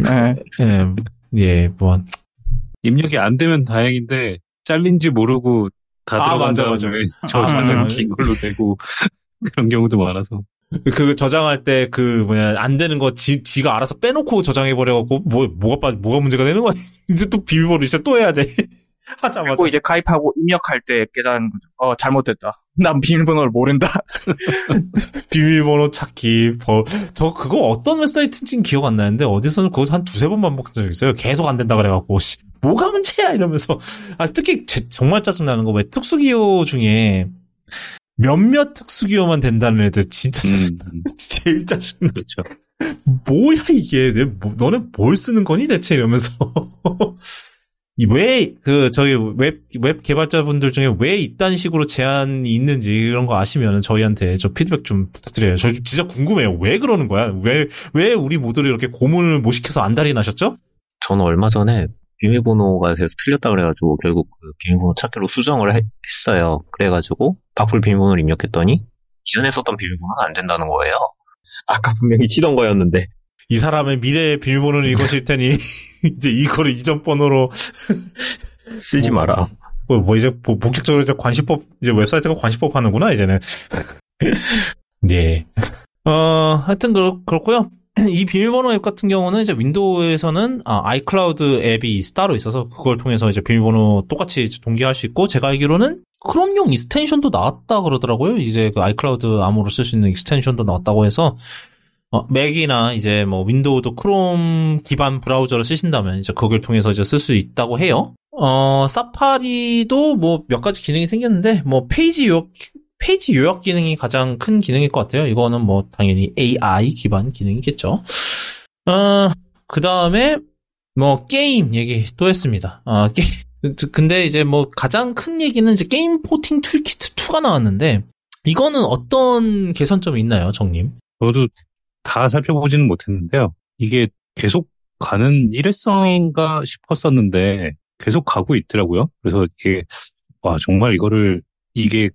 예, 입력이 안 되면 다행인데 잘린지 모르고 다 들어간 다음에 저장은 긴 걸로 되고 그런 경우도 많아서. 저장할 때 안 되는 거 지가 알아서 빼놓고 저장해버려갖고 뭐가 문제가 되는 거야? 이제 또 비밀번호 이제 또 해야 돼. 하자마자. 그리고 이제 가입하고 입력할 때 깨달은 거죠. 잘못됐다. 난 비밀번호를 모른다. 비밀번호 찾기. 저 그거 어떤 웹사이트인지는 기억 안 나는데 어디서는 그거 한 2-3번 반복한 적 있어요. 계속 안 된다 그래갖고 뭐가 문제야 이러면서. 특히 정말 짜증나는 거 왜 특수기호 중에 몇몇 특수기호만 된다는 애들 진짜 제일 짜증나. 그렇죠. 뭐야 이게 너는 뭘 쓰는 거니 대체 이러면서 왜 저희 웹 개발자분들 중에 왜 이딴 식으로 제한이 있는지 이런 거 아시면 저희한테 저 피드백 좀 부탁드려요. 저 진짜 궁금해요. 왜 그러는 거야? 왜 우리 모두를 이렇게 고문을 못 시켜서 안달이 나셨죠? 저는 얼마 전에 비밀번호가 계속 틀렸다 그래가지고 결국 그 비밀번호 찾기로 수정을 했어요. 그래가지고 바꿀 비밀번호를 입력했더니 이전에 썼던 비밀번호는 안 된다는 거예요. 아까 분명히 치던 거였는데. 이 사람의 미래의 비밀번호는 이것일 테니 이제 이거를 이전 번호로 쓰지 마라. 이제 본격적으로 이제 관시법 이제 웹사이트가 관시법 하는구나 이제는. 네. 하여튼 그렇고요. 이 비밀번호 앱 같은 경우는 이제 윈도우에서는 아이클라우드 앱이 따로 있어서 그걸 통해서 이제 비밀번호 똑같이 동기화할 수 있고, 제가 알기로는 크롬용 익스텐션도 나왔다 그러더라고요. 이제 그 아이클라우드 암호로 쓸 수 있는 익스텐션도 나왔다고 해서 맥이나 이제 뭐 윈도우도 크롬 기반 브라우저를 쓰신다면 이제 그걸 통해서 이제 쓸 수 있다고 해요. 사파리도 뭐 몇 가지 기능이 생겼는데 뭐 페이지 요약 기능이 가장 큰 기능일 것 같아요. 이거는 뭐 당연히 AI 기반 기능이겠죠. 그 다음에 뭐 게임 얘기 또 했습니다. 근데 이제 뭐 가장 큰 얘기는 이제 게임 포팅 툴키트 2가 나왔는데 이거는 어떤 개선점이 있나요, 정님? 저도 다 살펴보지는 못했는데요. 이게 계속 가는 일회성인가 싶었었는데 계속 가고 있더라고요. 그래서 이게 정말 이게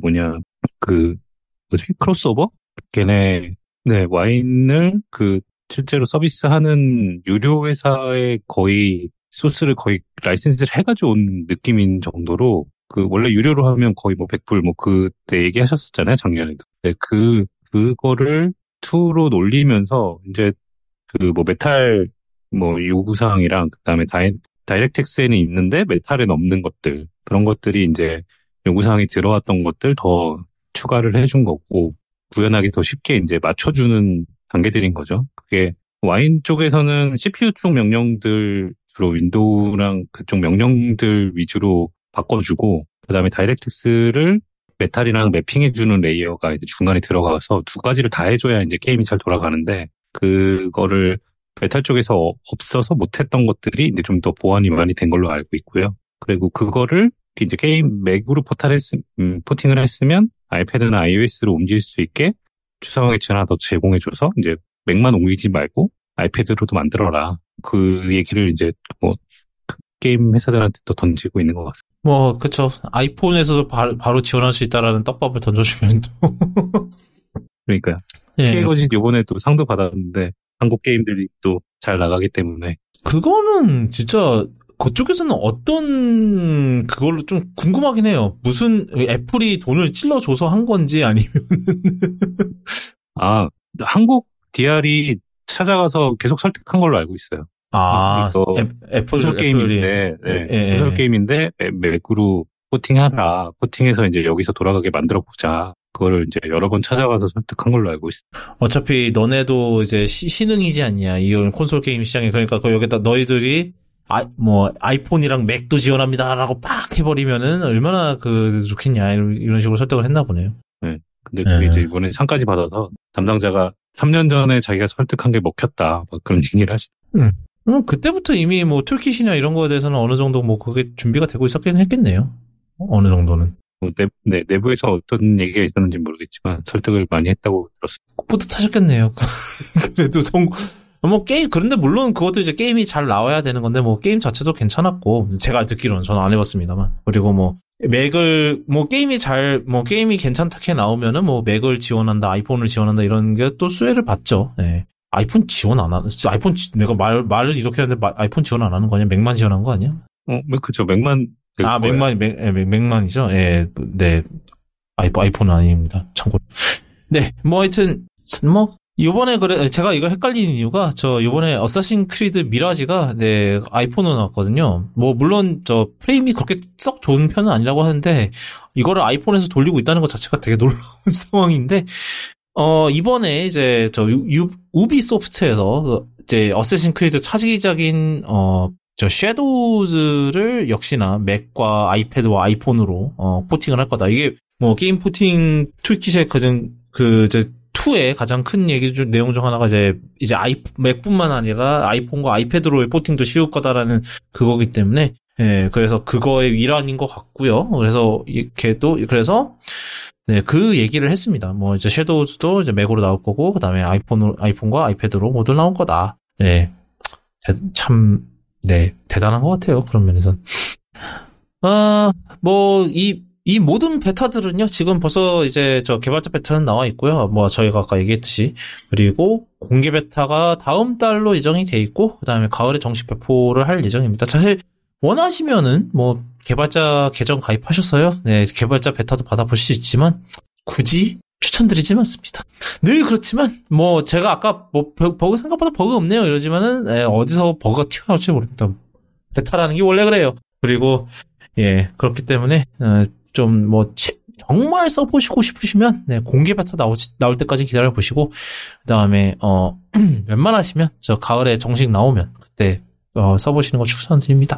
크로스오버? 걔네 와인을 실제로 서비스하는 유료 회사에 거의 소스를 거의 라이센스를 해가지고 온 느낌인 정도로, 원래 유료로 하면 거의 뭐 100불 그때 얘기하셨었잖아요, 작년에도. 네, 그거를 2로 놀리면서 이제 메탈 요구사항이랑 그다음에 다이렉텍스에는 있는데 메탈엔 없는 것들, 그런 것들이 이제 요구사항이 들어왔던 것들 더 추가를 해준 거고, 구현하기 더 쉽게 이제 맞춰주는 단계들인 거죠. 그게 와인 쪽에서는 CPU 쪽 명령들, 주로 윈도우랑 그쪽 명령들 위주로 바꿔주고, 그 다음에 다이렉텍스를 메탈이랑 매핑해주는 레이어가 이제 중간에 들어가서 두 가지를 다 해줘야 이제 게임이 잘 돌아가는데, 그거를 메탈 쪽에서 없어서 못했던 것들이 이제 좀 더 보완이 많이 된 걸로 알고 있고요. 그리고 그거를 이제 게임 맥으로 포팅을 했으면 아이패드나 iOS로 옮길 수 있게 추상화기치 하나 더 제공해줘서 이제 맥만 옮기지 말고 아이패드로도 만들어라. 그 얘기를 이제 게임 회사들한테 또 던지고 있는 것 같습니다. 그쵸. 아이폰에서도 바로 지원할 수 있다라는 떡밥을 던져주면 또. 그러니까요. 예. 피해거진 요번에 또 상도 받았는데 한국 게임들이 또 잘 나가기 때문에. 그거는 진짜 그쪽에서는 어떤 그걸로 좀 궁금하긴 해요. 무슨 애플이 돈을 찔러줘서 한 건지 아니면 한국 DR이 찾아가서 계속 설득한 걸로 알고 있어요. 콘솔 게임인데, 콘솔 게임인데 맥으로 포팅하라. 포팅해서 이제 여기서 돌아가게 만들어 보자. 그거를 이제 여러 번 찾아가서 설득한 걸로 알고 있어요. 어차피 너네도 이제 신흥이지 않냐, 이 콘솔 게임 시장에. 그러니까 여기다 너희들이 아이폰이랑 맥도 지원합니다라고 빡 해버리면은 얼마나 좋겠냐, 이런 식으로 설득을 했나 보네요. 네. 근데 그게 이제 이번에 상까지 받아서 담당자가 3년 전에 자기가 설득한 게 먹혔다, 그런 얘기를 하시더라고요. 그때부터 이미 툴킷이나 이런 거에 대해서는 어느 정도 그게 준비가 되고 있었긴 했겠네요. 어느 정도는. 내부에서 어떤 얘기가 있었는지 모르겠지만 설득을 많이 했다고 들었어요. 뿌듯하셨겠네요. 그래도 게임, 그런데 물론 그것도 이제 게임이 잘 나와야 되는 건데, 게임 자체도 괜찮았고, 제가 듣기로는 저는 안 해봤습니다만. 그리고 맥을, 게임이 괜찮게 나오면은 맥을 지원한다, 아이폰을 지원한다, 이런 게 또 수혜를 받죠. 네. 아이폰 지원 안 하는, 내가 말을 이렇게 하는데 아이폰 지원 안 하는 거 아니야? 맥만 지원한 거 아니야? 그쵸. 맥만. 맥만이죠? 예, 네. 아이폰은 아닙니다. 참고로. 네, 하여튼, 요번에 제가 이걸 헷갈리는 이유가, 요번에 어쌔신 크리드 미라지가, 아이폰으로 나왔거든요. 물론, 프레임이 그렇게 썩 좋은 편은 아니라고 하는데, 이거를 아이폰에서 돌리고 있다는 것 자체가 되게 놀라운 상황인데, 이번에 이제, 우비소프트에서, 이제, 어쌔신 크리드 차지작인, 섀도우즈를 역시나 맥과 아이패드와 아이폰으로, 포팅을 할 거다. 이게, 게임 포팅 툴킷의 M2의 가장 큰 내용 중 하나가 이제 맥뿐만 아니라 아이폰과 아이패드로의 포팅도 쉬울 거다라는 그거기 때문에, 예, 그래서 그거의 일환인 것 같고요. 그래서 그래서 네, 그 얘기를 했습니다. 뭐 이제 섀도우즈도 이제 맥으로 나올 거고, 그다음에 아이폰과 아이패드로 모두 나올 거다. 네, 참, 네, 대단한 것 같아요. 그런 면에선. 뭐 이 모든 베타들은요, 지금 벌써 이제 개발자 베타는 나와 있고요. 뭐 저희가 아까 얘기했듯이. 그리고 공개 베타가 다음 달로 예정이 돼 있고, 그 다음에 가을에 정식 배포를 할 예정입니다. 사실, 원하시면은, 뭐, 개발자 계정 가입하셨어요? 네, 개발자 베타도 받아보실 수 있지만, 굳이 추천드리지는 않습니다. 늘 그렇지만, 뭐, 제가 아까 버그 생각보다 버그 없네요. 이러지만은, 어디서 버그가 튀어나올지 모릅니다. 베타라는 게 원래 그래요. 그리고, 예, 그렇기 때문에, 좀 정말 써보시고 싶으시면, 네, 공개 베타 나올 때까지 기다려보시고, 그 다음에, 웬만하시면, 가을에 정식 나오면, 그때, 써보시는 거 추천드립니다.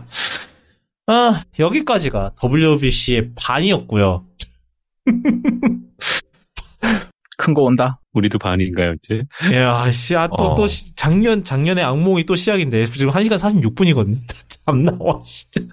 여기까지가 WBC의 반이었고요. 큰 거 온다. 우리도 반인가요, 이제? 야, 또, 작년에 악몽이 또 시작인데, 지금 1시간 46분이거든요. 참나와, 진짜.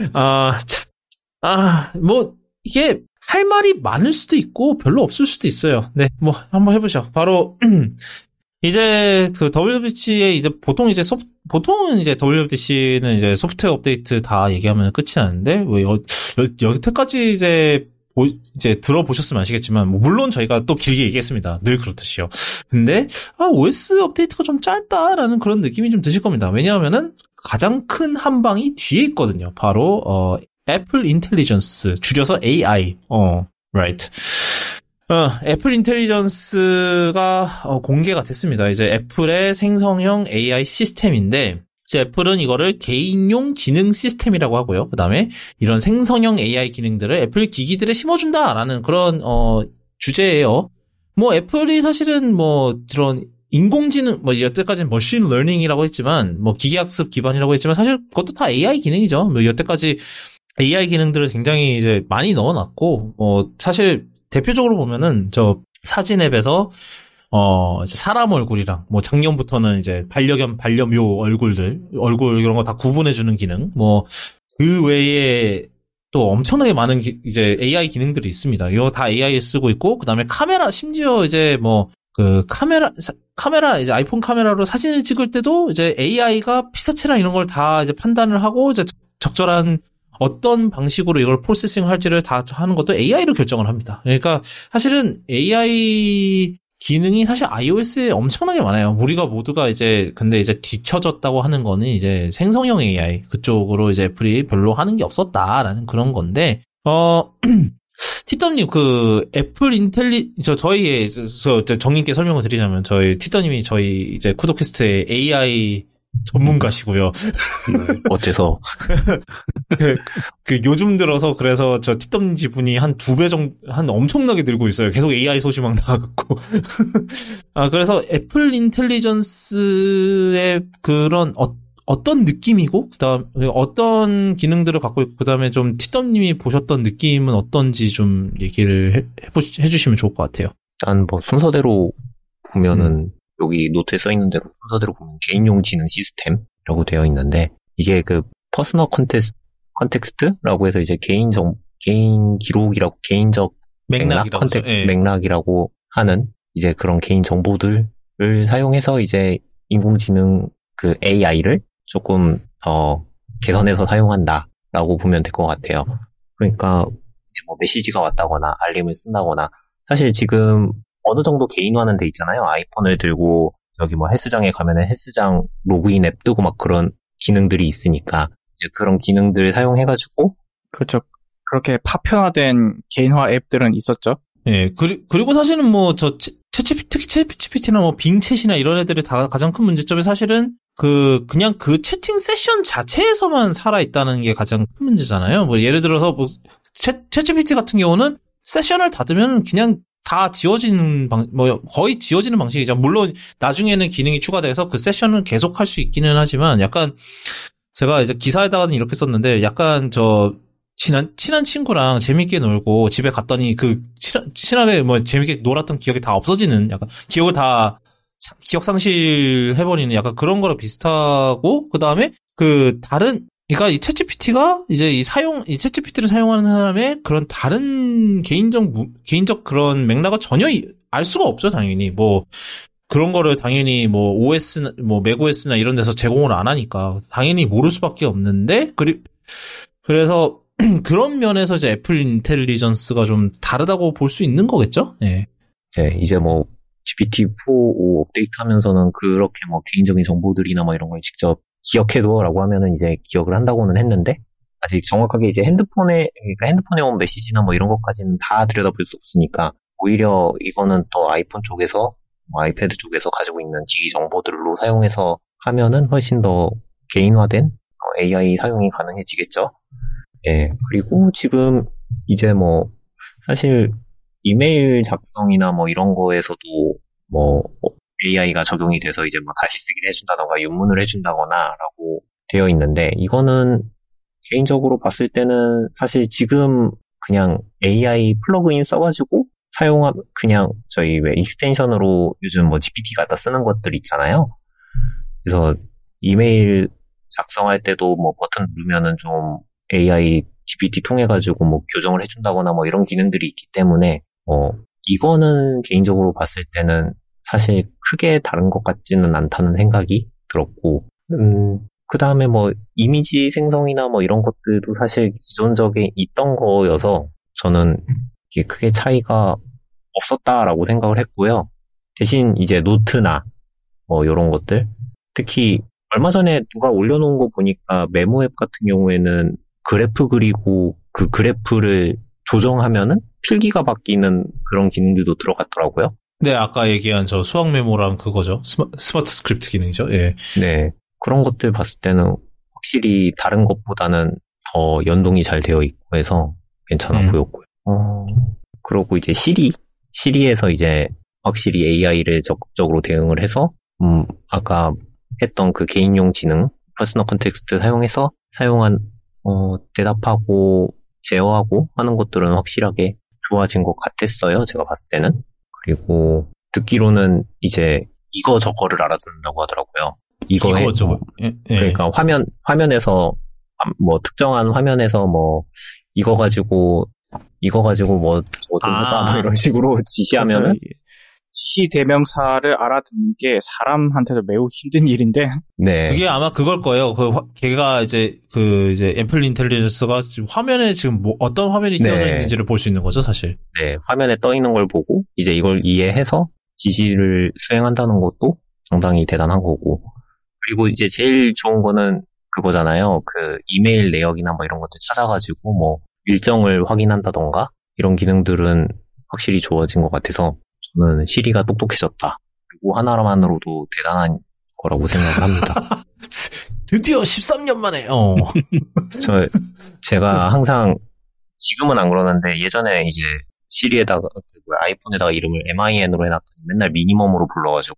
뭐, 이게, 할 말이 많을 수도 있고, 별로 없을 수도 있어요. 네, 뭐, 한번 해보죠. 바로, 이제, WWDC에 이제, 보통은 이제 WWDC는 이제 소프트웨어 업데이트 다 얘기하면 끝이 나는데, 여태까지 이제 들어보셨으면 아시겠지만, 뭐, 물론 저희가 또 길게 얘기했습니다. 늘 그렇듯이요. 근데, OS 업데이트가 좀 짧다라는 그런 느낌이 좀 드실 겁니다. 왜냐하면은, 가장 큰 한방이 뒤에 있거든요. 바로, 애플 인텔리전스, 줄여서 AI, right. 애플 인텔리전스가 공개가 됐습니다. 이제 애플의 생성형 AI 시스템인데, 이제 애플은 이거를 개인용 지능 시스템이라고 하고요. 그 다음에 이런 생성형 AI 기능들을 애플 기기들에 심어준다라는 그런 주제예요. 뭐 애플이 사실은 뭐 그런 인공지능, 뭐 여태까지는 머신 러닝이라고 했지만, 뭐 기계학습 기반이라고 했지만, 사실 그것도 다 AI 기능이죠. 뭐 여태까지 AI 기능들을 굉장히 이제 많이 넣어놨고, 사실 대표적으로 보면은 사진 앱에서 이제 사람 얼굴이랑 뭐 작년부터는 이제 반려견 반려묘 얼굴 이런 거 다 구분해주는 기능, 뭐 그 외에 또 엄청나게 많은 이제 AI 기능들이 있습니다. 이거 다 AI 쓰고 있고, 그다음에 카메라, 심지어 이제 뭐 그 카메라 이제 아이폰 카메라로 사진을 찍을 때도 이제 AI가 피사체랑 이런 걸 다 이제 판단을 하고 이제 적절한 어떤 방식으로 이걸 프로세싱 할지를 다 하는 것도 AI로 결정을 합니다. 그러니까 사실은 AI 기능이 사실 iOS에 엄청나게 많아요. 우리가 모두가 근데 이제 뒤처졌다고 하는 거는 이제 생성형 AI 그쪽으로 이제 애플이 별로 하는 게 없었다라는 그런 건데, 티더님, 애플 저희의, 정님께 설명을 드리자면, 티더님이 저희 이제 쿠도캐스트의 AI 전문가시고요. 어째서? 요즘 들어서 그래서 티더님 지분이 한 2배 정도, 한 엄청나게 늘고 있어요. 계속 AI 소식 막 나와갖고. 그래서 애플 인텔리전스의 그런, 어떤 느낌이고, 어떤 기능들을 갖고 있고, 그다음에 좀 티덤님이 보셨던 느낌은 어떤지 좀 얘기를 해주시면 좋을 것 같아요. 일단 뭐 순서대로 보면은, 여기 노트에 써있는 대로 순서대로 보면 개인용 지능 시스템이라고 되어 있는데, 이게 퍼스널 컨텍스트라고 해서 이제 개인 기록이라고, 개인적 맥락이라고 하는 이제 그런 개인 정보들을 사용해서 이제 인공지능 AI를 조금 더 개선해서 사용한다라고 보면 될 것 같아요. 그러니까 이제 뭐 메시지가 왔다거나 알림을 쓴다거나, 사실 지금 어느 정도 개인화는 돼 있잖아요. 아이폰을 들고 저기 뭐 헬스장에 가면은 헬스장 로그인 앱 뜨고 막 그런 기능들이 있으니까 이제 그런 기능들 사용해가지고. 그렇죠. 그렇게 파편화된 개인화 앱들은 있었죠. 예, 그리고 사실은 뭐 특히 챗GPT나 뭐 빙챗이나 이런 애들의 가장 큰 문제점이 사실은 그냥 채팅 세션 자체에서만 살아있다는 게 가장 큰 문제잖아요. 뭐 예를 들어서 뭐 챗GPT 같은 경우는 세션을 닫으면 그냥 다 지워지는 거의 지워지는 방식이죠. 물론 나중에는 기능이 추가돼서 그 세션을 계속 할 수 있기는 하지만, 약간 제가 이제 기사에다가는 이렇게 썼는데, 약간 친한 친구랑 재밌게 놀고 집에 갔더니 그 친하게 뭐 재밌게 놀았던 기억이 다 없어지는 약간 기억 상실해버리는 약간 그런 거랑 비슷하고, 그 다음에 그러니까 이 챗GPT가 이제 이 챗GPT를 사용하는 사람의 그런 다른 개인적 그런 맥락을 전혀 알 수가 없죠, 당연히. 뭐, 그런 거를 당연히 뭐 OS, 뭐 맥OS나 이런 데서 제공을 안 하니까 당연히 모를 수밖에 없는데, 그래서 그런 면에서 이제 애플 인텔리전스가 좀 다르다고 볼 수 있는 거겠죠? 예. 네, 이제 뭐 GPT-4 업데이트 하면서는 그렇게 뭐 개인적인 정보들이나 뭐 이런 걸 직접 기억해둬라고 하면은 이제 기억을 한다고는 했는데, 아직 정확하게 이제 핸드폰에 온 메시지나 뭐 이런 것까지는 다 들여다볼 수 없으니까, 오히려 이거는 또 아이폰 쪽에서, 뭐 아이패드 쪽에서 가지고 있는 기기 정보들로 사용해서 하면은 훨씬 더 개인화된 AI 사용이 가능해지겠죠. 예, 그리고 지금 이제 뭐 사실 이메일 작성이나 뭐 이런 거에서도 뭐 AI가 적용이 돼서 이제 뭐 다시 쓰기를 해준다던가 윤문을 해준다거나라고 되어 있는데, 이거는 개인적으로 봤을 때는 사실 지금 그냥 AI 플러그인 써가지고 그냥 저희 왜 익스텐션으로 요즘 뭐 GPT 갖다 쓰는 것들 있잖아요. 그래서 이메일 작성할 때도 뭐 버튼 누르면은 좀 AI GPT 통해가지고 뭐 교정을 해준다거나 뭐 이런 기능들이 있기 때문에, 이거는 개인적으로 봤을 때는 사실 크게 다른 것 같지는 않다는 생각이 들었고, 그 다음에 뭐 이미지 생성이나 뭐 이런 것들도 사실 기존적인 있던 거여서 저는 이게 크게 차이가 없었다라고 생각을 했고요. 대신 이제 노트나 뭐 이런 것들, 특히 얼마 전에 누가 올려놓은 거 보니까 메모 앱 같은 경우에는 그래프 그리고 그 그래프를 조정하면은 필기가 바뀌는 그런 기능들도 들어갔더라고요. 네, 아까 얘기한 저 수학 메모랑 그거죠. 스마트 스크립트 기능이죠. 예. 네. 그런 것들 봤을 때는 확실히 다른 것보다는 더 연동이 잘 되어 있고 해서 괜찮아 보였고요. 그리고 이제 시리에서 이제 확실히 AI를 적극적으로 대응을 해서, 아까 했던 그 개인용 지능, 퍼스널 컨텍스트 사용해서 대답하고 제어하고 하는 것들은 확실하게 좋아진 것 같았어요, 제가 봤을 때는. 그리고 듣기로는 이제 이거 저거를 알아듣는다고 하더라고요. 이거 저거. 그러니까 화면에서 뭐 특정한 화면에서 뭐 이거 가지고 뭐 좀 해봐 뭐 이런 식으로 지시하면은, 지시 대명사를 알아듣는 게 사람한테도 매우 힘든 일인데. 네. 그게 아마 그걸 거예요. 걔가 이제 애플 인텔리전스가 지금 화면에 지금 뭐 어떤 화면이 띄어져 있는지를 볼 수 있는 거죠, 사실. 네. 화면에 떠 있는 걸 보고 이제 이걸 이해해서 지시를 수행한다는 것도 상당히 대단한 거고. 그리고 이제 제일 좋은 거는 그거잖아요. 그 이메일 내역이나 뭐 이런 것들 찾아가지고 뭐 일정을 확인한다던가 이런 기능들은 확실히 좋아진 것 같아서 저는 시리가 똑똑해졌다. 그리고 하나만으로도 대단한 거라고 생각을 합니다. 드디어 13년 만에. 제가 항상 지금은 안 그러는데 예전에 이제 시리에다가 아이폰에다가 이름을 MIN으로 해놨더니 맨날 미니멈으로 불러가지고.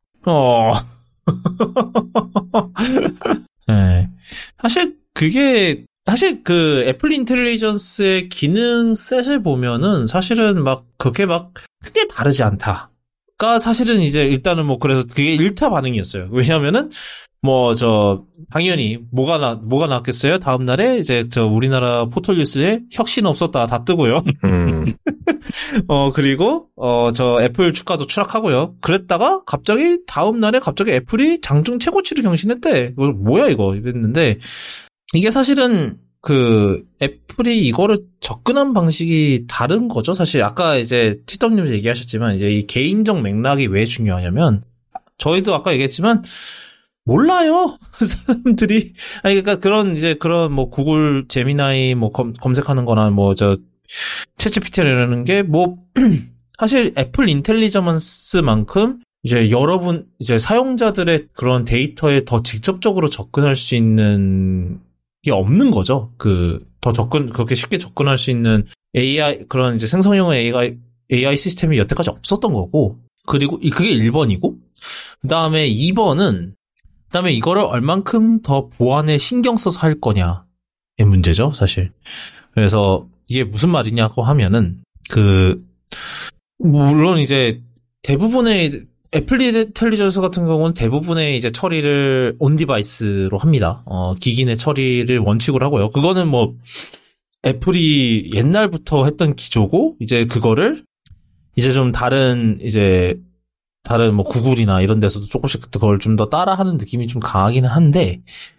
네. 사실 그 애플 인텔리전스의 기능 셋을 보면은 사실은 막 그렇게 막 크게 다르지 않다가 사실은 이제 일단은 뭐 그래서 그게 1차 반응이었어요. 왜냐면은 당연히 뭐가 나왔겠어요? 다음 날에 이제 우리나라 포털 뉴스에 혁신 없었다 다 뜨고요. 그리고 애플 주가도 추락하고요. 그랬다가 다음 날에 애플이 장중 최고치를 경신했대. 뭐야 이거 이랬는데, 이게 사실은 애플이 이거를 접근한 방식이 다른 거죠. 사실 아까 이제 TW님 얘기하셨지만 이제 이 개인적 맥락이 왜 중요하냐면, 저희도 아까 얘기했지만 몰라요. 사람들이. 그러니까 그런 뭐 구글 제미나이 뭐 검색하는 거나 뭐 챗GPT라는 게 뭐 사실 애플 인텔리전스만큼 이제 사용자들의 그런 데이터에 더 직접적으로 접근할 수 있는 게 없는 거죠. 그렇게 쉽게 접근할 수 있는 AI, 그런 이제 생성형 AI 시스템이 여태까지 없었던 거고, 그리고 그게 1번이고, 그 다음에 2번은, 이거를 얼만큼 더 보안에 신경 써서 할 거냐의 문제죠, 사실. 그래서 이게 무슨 말이냐고 하면은 물론 이제 대부분의 애플 인텔리전스 같은 경우는 대부분의 이제 처리를 온 디바이스로 합니다. 기기 내 처리를 원칙으로 하고요. 그거는 뭐 애플이 옛날부터 했던 기조고 이제 그거를 이제 좀 다른 뭐 구글이나 이런 데서도 조금씩 그걸 좀 더 따라하는 느낌이 좀 강하기는 한데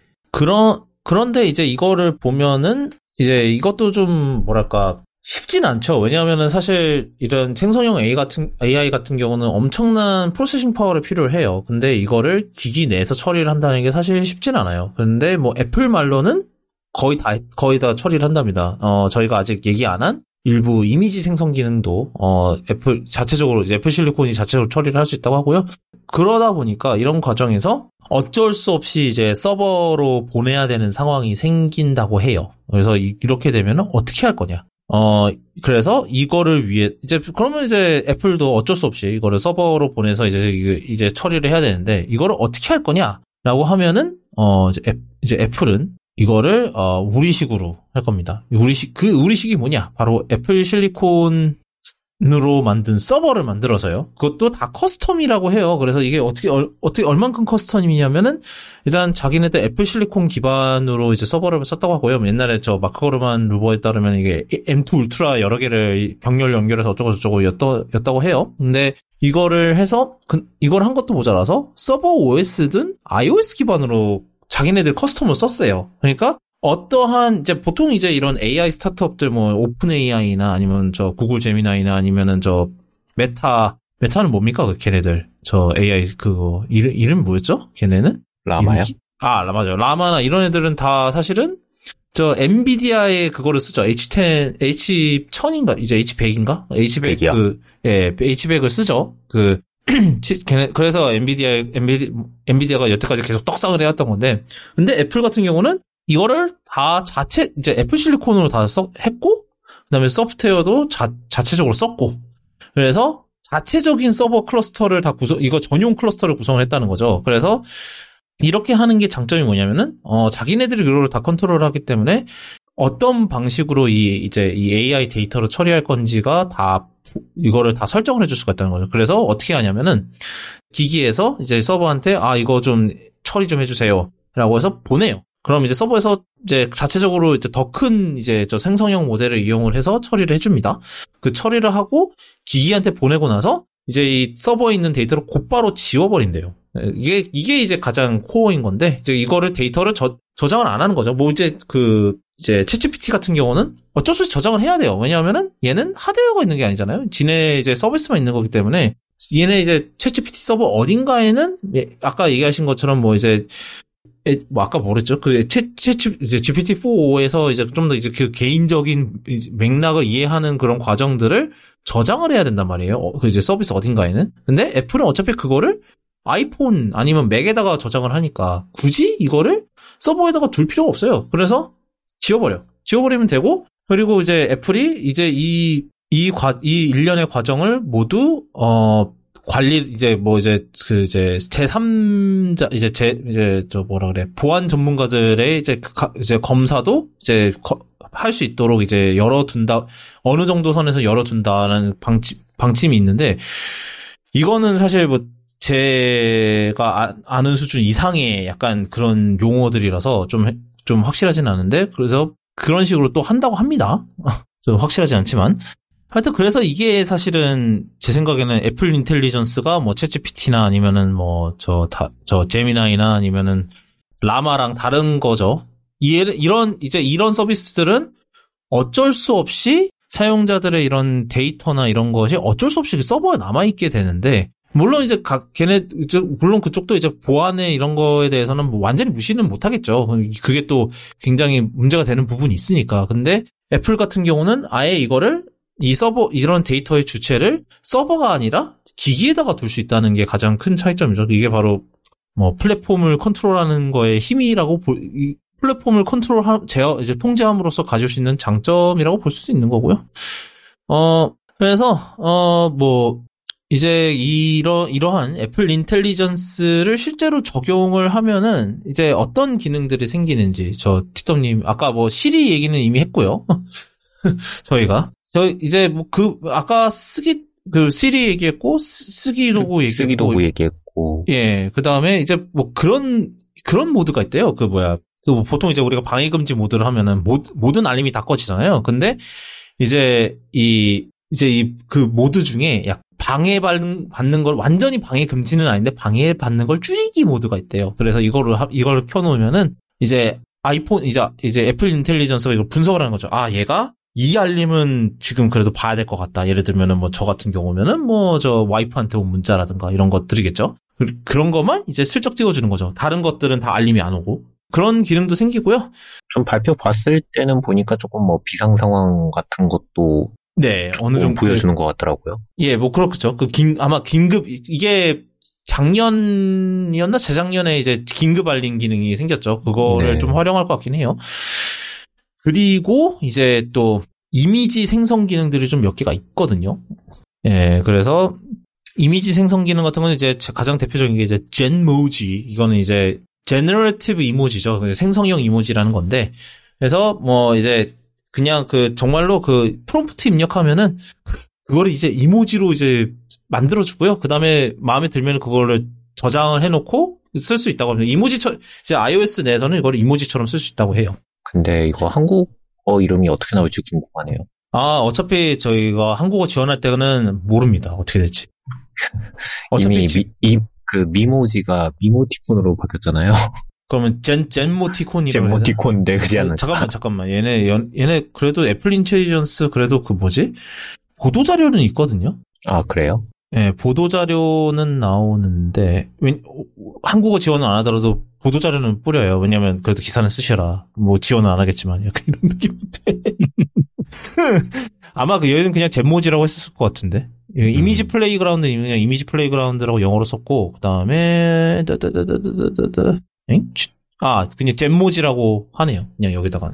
그런데 이제 이거를 보면은 이제 이것도 좀 뭐랄까 쉽진 않죠. 왜냐하면은 사실 이런 생성형 AI 같은 경우는 엄청난 프로세싱 파워를 필요로 해요. 근데 이거를 기기 내에서 처리를 한다는 게 사실 쉽진 않아요. 근데 뭐 애플 말로는 거의 다 처리를 한답니다. 저희가 아직 얘기 안 한 일부 이미지 생성 기능도 애플 실리콘이 자체적으로 처리를 할 수 있다고 하고요. 그러다 보니까 이런 과정에서 어쩔 수 없이 이제 서버로 보내야 되는 상황이 생긴다고 해요. 그래서 이렇게 되면은 어떻게 할 거냐? 그래서 이거를 위해 그러면 이제 애플도 어쩔 수 없이 이거를 서버로 보내서 이제 처리를 해야 되는데 이거를 어떻게 할 거냐라고 하면은 이제 애플은 이거를 우리식으로 할 겁니다. 우리식이 뭐냐? 바로 애플 실리콘으로 만든 서버를 만들어서요. 그것도 다 커스텀이라고 해요. 그래서 이게 어떻게 얼만큼 커스텀이냐면은 일단 자기네들 애플 실리콘 기반으로 이제 서버를 썼다고 하고요. 옛날에 저 마크 거르만 루버에 따르면 이게 M2 울트라 여러 개를 병렬 연결해서 어쩌고 였다고 해요. 근데 이거를 해서 이걸 한 것도 모자라서 서버 OS든 iOS 기반으로 자기네들 커스텀을 썼어요. 그러니까 어떠한 이제 보통 이제 이런 AI 스타트업들 뭐 오픈 AI나 아니면 저 구글 제미나이나 아니면은 저 메타는 뭡니까 걔네들 저 AI 그거 이름 뭐였죠? 걔네는 라마요? 맞아요. 라마나 이런 애들은 다 사실은 저 엔비디아의 그거를 쓰죠. H1000인가 이제 H100인가? H100 H100을 쓰죠. 그래서 엔비디아가 여태까지 계속 떡상을 해왔던 건데, 근데 애플 같은 경우는 이거를 다 이제 애플 실리콘으로 다 했고, 그 다음에 소프트웨어도 자체적으로 썼고, 그래서 자체적인 서버 클러스터를 이거 전용 클러스터를 구성을 했다는 거죠. 그래서 이렇게 하는 게 장점이 뭐냐면은, 자기네들이 이거를 다 컨트롤하기 때문에 어떤 방식으로 이 AI 데이터를 처리할 건지가 이거를 다 설정을 해줄 수가 있다는 거죠. 그래서 어떻게 하냐면은 기기에서 이제 서버한테 이거 좀 처리 좀 해주세요 라고 해서 보내요. 그럼 이제 서버에서 이제 자체적으로 이제 더 큰 이제 저 생성형 모델을 이용을 해서 처리를 해줍니다. 그 처리를 하고 기기한테 보내고 나서 이제 이 서버에 있는 데이터를 곧바로 지워버린대요. 이게 이제 가장 코어인 건데 이제 이거를 데이터를 저장을 안 하는 거죠. 뭐 이제 챗GPT 같은 경우는 어쩔 수 없이 저장을 해야 돼요. 왜냐하면은 얘는 하드웨어가 있는 게 아니잖아요. 지네 이제 서비스만 있는 거기 때문에 얘네 이제 챗GPT 서버 어딘가에는 아까 얘기하신 것처럼 뭐 이제 뭐 아까 뭐랬죠? GPT-4에서 이제 좀 더 이제 그 개인적인 맥락을 이해하는 그런 과정들을 저장을 해야 된단 말이에요. 그 이제 서비스 어딘가에는. 근데 애플은 어차피 그거를 아이폰 아니면 맥에다가 저장을 하니까 굳이 이거를 서버에다가 둘 필요가 없어요. 그래서 지워버리면 되고, 그리고 이제 애플이 이제 이 일련의 과정을 모두 제3자 보안 전문가들의 이제 검사도 이제 할 수 있도록 이제 열어둔다, 어느 정도 선에서 열어둔다라는 방침이 있는데, 이거는 사실 뭐 제가 아는 수준 이상의 약간 그런 용어들이라서 좀 확실하진 않은데, 그래서 그런 식으로 또 한다고 합니다. 좀 확실하지 않지만. 하여튼 그래서 이게 사실은 제 생각에는 애플 인텔리전스가 뭐 챗GPT나 아니면은 뭐 저 제미나이나 아니면은 라마랑 다른 거죠. 이런 서비스들은 어쩔 수 없이 사용자들의 이런 데이터나 이런 것이 어쩔 수 없이 서버에 남아있게 되는데, 물론 이제 물론 그쪽도 이제 보안에 이런 거에 대해서는 뭐 완전히 무시는 못 하겠죠. 그게 또 굉장히 문제가 되는 부분이 있으니까. 근데 애플 같은 경우는 아예 이런 데이터의 주체를 서버가 아니라 기기에다가 둘 수 있다는 게 가장 큰 차이점이죠. 이게 바로 뭐 플랫폼을 컨트롤하는 거의 힘이라고 플랫폼을 이제 통제함으로써 가질 수 있는 장점이라고 볼 수 있는 거고요. 그래서 뭐 이제 이러한 애플 인텔리전스를 실제로 적용을 하면은 이제 어떤 기능들이 생기는지 티tom님 아까 뭐 시리 얘기는 이미 했고요. 저희가 이제 뭐 아까 시리 얘기했고 쓰기 도구 얘기했고 예, 그다음에 이제 뭐 그런 모드가 있대요. 보통 이제 우리가 방해 금지 모드를 하면은 모든 알림이 다 꺼지잖아요. 근데 이제 그 모드 중에 약 방해받는 걸 완전히 방해 금지는 아닌데 방해받는 걸 줄이기 모드가 있대요. 그래서 이걸 켜놓으면은 이제 이제 애플 인텔리전스가 이걸 분석을 하는 거죠. 아, 얘가 이 알림은 지금 그래도 봐야 될 것 같다. 예를 들면은 뭐 저 같은 경우면은 뭐 저 와이프한테 온 문자라든가 이런 것들이겠죠. 그런 것만 이제 슬쩍 찍어주는 거죠. 다른 것들은 다 알림이 안 오고. 그런 기능도 생기고요. 좀 발표 봤을 때는 보니까 조금 뭐 비상 상황 같은 것도 네, 어느 정도 보여주는 것 같더라고요. 예, 뭐 그렇죠. 아마 긴급 이게 작년이었나 재작년에 이제 긴급 알림 기능이 생겼죠. 그거를 네. 좀 활용할 것 같긴 해요. 그리고 이제 또 이미지 생성 기능들이 좀 몇 개가 있거든요. 예, 그래서 이미지 생성 기능 같은 건 이제 가장 대표적인 게 이제 젠모지. 이거는 이제 제너레이티브 이모지죠. 생성형 이모지라는 건데. 그래서 뭐 이제 그냥 정말로 프롬프트 입력하면은 그거를 이제 이모지로 이제 만들어주고요. 그 다음에 마음에 들면 그거를 저장을 해놓고 쓸 수 있다고 합니다. 이제 iOS 내에서는 이걸 이모지처럼 쓸 수 있다고 해요. 근데 이거 한국어 이름이 어떻게 나올지 궁금하네요. 아, 어차피 저희가 한국어 지원할 때는 모릅니다. 어떻게 될지. 이미 미모지가 미모티콘으로 바뀌었잖아요. 그러면 젠모티콘이라고 젠모티콘인데 그지 않나? 잠깐만. 얘네 그래도 애플 인텔리전스 그래도 보도자료는 있거든요. 아, 그래요? 네, 보도자료는 나오는데 한국어 지원은 안 하더라도 보도자료는 뿌려요. 왜냐면 그래도 기사는 쓰셔라. 뭐 지원은 안 하겠지만 약간 이런 느낌인데. 아마 얘는 그냥 젠모지라고 했을 것 같은데. 이미지 플레이그라운드는 그냥 이미지 플레이그라운드라고 영어로 썼고 그다음에 그냥 젠모지라고 하네요. 그냥 여기다가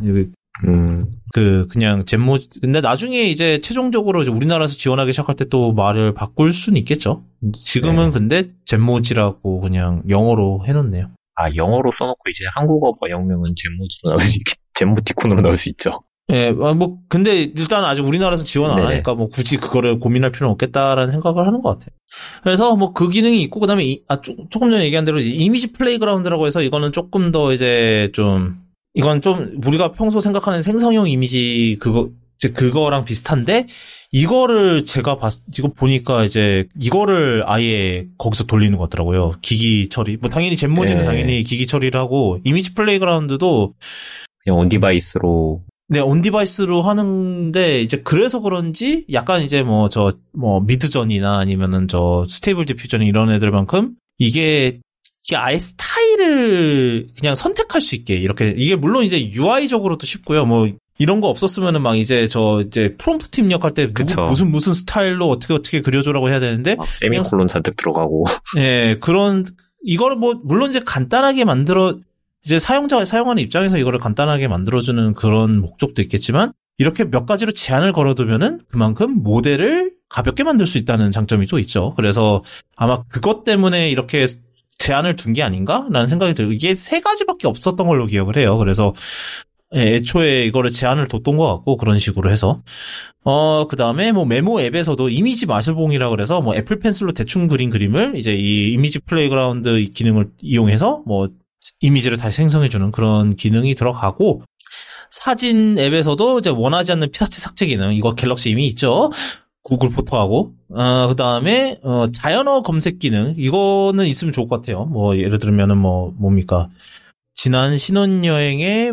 그냥 젠모지. 근데 나중에 이제 최종적으로 이제 우리나라에서 지원하기 시작할 때 또 말을 바꿀 수는 있겠죠. 지금은 네. 근데 젠모지라고 그냥 영어로 해놓네요. 아, 영어로 써놓고 이제 한국어 번역명은 젠모티콘으로 나올 수 있죠. 예, 뭐 근데 일단 아직 우리나라에서 지원 안 하니까 뭐 굳이 그거를 고민할 필요는 없겠다라는 생각을 하는 것 같아요. 그래서 뭐 그 기능이 있고 그다음에 조금 전에 얘기한 대로 이미지 플레이그라운드라고 해서 이거는 조금 더 이제 이건 좀 우리가 평소 생각하는 생성형 이미지 그거랑 비슷한데 이거를 이거 보니까 이제 이거를 아예 거기서 돌리는 것 같더라고요. 기기 처리. 뭐 당연히 젠모지는 당연히 기기 처리를 하고 이미지 플레이그라운드도 그냥 온 디바이스로 네, 온 디바이스로 하는데, 이제 그래서 그런지, 약간 이제 미드전이나 아니면은 스테이블 디퓨전 이런 애들만큼, 이게 아예 스타일을 그냥 선택할 수 있게, 이게 물론 이제 UI적으로도 쉽고요. 뭐, 이런 거 없었으면은 막 이제 프롬프트 입력할 때 무슨 스타일로 어떻게 그려줘라고 해야 되는데. 세미콜론 잔뜩 들어가고. 예, 이거를 물론 이제 간단하게 이제 사용자가 사용하는 입장에서 이거를 간단하게 만들어주는 그런 목적도 있겠지만 이렇게 몇 가지로 제한을 걸어두면은 그만큼 모델을 가볍게 만들 수 있다는 장점이 또 있죠. 그래서 아마 그것 때문에 이렇게 제한을 둔 게 아닌가라는 생각이 들고 이게 3가지밖에 없었던 걸로 기억을 해요. 그래서 애초에 이거를 제한을 뒀던 것 같고 그런 식으로 해서 그 다음에 뭐 메모 앱에서도 이미지 마술봉이라 그래서 뭐 애플 펜슬로 대충 그린 그림을 이제 이 이미지 플레이그라운드 기능을 이용해서 뭐 이미지를 다시 생성해주는 그런 기능이 들어가고 사진 앱에서도 이제 원하지 않는 피사체 삭제 기능 이거 갤럭시 이미 있죠. 구글 포토하고 그 다음에 자연어 검색 기능 이거는 있으면 좋을 것 같아요. 뭐 예를 들면은 뭡니까 지난 신혼여행에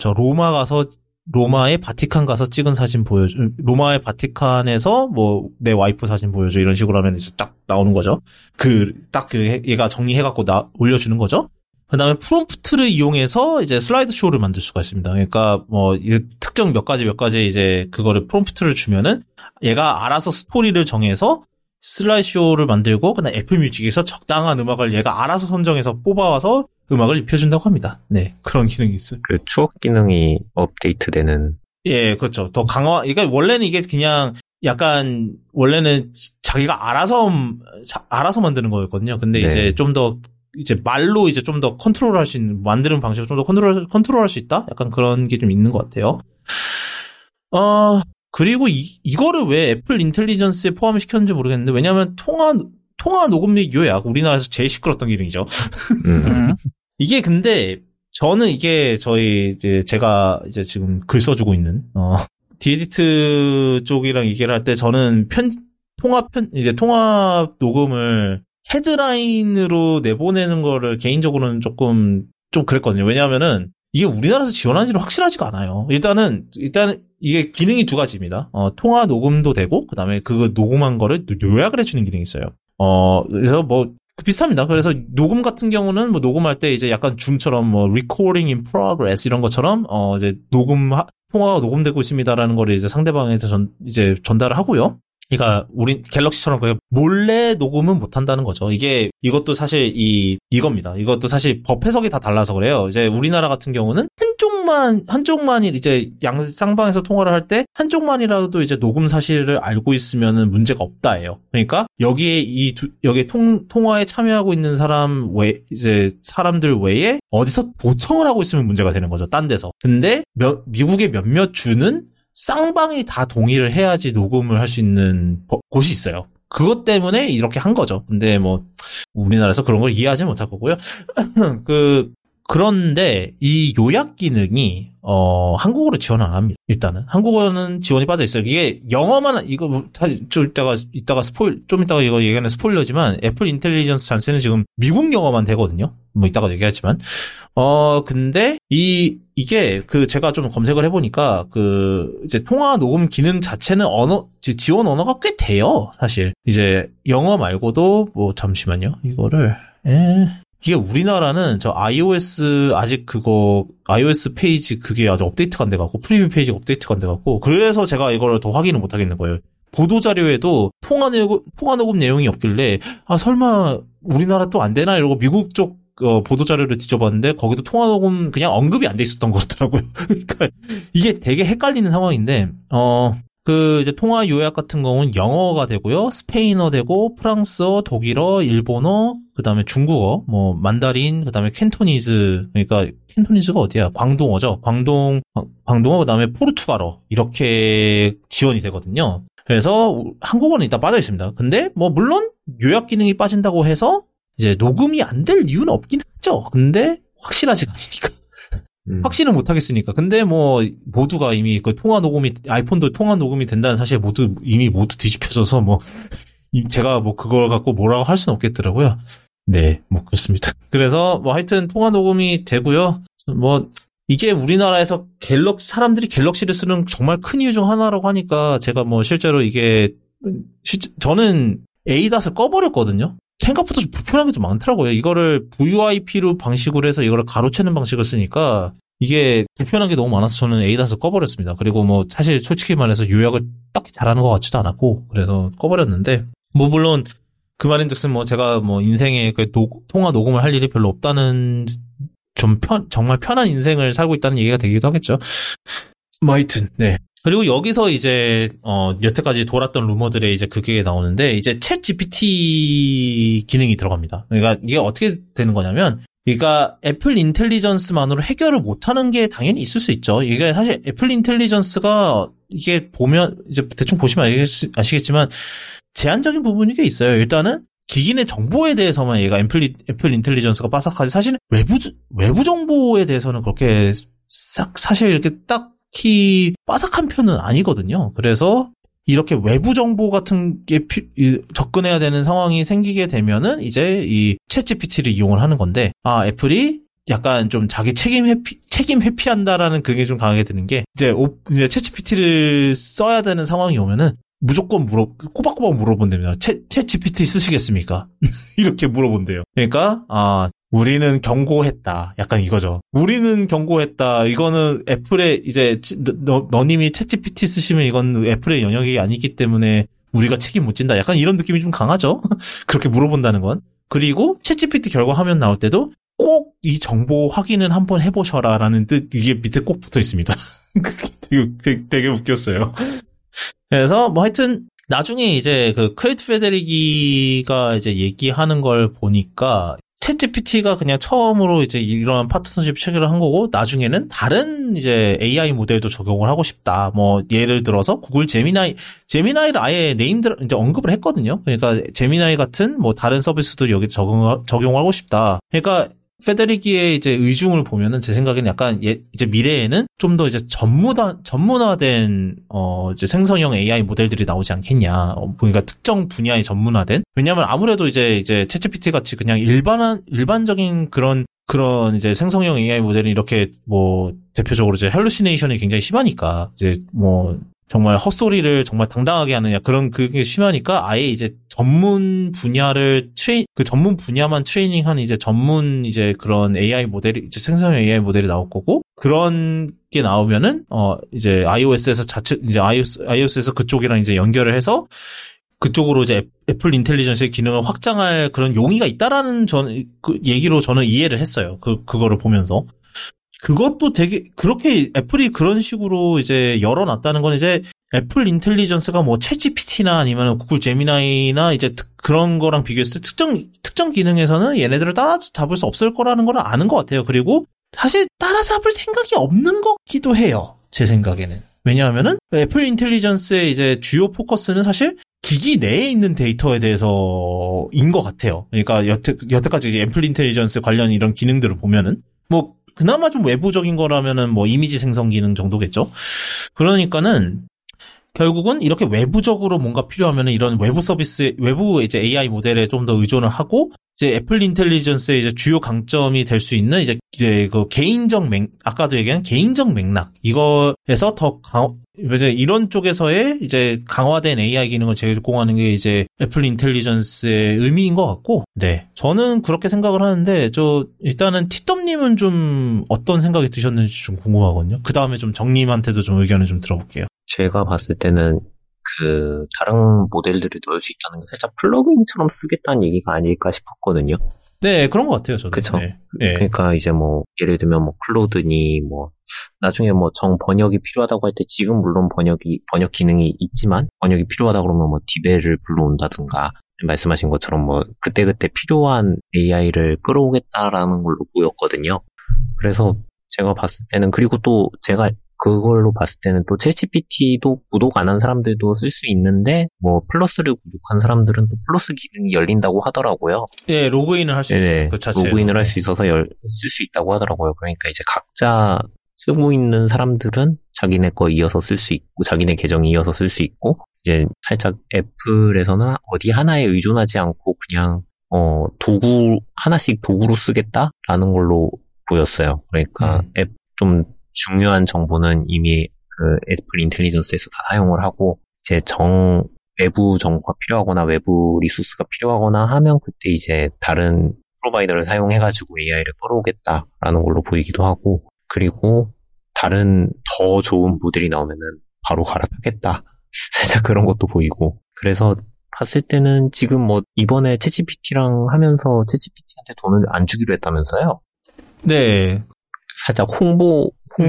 로마의 바티칸 가서 찍은 사진 보여줘. 로마의 바티칸에서 내 와이프 사진 보여줘. 이런 식으로 하면 이제 딱 나오는 거죠. 얘가 정리해갖고 올려주는 거죠. 그 다음에 프롬프트를 이용해서 이제 슬라이드 쇼를 만들 수가 있습니다. 그러니까 특정 몇 가지 이제 그거를 프롬프트를 주면은 얘가 알아서 스토리를 정해서 슬라이드 쇼를 만들고 그다음 애플 뮤직에서 적당한 음악을 얘가 알아서 선정해서 뽑아와서 음악을 입혀준다고 합니다. 네, 그런 기능이 있어요. 그 추억 기능이 업데이트되는. 예, 그렇죠. 더 그러니까 원래는 이게 그냥 약간 원래는 자기가 알아서 만드는 거였거든요. 근데 네. 이제 좀 더 이제 말로 이제 좀 더 컨트롤할 수 있는 만드는 방식을 좀 더 컨트롤할 수 있다. 약간 그런 게 좀 있는 것 같아요. 그리고 이거를 왜 애플 인텔리전스에 포함시켰는지 모르겠는데 왜냐하면 통화 녹음 및 요약 우리나라에서 제일 시끄럽던 기능이죠. 이게 근데 저는 이게 제가 이제 지금 글 써주고 있는 디에디트 쪽이랑 얘기를 할 때 저는 통화 녹음을 헤드라인으로 내보내는 거를 개인적으로는 좀 그랬거든요. 왜냐하면은 이게 우리나라에서 지원하는지는 확실하지가 않아요. 일단 이게 기능이 두 가지입니다. 통화 녹음도 되고 그다음에 그거 녹음한 거를 요약을 해주는 기능이 있어요. 그래서 비슷합니다. 그래서 녹음 같은 경우는 녹음할 때 이제 약간 줌처럼 recording in progress 이런 것처럼 이제 통화가 녹음되고 있습니다라는 거를 이제 상대방한테 이제 전달을 하고요. 그러니까 우리 갤럭시처럼 그냥 몰래 녹음은 못 한다는 거죠. 이것도 사실 이겁니다. 이것도 사실 법 해석이 다 달라서 그래요. 이제 우리나라 같은 경우는 한쪽만 이제 쌍방에서 통화를 할 때 한쪽만이라도 이제 녹음 사실을 알고 있으면은 문제가 없다예요. 그러니까 여기에 통화에 참여하고 있는 사람들 외에 어디서 도청을 하고 있으면 문제가 되는 거죠. 딴 데서. 근데 미국의 몇몇 주는 쌍방이 다 동의를 해야지 녹음을 할 수 있는 곳이 있어요. 그것 때문에 이렇게 한 거죠. 근데 우리나라에서 그런 걸 이해하지 못할 거고요. 그런데 이 요약 기능이 한국어로 지원 안 합니다. 일단은 한국어는 지원이 빠져 있어요. 이게 영어만 이거 좀 이따가 이거 얘기하는 스포일러지만 애플 인텔리전스 잔세는 지금 미국 영어만 되거든요. 이따가 얘기하지만 근데 이게 제가 좀 검색을 해보니까 이제 통화 녹음 기능 자체는 지원 언어가 꽤 돼요. 사실 이제 영어 말고도 잠시만요. 이게 우리나라는 iOS iOS 페이지 그게 아주 업데이트가 안 돼갖고 프리뷰 페이지가 업데이트가 안 돼갖고 그래서 제가 이걸 더 확인을 못 하겠는 거예요. 보도 자료에도 통화 녹음 내용이 없길래 설마 우리나라 또 안 되나 이러고 미국 쪽 보도 자료를 뒤져봤는데 거기도 통화 녹음 그냥 언급이 안 돼 있었던 것 같더라고요. 그러니까 이게 되게 헷갈리는 상황인데 이제 통화 요약 같은 경우는 영어가 되고요. 스페인어 되고, 프랑스어, 독일어, 일본어, 그 다음에 중국어, 만다린, 그 다음에 캔토니즈, 그러니까 캔토니즈가 어디야? 광동어죠. 광동어, 그 다음에 포르투갈어. 이렇게 지원이 되거든요. 그래서 한국어는 일단 빠져 있습니다. 근데 물론 요약 기능이 빠진다고 해서 이제 녹음이 안 될 이유는 없긴 하죠. 근데 확실하지가 않으니까. 확신은 못 하겠으니까. 근데 모두가 이미 아이폰도 통화 녹음이 된다는 사실 모두 뒤집혀져서 제가 그걸 갖고 뭐라고 할 수는 없겠더라고요. 네, 그렇습니다. 그래서 하여튼 통화 녹음이 되고요. 이게 우리나라에서 사람들이 갤럭시를 쓰는 정말 큰 이유 중 하나라고 하니까 제가 실제로 저는 A.을 꺼버렸거든요. 생각보다 좀 불편한 게 좀 많더라고요. 이거를 VoIP로 방식으로 해서 이거를 가로채는 방식을 쓰니까 이게 불편한 게 너무 많아서 저는 A.을 꺼버렸습니다. 그리고 사실 솔직히 말해서 요약을 딱히 잘하는 것 같지도 않았고 그래서 꺼버렸는데 물론 그 말인즉슨 제가 인생에 통화 녹음을 할 일이 별로 없다는 정말 편한 인생을 살고 있다는 얘기가 되기도 하겠죠. 하여튼 네. 그리고 여기서 이제 여태까지 돌았던 루머들에 이제 그게 나오는데 이제 챗 GPT 기능이 들어갑니다. 그러니까 이게 어떻게 되는 거냐면 그러니까 애플 인텔리전스만으로 해결을 못하는 게 당연히 있을 수 있죠. 이게 사실 애플 인텔리전스가 이게 보면 이제 대충 보시면 아시겠지만 제한적인 부분이 꽤 있어요. 일단은 기기의 정보에 대해서만 얘가 애플 인텔리전스가 빠삭하지 사실 외부 정보에 대해서는 그렇게 사실 이렇게 딱히 빠삭한 편은 아니거든요. 그래서 이렇게 외부 정보 같은 게 접근해야 되는 상황이 생기게 되면은 이제 이 챗GPT를 이용을 하는 건데 애플이 약간 좀 자기 책임 회피한다라는 그게 좀 강하게 드는 게 이제 챗GPT를 써야 되는 상황이 오면은 무조건 꼬박꼬박 물어본답니다. 챗GPT 쓰시겠습니까? 이렇게 물어본대요. 그러니까 우리는 경고했다. 약간 이거죠. 우리는 경고했다. 이거는 애플의 이제 너님이 챗GPT 쓰시면 이건 애플의 영역이 아니기 때문에 우리가 책임 못 진다. 약간 이런 느낌이 좀 강하죠. 그렇게 물어본다는 건. 그리고 챗GPT 결과 화면 나올 때도 꼭 이 정보 확인은 한번 해보셔라라는 뜻 이게 밑에 꼭 붙어 있습니다. 되게 웃겼어요. 그래서 뭐 하여튼 나중에 이제 그 크레이트 페데리기가 이제 얘기하는 걸 보니까 챗GPT가 그냥 처음으로 이제 이런 파트너십 체결을 한 거고 나중에는 다른 이제 AI 모델도 적용을 하고 싶다. 뭐 예를 들어서 구글 제미나이를 아예 네임들 이제 언급을 했거든요. 그러니까 제미나이 같은 뭐 다른 서비스도 여기 적용하고 싶다. 그러니까 페데리기의 이제 의중을 보면은 제 생각에는 약간 이제 미래에는 좀 더 이제 전문화된 이제 생성형 AI 모델들이 나오지 않겠냐. 그러니까 특정 분야에 전문화된. 왜냐하면 아무래도 이제 챗GPT 같이 그냥 일반적인 그런 이제 생성형 AI 모델이 이렇게 뭐 대표적으로 이제 할루시네이션이 굉장히 심하니까 이제 뭐 정말 헛소리를 정말 당당하게 하느냐 그런 그게 심하니까 아예 이제 전문 분야를 그 전문 분야만 트레이닝한 이제 전문 이제 그런 AI 모델이 이제 생성형 AI 모델이 나올 거고 그런 게 나오면은 이제 iOS에서 이제 iOS에서 그쪽이랑 이제 연결을 해서 그쪽으로 이제 애플 인텔리전스의 기능을 확장할 그런 용의가 있다라는 그 얘기로 저는 이해를 했어요. 그거를 보면서. 그것도 되게, 그렇게 애플이 그런 식으로 이제 열어놨다는 건 이제 애플 인텔리전스가 뭐 챗GPT나 아니면 구글 제미나이나 이제 그런 거랑 비교했을 때 특정 기능에서는 얘네들을 따라잡을 수 없을 거라는 걸 아는 것 같아요. 그리고 사실 따라잡을 생각이 없는 것 같기도 해요. 제 생각에는. 왜냐하면은 애플 인텔리전스의 이제 주요 포커스는 사실 기기 내에 있는 데이터에 대해서인 것 같아요. 그러니까 여태까지 애플 인텔리전스 관련 이런 기능들을 보면은 뭐 그나마 좀 외부적인 거라면은 뭐 이미지 생성 기능 정도겠죠. 그러니까는 결국은 이렇게 외부적으로 뭔가 필요하면은 이런 외부 서비스, 외부 이제 AI 모델에 좀 더 의존을 하고 이제 애플 인텔리전스의 이제 주요 강점이 될 수 있는 이제 그 아까도 얘기한 개인적 맥락 이거에서 더 이런 쪽에서의 이제 강화된 AI 기능을 제공하는 게 이제 애플 인텔리전스의 의미인 것 같고, 네. 저는 그렇게 생각을 하는데, 일단은 티덤님은 좀 어떤 생각이 드셨는지 좀 궁금하거든요. 그 다음에 좀 정님한테도 좀 의견을 좀 들어볼게요. 제가 봤을 때는 다른 모델들을 넣을 수 있다는 게 살짝 플러그인처럼 쓰겠다는 얘기가 아닐까 싶었거든요. 네, 그런 것 같아요, 저도. 그쵸. 네. 그러니까 이제 뭐, 예를 들면 뭐, 클로드니, 뭐, 나중에 뭐, 번역이 필요하다고 할 때 지금 물론 번역 기능이 있지만, 번역이 필요하다 그러면 뭐, 디벨을 불러온다든가, 말씀하신 것처럼 뭐, 그때그때 필요한 AI를 끌어오겠다라는 걸로 보였거든요. 그래서 제가 봤을 때는, 그리고 또 제가 그걸로 봤을 때는 또 챗GPT도 구독 안 한 사람들도 쓸 수 있는데 뭐 플러스를 구독한 사람들은 또 플러스 기능이 열린다고 하더라고요. 예, 로그인을 할 수 있어요. 그 자체로. 로그인을 할 수 있어서 쓸 수 있다고 하더라고요. 그러니까 이제 각자 쓰고 있는 사람들은 자기네 거 이어서 쓸 수 있고 자기네 계정 이어서 쓸 수 있고 이제 살짝 애플에서는 어디 하나에 의존하지 않고 그냥 하나씩 도구로 쓰겠다라는 걸로 보였어요. 그러니까 좀 중요한 정보는 이미 애플 인텔리전스에서 다 사용을 하고 이제 외부 정보가 필요하거나 외부 리소스가 필요하거나 하면 그때 이제 다른 프로바이더를 사용해가지고 AI를 끌어오겠다라는 걸로 보이기도 하고 그리고 다른 더 좋은 모델이 나오면은 바로 갈아타겠다. 살짝 그런 것도 보이고 그래서 봤을 때는 지금 뭐 이번에 챗GPT랑 하면서 챗GPT한테 돈을 안 주기로 했다면서요? 네. 살짝 홍보.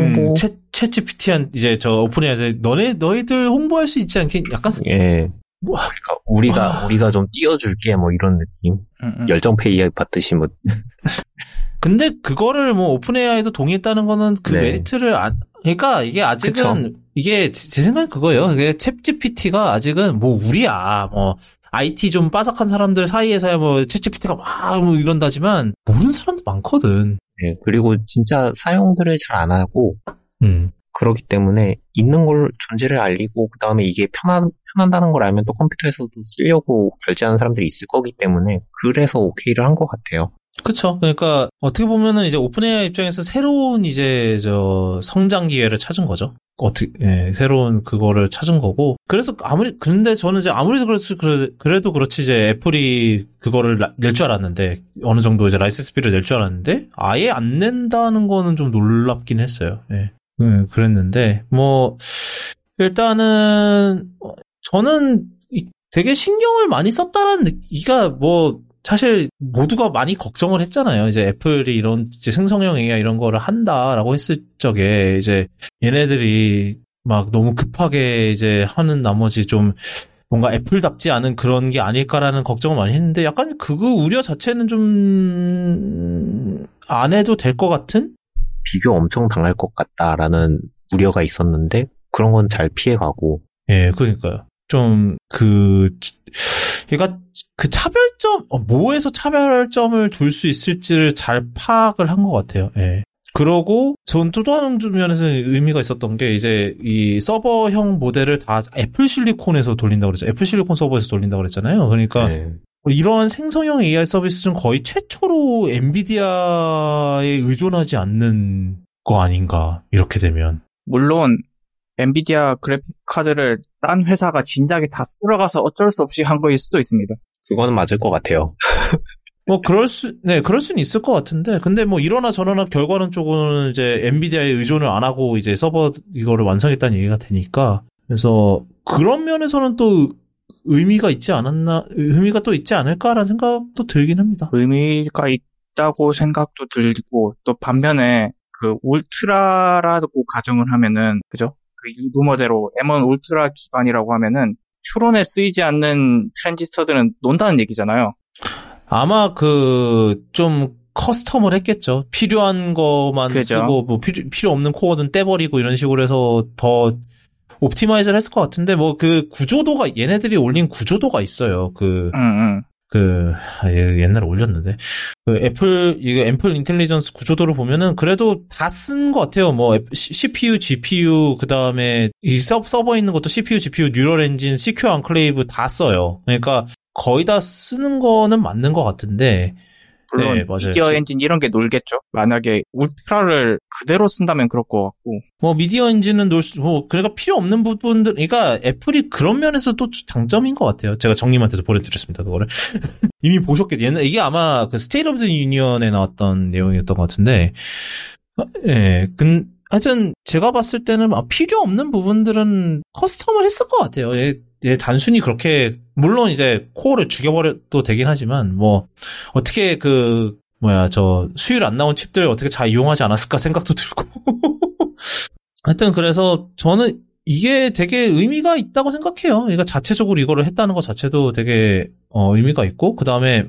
챗GPT한 이제 오픈AI한테 너희들 홍보할 수 있지 않겠? 약간 예. 뭐 그러니까 우리가 좀 띄워줄게 뭐 이런 느낌. 열정페이 받듯이 뭐. 근데 그거를 뭐 오픈AI도 동의했다는 거는 그 메리트를 그러니까 이게 아직은 그쵸? 이게 제 생각은 그거예요. 이게 챗GPT가 아직은 뭐 우리야 뭐. IT 좀 빠삭한 사람들 사이에서야 뭐 챗GPT가 막 뭐 이런다지만 모르는 사람도 많거든. 네, 그리고 진짜 사용들을 잘 안 하고 그렇기 때문에 있는 걸 존재를 알리고 그 다음에 이게 편한다는 걸 알면 또 컴퓨터에서도 쓰려고 결제하는 사람들이 있을 거기 때문에 그래서 오케이를 한 것 같아요. 그렇죠. 그러니까 어떻게 보면은 이제 오픈AI 입장에서 새로운 이제 성장 기회를 찾은 거죠. 새로운 그거를 찾은 거고. 그래서 근데 저는 이제 아무리 그래도 그렇지 이제 애플이 그거를 낼 줄 알았는데 어느 정도 이제 라이센스비를 낼 줄 알았는데 아예 안 낸다는 거는 좀 놀랍긴 했어요. 예. 그랬는데 뭐 일단은 저는 되게 신경을 많이 썼다라는 이가 뭐 사실 모두가 많이 걱정을 했잖아요. 이제 애플이 이런 이제 생성형 AI 이런 거를 한다라고 했을 적에 이제 얘네들이 막 너무 급하게 이제 하는 나머지 좀 뭔가 애플답지 않은 그런 게 아닐까라는 걱정을 많이 했는데 약간 그거 우려 자체는 좀 안 해도 될 것 같은? 비교 엄청 당할 것 같다라는 우려가 있었는데 그런 건 잘 피해가고. 예, 그러니까요. 좀 그러니까 그 차별점 뭐에서 차별점을 둘 수 있을지를 잘 파악을 한 것 같아요. 예. 그러고 전 또 다른 면에서 의미가 있었던 게 이제 이 서버형 모델을 다 애플 실리콘에서 돌린다고 그랬죠. 애플 실리콘 서버에서 돌린다고 그랬잖아요. 그러니까 네. 이러한 생성형 AI 서비스 중 거의 최초로 엔비디아에 의존하지 않는 거 아닌가 이렇게 되면. 물론 엔비디아 그래픽 카드를 딴 회사가 진작에 다 쓸어가서 어쩔 수 없이 한 거일 수도 있습니다. 그거는 맞을 것 같아요. 뭐 그럴 수는 있을 것 같은데 근데 뭐 이러나 저러나 결과는 쪽은 이제 엔비디아에 의존을 안 하고 이제 서버 이거를 완성했다는 얘기가 되니까 그래서 그런 면에서는 또 의미가 또 있지 않을까라는 생각도 들긴 합니다. 의미가 있다고 생각도 들고 또 반면에 그 울트라라고 가정을 하면은 그죠? 그 루머대로 M1 울트라 기반이라고 하면은 추론에 쓰이지 않는 트랜지스터들은 논다는 얘기잖아요. 아마 좀 커스텀을 했겠죠. 필요한 것만 그죠. 쓰고 뭐 필요 없는 코어는 떼버리고 이런 식으로 해서 더 옵티마이즈를 했을 것 같은데 뭐 그 구조도가 얘네들이 올린 구조도가 있어요. 옛날에 올렸는데 애플 인텔리전스 구조도를 보면은 그래도 다 쓴 것 같아요. 뭐 CPU, GPU 그다음에 이 서버에 있는 것도 CPU, GPU, 뉴럴 엔진, CQ 안클레이브 다 써요. 그러니까 거의 다 쓰는 거는 맞는 것 같은데 물론 네, 맞아요. 미디어 엔진 이런 게 놀겠죠. 만약에 울트라를 그대로 쓴다면 그럴 것 같고. 뭐 미디어 엔진은 그러니까 필요 없는 부분들, 그러니까 애플이 그런 면에서 또 장점인 것 같아요. 제가 정님한테도 보내드렸습니다, 그거를. 이미 보셨겠죠. 이게 아마 그 스테이트 오브 더 유니언에 나왔던 내용이었던 것 같은데, 예, 하여튼 제가 봤을 때는 필요 없는 부분들은 커스텀을 했을 것 같아요. 단순히 그렇게 물론 이제 코어를 죽여버려도 되긴 하지만 뭐 어떻게 수율 안 나온 칩들 어떻게 잘 이용하지 않았을까 생각도 들고 하여튼 그래서 저는 이게 되게 의미가 있다고 생각해요. 그러니까 자체적으로 이거를 했다는 것 자체도 되게 의미가 있고 그다음에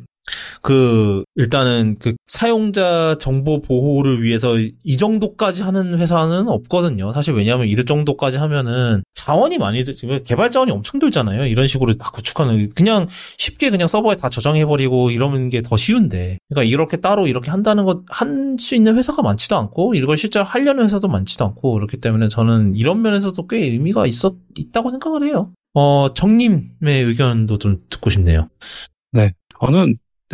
일단은 사용자 정보 보호를 위해서 이 정도까지 하는 회사는 없거든요. 사실 왜냐하면 이 정도까지 하면은 자원이 많이 개발 자원이 엄청 들잖아요. 이런 식으로 다 구축하는 그냥 쉽게 그냥 서버에 다 저장해버리고 이러는 게 더 쉬운데 그러니까 이렇게 따로 이렇게 한다는 것 할 수 있는 회사가 많지도 않고 이걸 실제로 하려는 회사도 많지도 않고 그렇기 때문에 저는 이런 면에서도 꽤 의미가 있다고 생각을 해요. 정님의 의견도 좀 듣고 싶네요. 네, 저는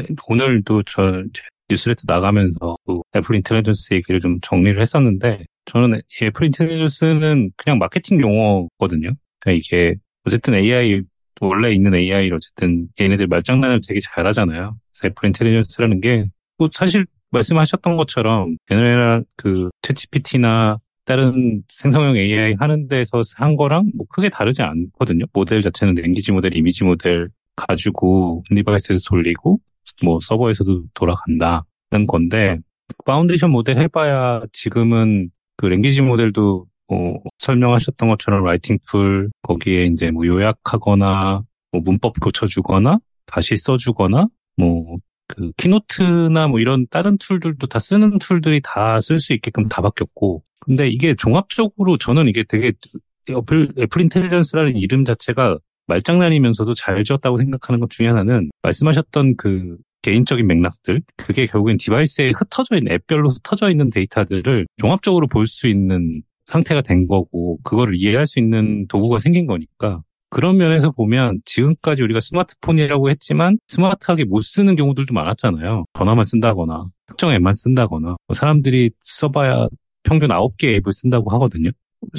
오늘도 제 뉴스레터 나가면서 애플 인텔리전스 얘기를 좀 정리를 했었는데 저는 애플 인텔리전스는 그냥 마케팅 용어거든요. 그러니까 이게 어쨌든 AI 원래 있는 AI를 어쨌든 얘네들 말장난을 되게 잘하잖아요. 그래서 애플 인텔리전스라는 게 뭐 사실 말씀하셨던 것처럼 제너럴 챗GPT나 다른 생성형 AI 하는 데서 한 거랑 뭐 크게 다르지 않거든요. 모델 자체는 랭귀지 모델, 이미지 모델 가지고 디바이스에서 돌리고 뭐 서버에서도 돌아간다는 건데 파운데이션 모델 해봐야 지금은 랭귀지 모델도 설명하셨던 것처럼 라이팅 툴 거기에 이제 뭐 요약하거나 뭐 문법 고쳐주거나 다시 써주거나 뭐 키노트나 뭐 이런 다른 툴들도 다 쓰는 툴들이 다 쓸 수 있게끔 다 바뀌었고 근데 이게 종합적으로 저는 이게 되게 애플 인텔리전스라는 이름 자체가 말장난이면서도 잘 지었다고 생각하는 것 중에 하나는 말씀하셨던 개인적인 맥락들 그게 결국엔 디바이스에 흩어져 있는 앱별로 흩어져 있는 데이터들을 종합적으로 볼 수 있는 상태가 된 거고 그거를 이해할 수 있는 도구가 생긴 거니까 그런 면에서 보면 지금까지 우리가 스마트폰이라고 했지만 스마트하게 못 쓰는 경우들도 많았잖아요. 전화만 쓴다거나 특정 앱만 쓴다거나 사람들이 써봐야 평균 9개 앱을 쓴다고 하거든요.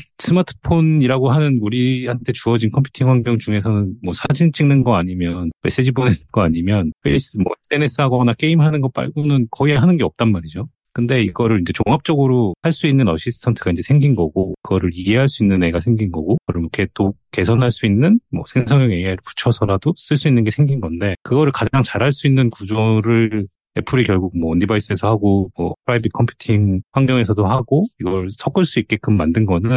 스마트폰이라고 하는 우리한테 주어진 컴퓨팅 환경 중에서는 뭐 사진 찍는 거 아니면 메시지 보내는 거 아니면 SNS 하거나 게임하는 거 말고는 거의 하는 게 없단 말이죠. 근데 이거를 이제 종합적으로 할 수 있는 어시스턴트가 이제 생긴 거고, 그거를 이해할 수 있는 애가 생긴 거고, 그걸 이렇게 또 개선할 수 있는 뭐 생성형 AI를 붙여서라도 쓸 수 있는 게 생긴 건데, 그거를 가장 잘할 수 있는 구조를 애플이 결국 뭐 온디바이스에서 하고, 뭐 프라이빗 컴퓨팅 환경에서도 하고, 이걸 섞을 수 있게끔 만든 거는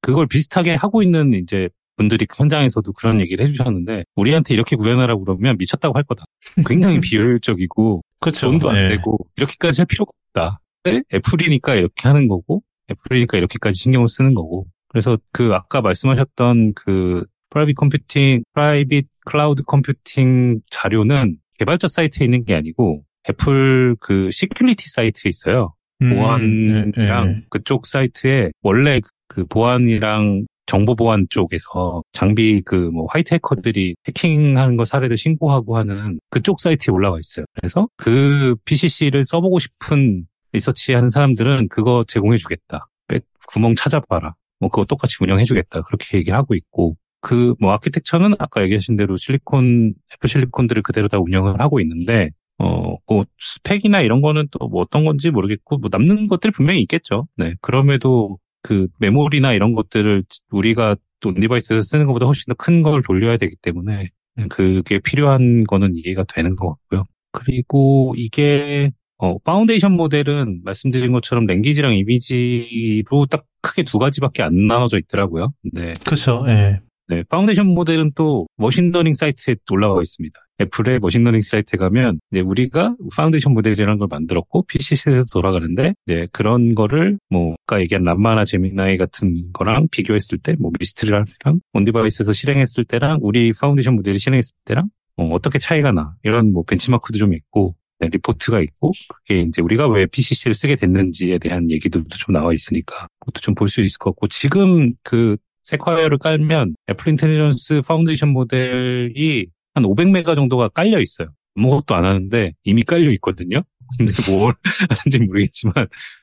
그걸 비슷하게 하고 있는 이제 분들이 현장에서도 그런 얘기를 해주셨는데 우리한테 이렇게 구현하라고 그러면 미쳤다고 할 거다. 굉장히 비효율적이고 그렇죠. 돈도 안 되고 이렇게까지 할 필요가 없다. 근데 애플이니까 이렇게 하는 거고 애플이니까 이렇게까지 신경을 쓰는 거고 그래서 그 아까 말씀하셨던 그 프라이빗 클라우드 컴퓨팅 자료는 개발자 사이트에 있는 게 아니고 애플 그 시큐리티 사이트에 있어요. 보안이랑 그쪽 사이트에 원래 그 보안이랑 정보 보안 쪽에서 장비 그 뭐 화이트 해커들이 해킹하는 거 사례를 신고하고 하는 그쪽 사이트에 올라와 있어요. 그래서 그 PCC를 써보고 싶은 리서치하는 사람들은 그거 제공해주겠다. 구멍 찾아봐라. 뭐 그거 똑같이 운영해주겠다. 그렇게 얘기를 하고 있고 그 뭐 아키텍처는 아까 얘기하신 대로 애플 실리콘들을 그대로 다 운영을 하고 있는데 뭐 스펙이나 이런 거는 또 뭐 어떤 건지 모르겠고 뭐 남는 것들이 분명히 있겠죠. 네. 그럼에도 그 메모리나 이런 것들을 우리가 또 온디바이스에서 쓰는 것보다 훨씬 더 큰 걸 돌려야 되기 때문에 그게 필요한 거는 이해가 되는 것 같고요. 그리고 이게 파운데이션 모델은 말씀드린 것처럼 랭귀지랑 이미지로 딱 크게 두 가지밖에 안 나눠져 있더라고요. 네. 그렇죠. 예. 네, 파운데이션 모델은 또 머신러닝 사이트에 올라와 있습니다. 애플의 머신러닝 사이트에 가면 이제 우리가 파운데이션 모델이라는 걸 만들었고 PCC에서 돌아가는데 이제 그런 거를 뭐 아까 얘기한 람마나 제미나이 같은 거랑 비교했을 때 뭐 미스트리랑 온디바이스에서 실행했을 때랑 우리 파운데이션 모델이 실행했을 때랑 어떻게 차이가 나 이런 뭐 벤치마크도 좀 있고 네, 리포트가 있고 그게 이제 우리가 왜 PCC를 쓰게 됐는지에 대한 얘기들도 좀 나와 있으니까 그것도 좀 볼 수 있을 것 같고 지금 그 세콰이어를 깔면 애플 인텔리전스 파운데이션 모델이 한 500메가 정도가 깔려 있어요. 아무것도 안 하는데 이미 깔려 있거든요. 근데 뭘 하는지 모르겠지만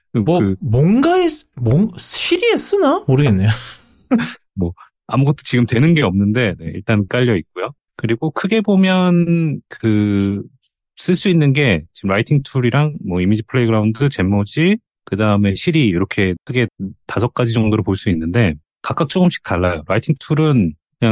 시리에 쓰나? 모르겠네요. 뭐 아무것도 지금 되는 게 없는데 네, 일단 깔려 있고요. 그리고 크게 보면 쓸 수 있는 게 지금 라이팅 툴이랑 뭐 이미지 플레이그라운드, 젠모지, 그 다음에 시리 이렇게 크게 5가지 정도로 볼 수 있는데 각각 조금씩 달라요. 라이팅 툴은 그냥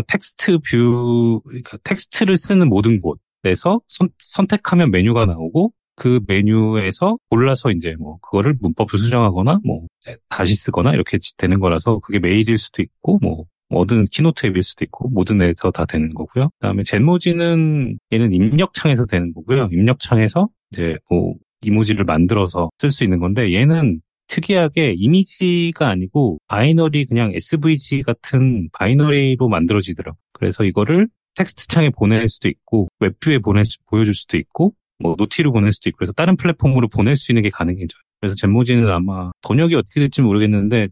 그러니까 텍스트를 쓰는 모든 곳에서 선택하면 메뉴가 나오고 그 메뉴에서 골라서 이제 뭐 그거를 문법을 수정하거나 뭐 다시 쓰거나 이렇게 되는 거라서 그게 메일일 수도 있고 뭐 뭐든 키노트 앱일 수도 있고 모든 앱에서 다 되는 거고요. 그다음에 젠모지는 얘는 입력창에서 되는 거고요. 입력창에서 이제 뭐 이모지를 만들어서 쓸 수 있는 건데 얘는 특이하게 이미지가 아니고 바이너리 그냥 SVG 같은 바이너리로 만들어지더라고요. 그래서 이거를 텍스트 창에 보낼 수도 있고 웹뷰에 보여줄 수도 있고 뭐 노티로 보낼 수도 있고 그래서 다른 플랫폼으로 보낼 수 있는 게 가능해져요. 그래서 젠모지는 아마 번역이 어떻게 될지 모르겠는데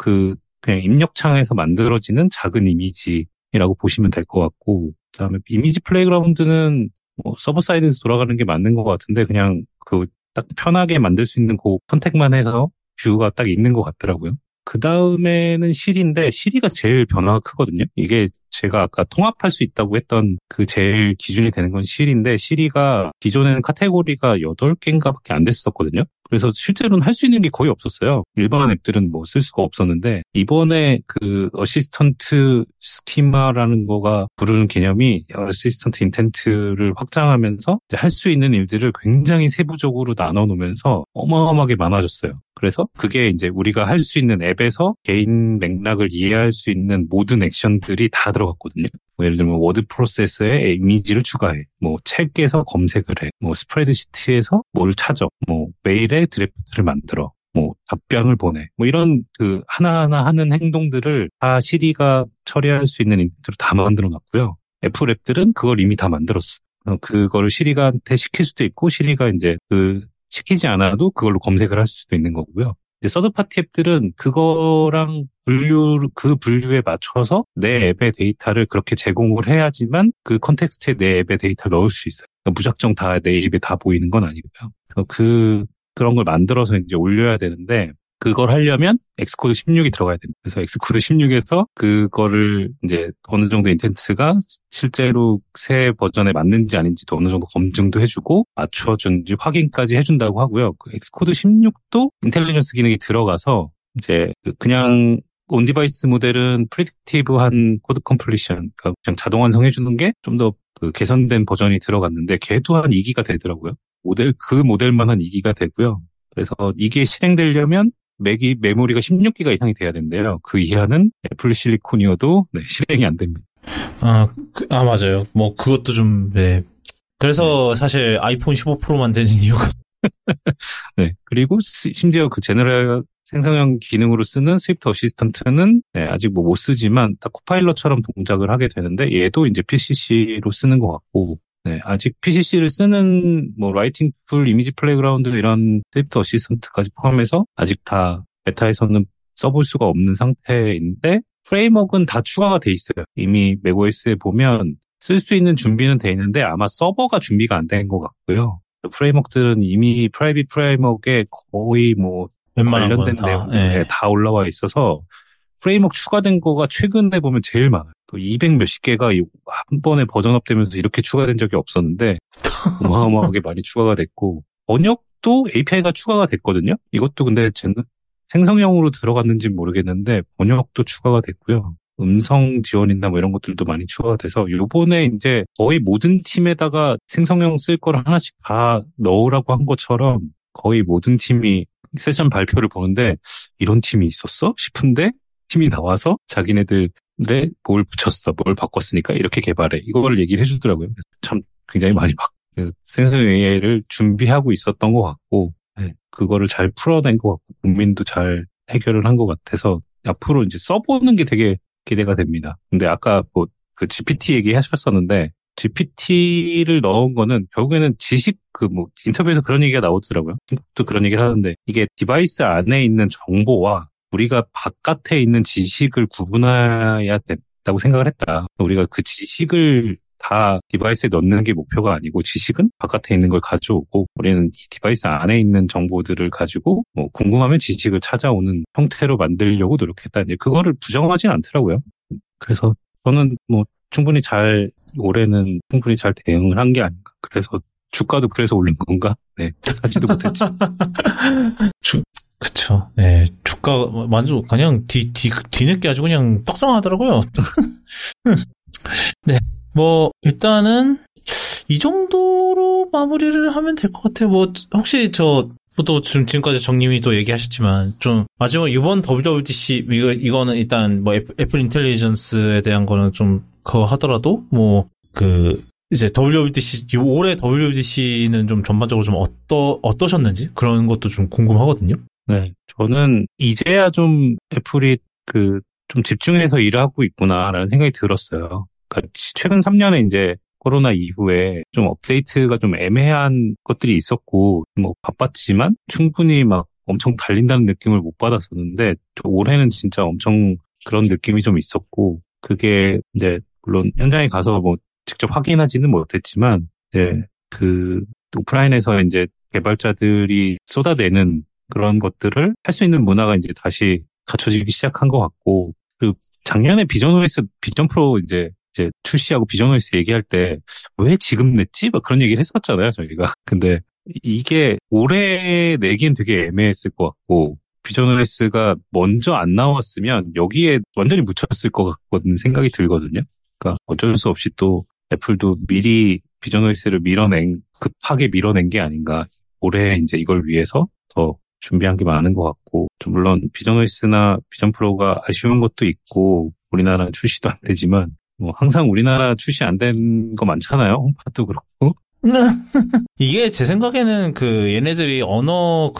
그냥 입력창에서 만들어지는 작은 이미지라고 보시면 될 것 같고 그다음에 이미지 플레이그라운드는 뭐 서버 사이드에서 돌아가는 게 맞는 것 같은데 그냥 딱 편하게 만들 수 있는 그 선택만 해서 뷰가 딱 있는 것 같더라고요. 그 다음에는 시리인데 시리가 제일 변화가 크거든요. 이게 제가 아까 통합할 수 있다고 했던 그 제일 기준이 되는 건 시리인데 시리가 기존에는 카테고리가 8개인가 밖에 안 됐었거든요. 그래서 실제로는 할 수 있는 게 거의 없었어요. 일반 앱들은 뭐 쓸 수가 없었는데 이번에 그 어시스턴트 스키마라는 거가 부르는 개념이 어시스턴트 인텐트를 확장하면서 할 수 있는 일들을 굉장히 세부적으로 나눠 놓으면서 어마어마하게 많아졌어요. 그래서 그게 이제 우리가 할 수 있는 앱에서 개인 맥락을 이해할 수 있는 모든 액션들이 다 들어갔거든요. 뭐 예를 들면 워드 프로세서에 이미지를 추가해, 뭐 책에서 검색을 해, 뭐 스프레드시트에서 뭘 찾아, 뭐 메일에 드래프트를 만들어, 뭐 답변을 보내, 뭐 이런 그 하나하나 하는 행동들을 다 시리가 처리할 수 있는 인텐트로 다 만들어 놨고요. 애플 앱들은 그걸 이미 다 만들었어. 그거를 시리가한테 시킬 수도 있고 시리가 이제 시키지 않아도 그걸로 검색을 할 수도 있는 거고요. 이제 서드파티 앱들은 그거랑 그 분류에 맞춰서 내 앱의 데이터를 그렇게 제공을 해야지만 그 컨텍스트에 내 앱의 데이터를 넣을 수 있어요. 그러니까 무작정 다 내 입에 다 보이는 건 아니고요. 그래서 그런 걸 만들어서 이제 올려야 되는데 그걸 하려면 엑스코드 16이 들어가야 됩니다. 그래서 엑스코드 16에서 그거를 이제 어느 정도 인텐트가 실제로 새 버전에 맞는지 아닌지도 어느 정도 검증도 해주고 맞춰준지 확인까지 해준다고 하고요. 그 엑스코드 16도 인텔리전스 기능이 들어가서 이제 그냥 온디바이스 모델은 프리딕티브한 코드 컴플리션, 그러니까 그냥 자동 완성해주는 게 좀 더 개선된 버전이 들어갔는데 걔도 한 2기가 되더라고요. 그 모델만 한 2기가 되고요. 그래서 이게 실행되려면 맥이 메모리가 16기가 이상이 돼야 된대요. 그 이하는 애플 실리콘이어도 네, 실행이 안 됩니다. 맞아요. 뭐 그것도 좀 네. 그래서 사실 아이폰 15 프로만 되는 이유가 네. 그리고 심지어 그 제너럴 생성형 기능으로 쓰는 스위프트 어시스턴트는 네, 아직 뭐 못 쓰지만 다 코파일럿처럼 동작을 하게 되는데 얘도 이제 PCC로 쓰는 것 같고 네, 아직 PCC를 쓰는 뭐 라이팅 툴, 이미지 플레이그라운드 이런 스위프트 어시스턴트까지 포함해서 아직 다 베타에서는 써볼 수가 없는 상태인데 프레임워크는 다 추가가 돼 있어요. 이미 맥OS에 보면 쓸 수 있는 준비는 돼 있는데 아마 서버가 준비가 안 된 것 같고요. 프레임워크들은 이미 프라이빗 프레임워크에 거의 뭐 관련된 내용들 다 올라와 있어서 프레임워크 추가된 거가 최근에 보면 제일 많아요. 200 몇십 개가 한 번에 버전업 되면서 이렇게 추가된 적이 없었는데 어마어마하게 많이 추가가 됐고 번역도 API가 추가가 됐거든요. 이것도 근데 생성형으로 들어갔는지 모르겠는데 번역도 추가가 됐고요. 음성 지원이나 뭐 이런 것들도 많이 추가가 돼서 요번에 이제 거의 모든 팀에다가 생성형 쓸 거를 하나씩 다 넣으라고 한 것처럼 거의 모든 팀이 세션 발표를 보는데 이런 팀이 있었어? 싶은데 팀이 나와서 자기네들에 뭘 붙였어, 뭘 바꿨으니까 이렇게 개발해. 이걸 얘기를 해주더라고요. 참 굉장히 많이 생성형 AI를 준비하고 있었던 것 같고 네, 그거를 잘 풀어낸 것 같고 국민도 잘 해결을 한 것 같아서 앞으로 이제 써보는 게 되게 기대가 됩니다. 근데 아까 뭐 그 GPT 얘기하셨었는데 GPT를 넣은 거는 결국에는 지식 뭐 인터뷰에서 그런 얘기가 나오더라고요. 또 그런 얘기를 하는데 이게 디바이스 안에 있는 정보와 우리가 바깥에 있는 지식을 구분해야 된다고 생각을 했다. 우리가 그 지식을 다 디바이스에 넣는 게 목표가 아니고 지식은 바깥에 있는 걸 가져오고 우리는 이 디바이스 안에 있는 정보들을 가지고 뭐 궁금하면 지식을 찾아오는 형태로 만들려고 노력했다. 이제 그거를 부정하진 않더라고요. 그래서 저는 뭐 충분히 올해는 충분히 잘 대응을 한 게 아닌가. 그래서 주가도 그래서 올린 건가? 네, 사지도 못했지. 그쵸. 네, 주가 완전 그냥 뒤늦게 아주 그냥 떡상하더라고요. 네. 뭐 일단은 이 정도로 마무리를 하면 될 것 같아요. 뭐 혹시 또 지금까지 정님이 또 얘기하셨지만 좀 마지막 이번 WWDC 이거는 일단 뭐 애플 인텔리전스에 대한 거는 좀 그거 하더라도 뭐 이제 WWDC 올해 WWDC는 좀 전반적으로 좀 어떠셨는지 그런 것도 좀 궁금하거든요. 네, 저는 이제야 좀 애플이 좀 집중해서 일을 하고 있구나라는 생각이 들었어요. 그러니까 최근 3년에 이제 코로나 이후에 좀 업데이트가 좀 애매한 것들이 있었고 뭐 바빴지만 충분히 막 엄청 달린다는 느낌을 못 받았었는데 올해는 진짜 엄청 그런 느낌이 좀 있었고 그게 이제 물론 현장에 가서 뭐 직접 확인하지는 못했지만 이제 오프라인에서 이제 개발자들이 쏟아내는 그런 것들을 할 수 있는 문화가 이제 다시 갖춰지기 시작한 것 같고 작년에 비전 프로 이제 출시하고 비전OS 얘기할 때 왜 지금 냈지? 막 그런 얘기를 했었잖아요, 저희가. 근데 이게 올해 내기엔 되게 애매했을 것 같고 비전OS가 먼저 안 나왔으면 여기에 완전히 묻혔을 것 같거든 생각이 들거든요. 그러니까 어쩔 수 없이 또 애플도 미리 비전OS를 급하게 밀어낸 게 아닌가. 올해 이제 이걸 위해서 더 준비한 게 많은 것 같고 물론 비전OS나 비전 프로가 아쉬운 것도 있고 우리나라는 출시도 안 되지만 뭐 항상 우리나라 출시 안 된 거 많잖아요. 홈팟도 그렇고. 이게 제 생각에는 얘네들이 언어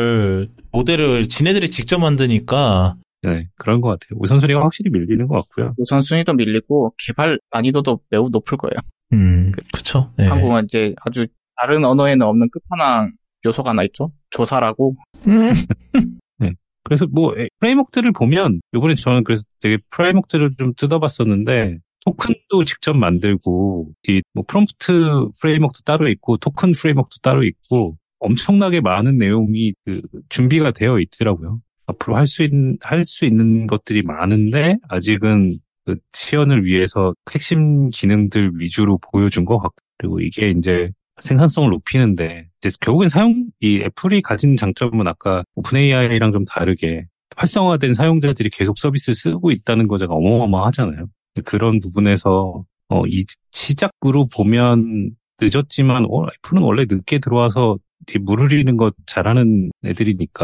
모델을 지네들이 직접 만드니까 네, 그런 것 같아요. 우선순위가 확실히 밀리는 것 같고요. 우선순위도 밀리고 개발 난이도도 매우 높을 거예요. 그쵸. 네. 한국은 이제 아주 다른 언어에는 없는 끝판왕 요소가 하나 있죠. 조사라고. 네. 그래서 뭐 프레임워크들을 보면 이번에 저는 그래서 되게 프레임워크들을 좀 뜯어봤었는데 토큰도 직접 만들고 뭐 프롬프트 프레임워크도 따로 있고 토큰 프레임워크도 따로 있고 엄청나게 많은 내용이 준비가 되어 있더라고요. 앞으로 할 수 있는 것들이 많은데 아직은 시연을 위해서 핵심 기능들 위주로 보여준 것 같고 그리고 이게 이제 생산성을 높이는데 이제 결국엔 이 애플이 가진 장점은 아까 오픈 AI랑 좀 다르게 활성화된 사용자들이 계속 서비스를 쓰고 있다는 거가 어마어마하잖아요. 그런 부분에서 이 시작으로 보면 늦었지만 애플은 원래 늦게 들어와서 물 흐리는 거 잘하는 애들이니까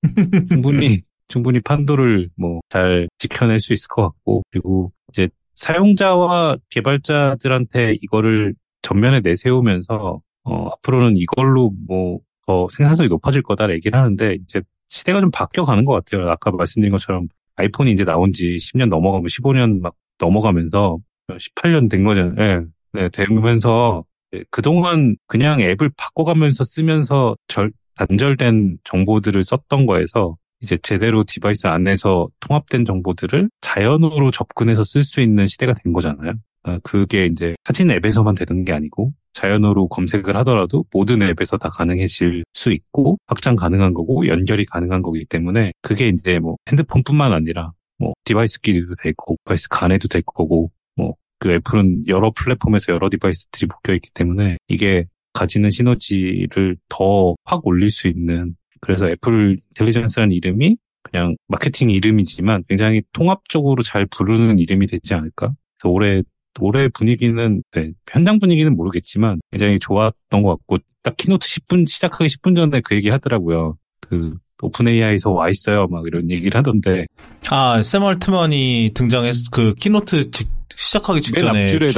충분히 판도를 뭐 잘 지켜낼 수 있을 것 같고, 그리고 이제 사용자와 개발자들한테 이거를 전면에 내세우면서 앞으로는 이걸로 뭐 더 생산성이 높아질 거다 얘기를 하는데, 이제 시대가 좀 바뀌어가는 것 같아요. 아까 말씀드린 것처럼 아이폰이 이제 나온 지 10년 넘어가면 15년 막 넘어가면서 18년 된 거잖아요. 네, 되면서 그동안 그냥 앱을 바꿔가면서 쓰면서 단절된 정보들을 썼던 거에서 이제 제대로 디바이스 안에서 통합된 정보들을 자연으로 접근해서 쓸 수 있는 시대가 된 거잖아요. 그게 이제 사진 앱에서만 되는 게 아니고 자연으로 검색을 하더라도 모든 앱에서 다 가능해질 수 있고 확장 가능한 거고 연결이 가능한 거기 때문에 그게 이제 뭐 핸드폰뿐만 아니라 뭐 디바이스끼리도 되고 디바이스 간에도 될 거고 뭐 그 애플은 여러 플랫폼에서 여러 디바이스들이 묶여 있기 때문에 이게 가지는 시너지를 더 확 올릴 수 있는, 그래서 애플 인텔리전스라는 이름이 그냥 마케팅 이름이지만 굉장히 통합적으로 잘 부르는 이름이 되지 않을까. 그래서 올해 분위기는 현장 분위기는 모르겠지만 굉장히 좋았던 것 같고, 딱 키노트 시작하기 10분 전에 그 얘기 하더라고요. 그 오픈 AI에서 와 있어요, 막 이런 얘기를 하던데. 샘 얼트먼이 등장해서 그 키노트 시작하기 직전에 맨 앞줄에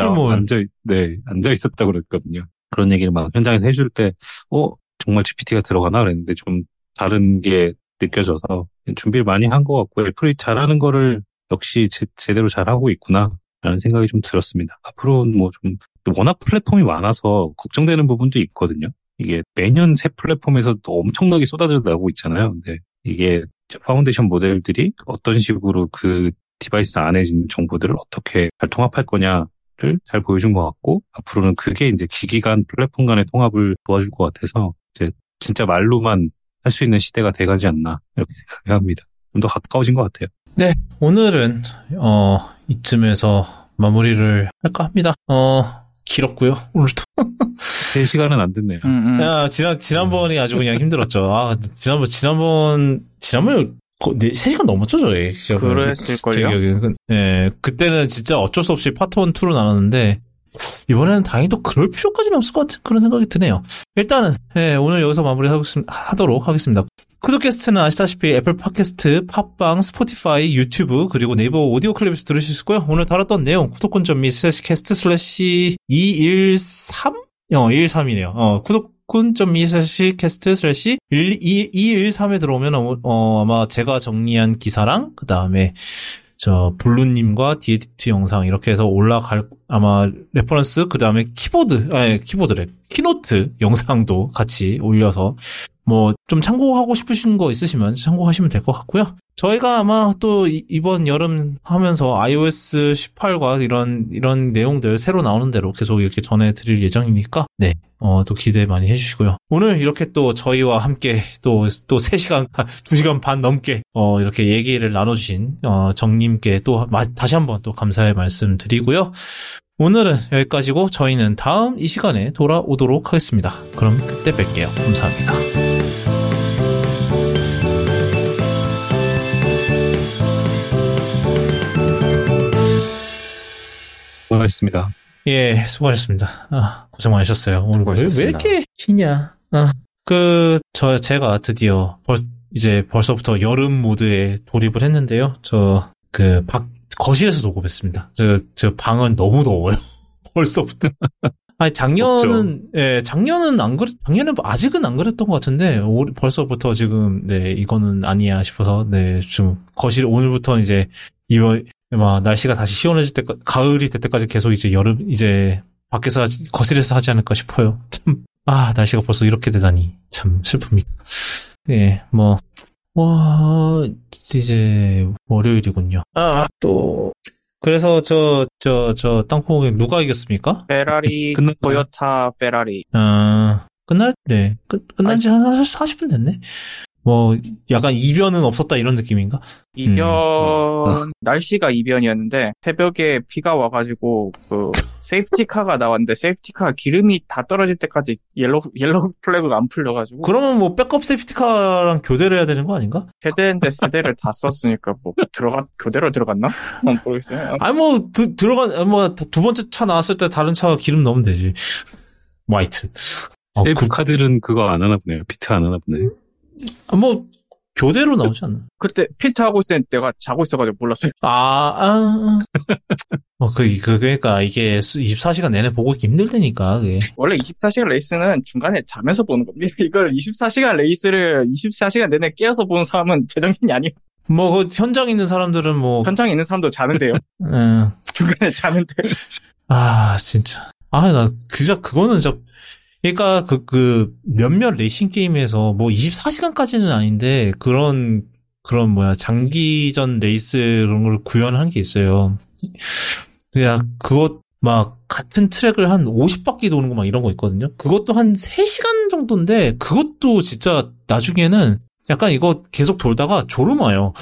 앉아 있었다고 그랬거든요. 그런 얘기를 막 현장에서 해줄 때, 정말 GPT가 들어가나 그랬는데 좀 다른 게 느껴져서 준비를 많이 한 것 같고, 애플이 잘하는 거를 역시 제대로 잘하고 있구나라는 생각이 좀 들었습니다. 앞으로는 뭐 좀 워낙 플랫폼이 많아서 걱정되는 부분도 있거든요. 이게 매년 새 플랫폼에서 또 엄청나게 쏟아져 나오고 있잖아요. 근데 이게 파운데이션 모델들이 어떤 식으로 그 디바이스 안에 있는 정보들을 어떻게 잘 통합할 거냐를 잘 보여준 것 같고, 앞으로는 그게 이제 기기 간 플랫폼 간의 통합을 도와줄 것 같아서 이제 진짜 말로만 할 수 있는 시대가 돼가지 않나 이렇게 생각합니다. 좀 더 가까워진 것 같아요. 네, 오늘은 이쯤에서 마무리를 할까 합니다. 길었고요, 오늘도. 3시간은 안 됐네요. 야, 지난번이 아주 그냥 힘들었죠. 지난번 3시간 넘었죠, 저희. 그랬을걸요? 네, 그때는 진짜 어쩔 수 없이 파트 1, 2로 나눴는데, 이번에는 다행히 또 그럴 필요까지는 없을 것 같은 그런 생각이 드네요. 일단은, 오늘 여기서 마무리하도록 하겠습니다. 쿠드캐스트는 아시다시피 애플 팟캐스트, 팟빵, 스포티파이, 유튜브, 그리고 네이버 오디오 클립에서 들으실 수 있고요. 오늘 다뤘던 내용, 쿠도콘.me/cast/213? 213이네요. 쿠도콘.me/cast/213에 들어오면, 아마 제가 정리한 기사랑, 그 다음에, 블루님과 디에디트 영상 이렇게 해서 올라갈, 아마 레퍼런스, 그 다음에 키보드래. 키노트 영상도 같이 올려서 뭐 좀 참고하고 싶으신 거 있으시면 참고하시면 될 것 같고요. 저희가 아마 또 이번 여름 하면서 iOS 18과 이런 내용들 새로 나오는 대로 계속 이렇게 전해드릴 예정이니까 네, 또 기대 많이 해주시고요. 오늘 이렇게 또 저희와 함께 또 3시간, 2시간 반 넘게 이렇게 얘기를 나눠주신 정님께 또 다시 한번 또 감사의 말씀 드리고요. 오늘은 여기까지고 저희는 다음 이 시간에 돌아오도록 하겠습니다. 그럼 그때 뵐게요. 감사합니다. 수고하셨습니다. 예, 수고하셨습니다. 고생 많으셨어요. 오늘 왜 이렇게 기냐? 제가 드디어 벌써부터 여름 모드에 돌입을 했는데요. 거실에서 녹음했습니다. 저 방은 너무 더워요. 벌써부터. 아니, 작년은 작년에는 아직은 안 그랬던 것 같은데, 벌써부터 지금, 네, 이거는 아니야 싶어서, 네, 좀, 오늘부터 이제, 날씨가 다시 시원해질 때까지, 가을이 될 때까지 계속 밖에서 거실에서 하지 않을까 싶어요. 참, 날씨가 벌써 이렇게 되다니, 참, 슬픕니다. 예, 이제, 월요일이군요. 그래서 땅콩이 누가 이겼습니까? 페라리, 토요타, 페라리. 끝난 지 한 40분 됐네? 약간 이변은 없었다 이런 느낌인가? 날씨가 이변이었는데, 새벽에 비가 와가지고, 세이프티카가 나왔는데, 세이프티카 기름이 다 떨어질 때까지 옐로우 플래그가 안 풀려가지고. 그러면 백업 세이프티카랑 교대를 해야 되는 거 아닌가? 세대인데 세대를 다 썼으니까, 교대로 들어갔나? 모르겠어요. 두 번째 차 나왔을 때 다른 차 기름 넣으면 되지. 하여튼. 세이프 카드는 그거 안 하나 보네요. 비트 안 하나 보네. 교대로 나오지 않나? 그때 피트 하고 있을 때 내가 자고 있어가지고 몰랐어요. 그러니까 이게 24시간 내내 보고 있기 힘들다니까, 그게. 원래 24시간 레이스는 중간에 자면서 보는 겁니다. 이걸 24시간 레이스를 24시간 내내 깨어서 보는 사람은 제정신이 아니에요. 그 현장에 있는 사람들은 현장에 있는 사람도 자는데요. 중간에 자는데. 진짜. 나 그거는 진짜. 그러니까 몇몇 레이싱 게임에서 24시간까지는 아닌데 그런 장기전 레이스 그런 걸 구현한 게 있어요. 그냥 그것 같은 트랙을 한 50바퀴 도는 거 이런 거 있거든요. 그것도 한 3시간 정도인데 그것도 진짜 나중에는 약간 이거 계속 돌다가 졸음 와요.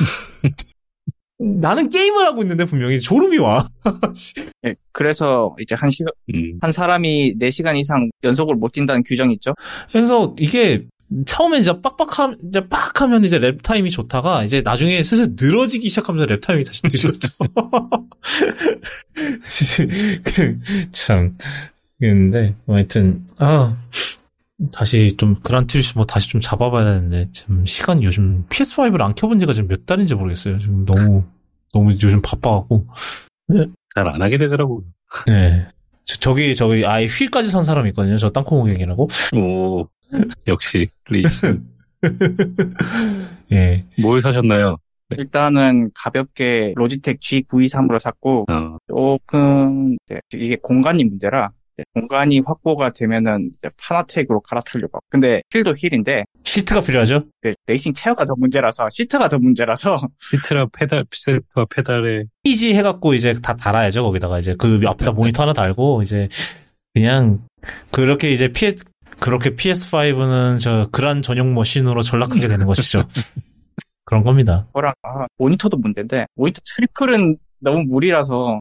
나는 게임을 하고 있는데 분명히 졸음이 와. 네, 그래서 이제 한 사람이 4시간 이상 연속으로 못 뛴다는 규정이 있죠. 그래서 이게 처음에 이제 빡 하면 이제 랩 타임이 좋다가 이제 나중에 슬슬 늘어지기 시작하면서 랩 타임이 다시 느려져. 참. 그랬는데, 하여튼, 다시 좀 그란투리스모 다시 좀 잡아봐야 되는데 지금 시간이 요즘 PS5를 안 켜본 지가 지금 몇 달인지 모르겠어요. 지금 너무 요즘 바빠갖고 잘 안 하게 되더라고요. 네. 저기 아예 휠까지 산 사람이 있거든요. 저 땅콩 고객이라고. 오, 역시 레이싱. 예. 뭘 사셨나요? 네. 일단은 가볍게 로지텍 G923으로 샀고 조금 이게 공간이 문제라 공간이 확보가 되면은 파나텍으로 갈아타려고. 근데 휠도 휠인데 시트가 필요하죠? 레이싱 체어가 더 문제라서 시트가 더 문제라서 시트랑 시트와 페달에 이지 해갖고 이제 다 달아야죠. 거기다가 이제 그 앞에다 모니터 하나 달고 이제 그냥 그렇게 이제 그렇게 PS5는 저 그란 전용 머신으로 전락하게 되는 것이죠. 그런 겁니다. 그거랑 모니터도 문제인데 모니터 트리플은 너무 무리라서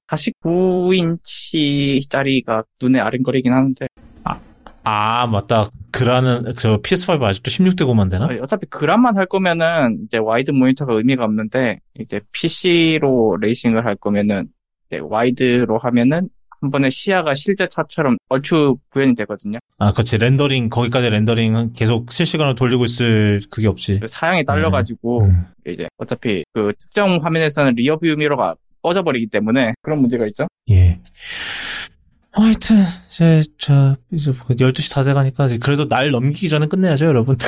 49인치짜리가 눈에 아른거리긴 하는데 맞다. 그라는 저 PS5 아직도 16대9만 되나? 어차피 그란만 할 거면은 이제 와이드 모니터가 의미가 없는데 이제 PC로 레이싱을 할 거면은 이제 와이드로 하면은 한 번에 시야가 실제 차처럼 얼추 구현이 되거든요. 그렇지. 거기까지 렌더링 계속 실시간으로 돌리고 있을 그게 없지. 사양이 딸려가지고 이제 어차피 그 특정 화면에서는 리어뷰 미러가 꺼져버리기 때문에 그런 문제가 있죠. 예. 하여튼 이제 12시 다 돼가니까 그래도 날 넘기기 전에 끝내야죠, 여러분.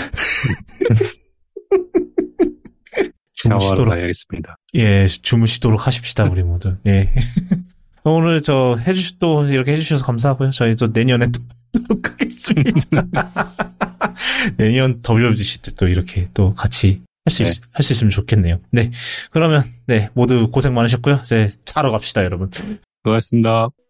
샤워하러 가야겠습니다. 예, 주무시도록 하십시다, 우리 모두. 예. 오늘 또 이렇게 해주셔서 감사하고요. 저희 또 내년에 또 뵙도록 하겠습니다. 내년 WWDC 때 또 이렇게 또 같이 할 수 있으면 좋겠네요. 네. 그러면, 모두 고생 많으셨고요. 이제 자러 갑시다, 여러분. 수고하셨습니다.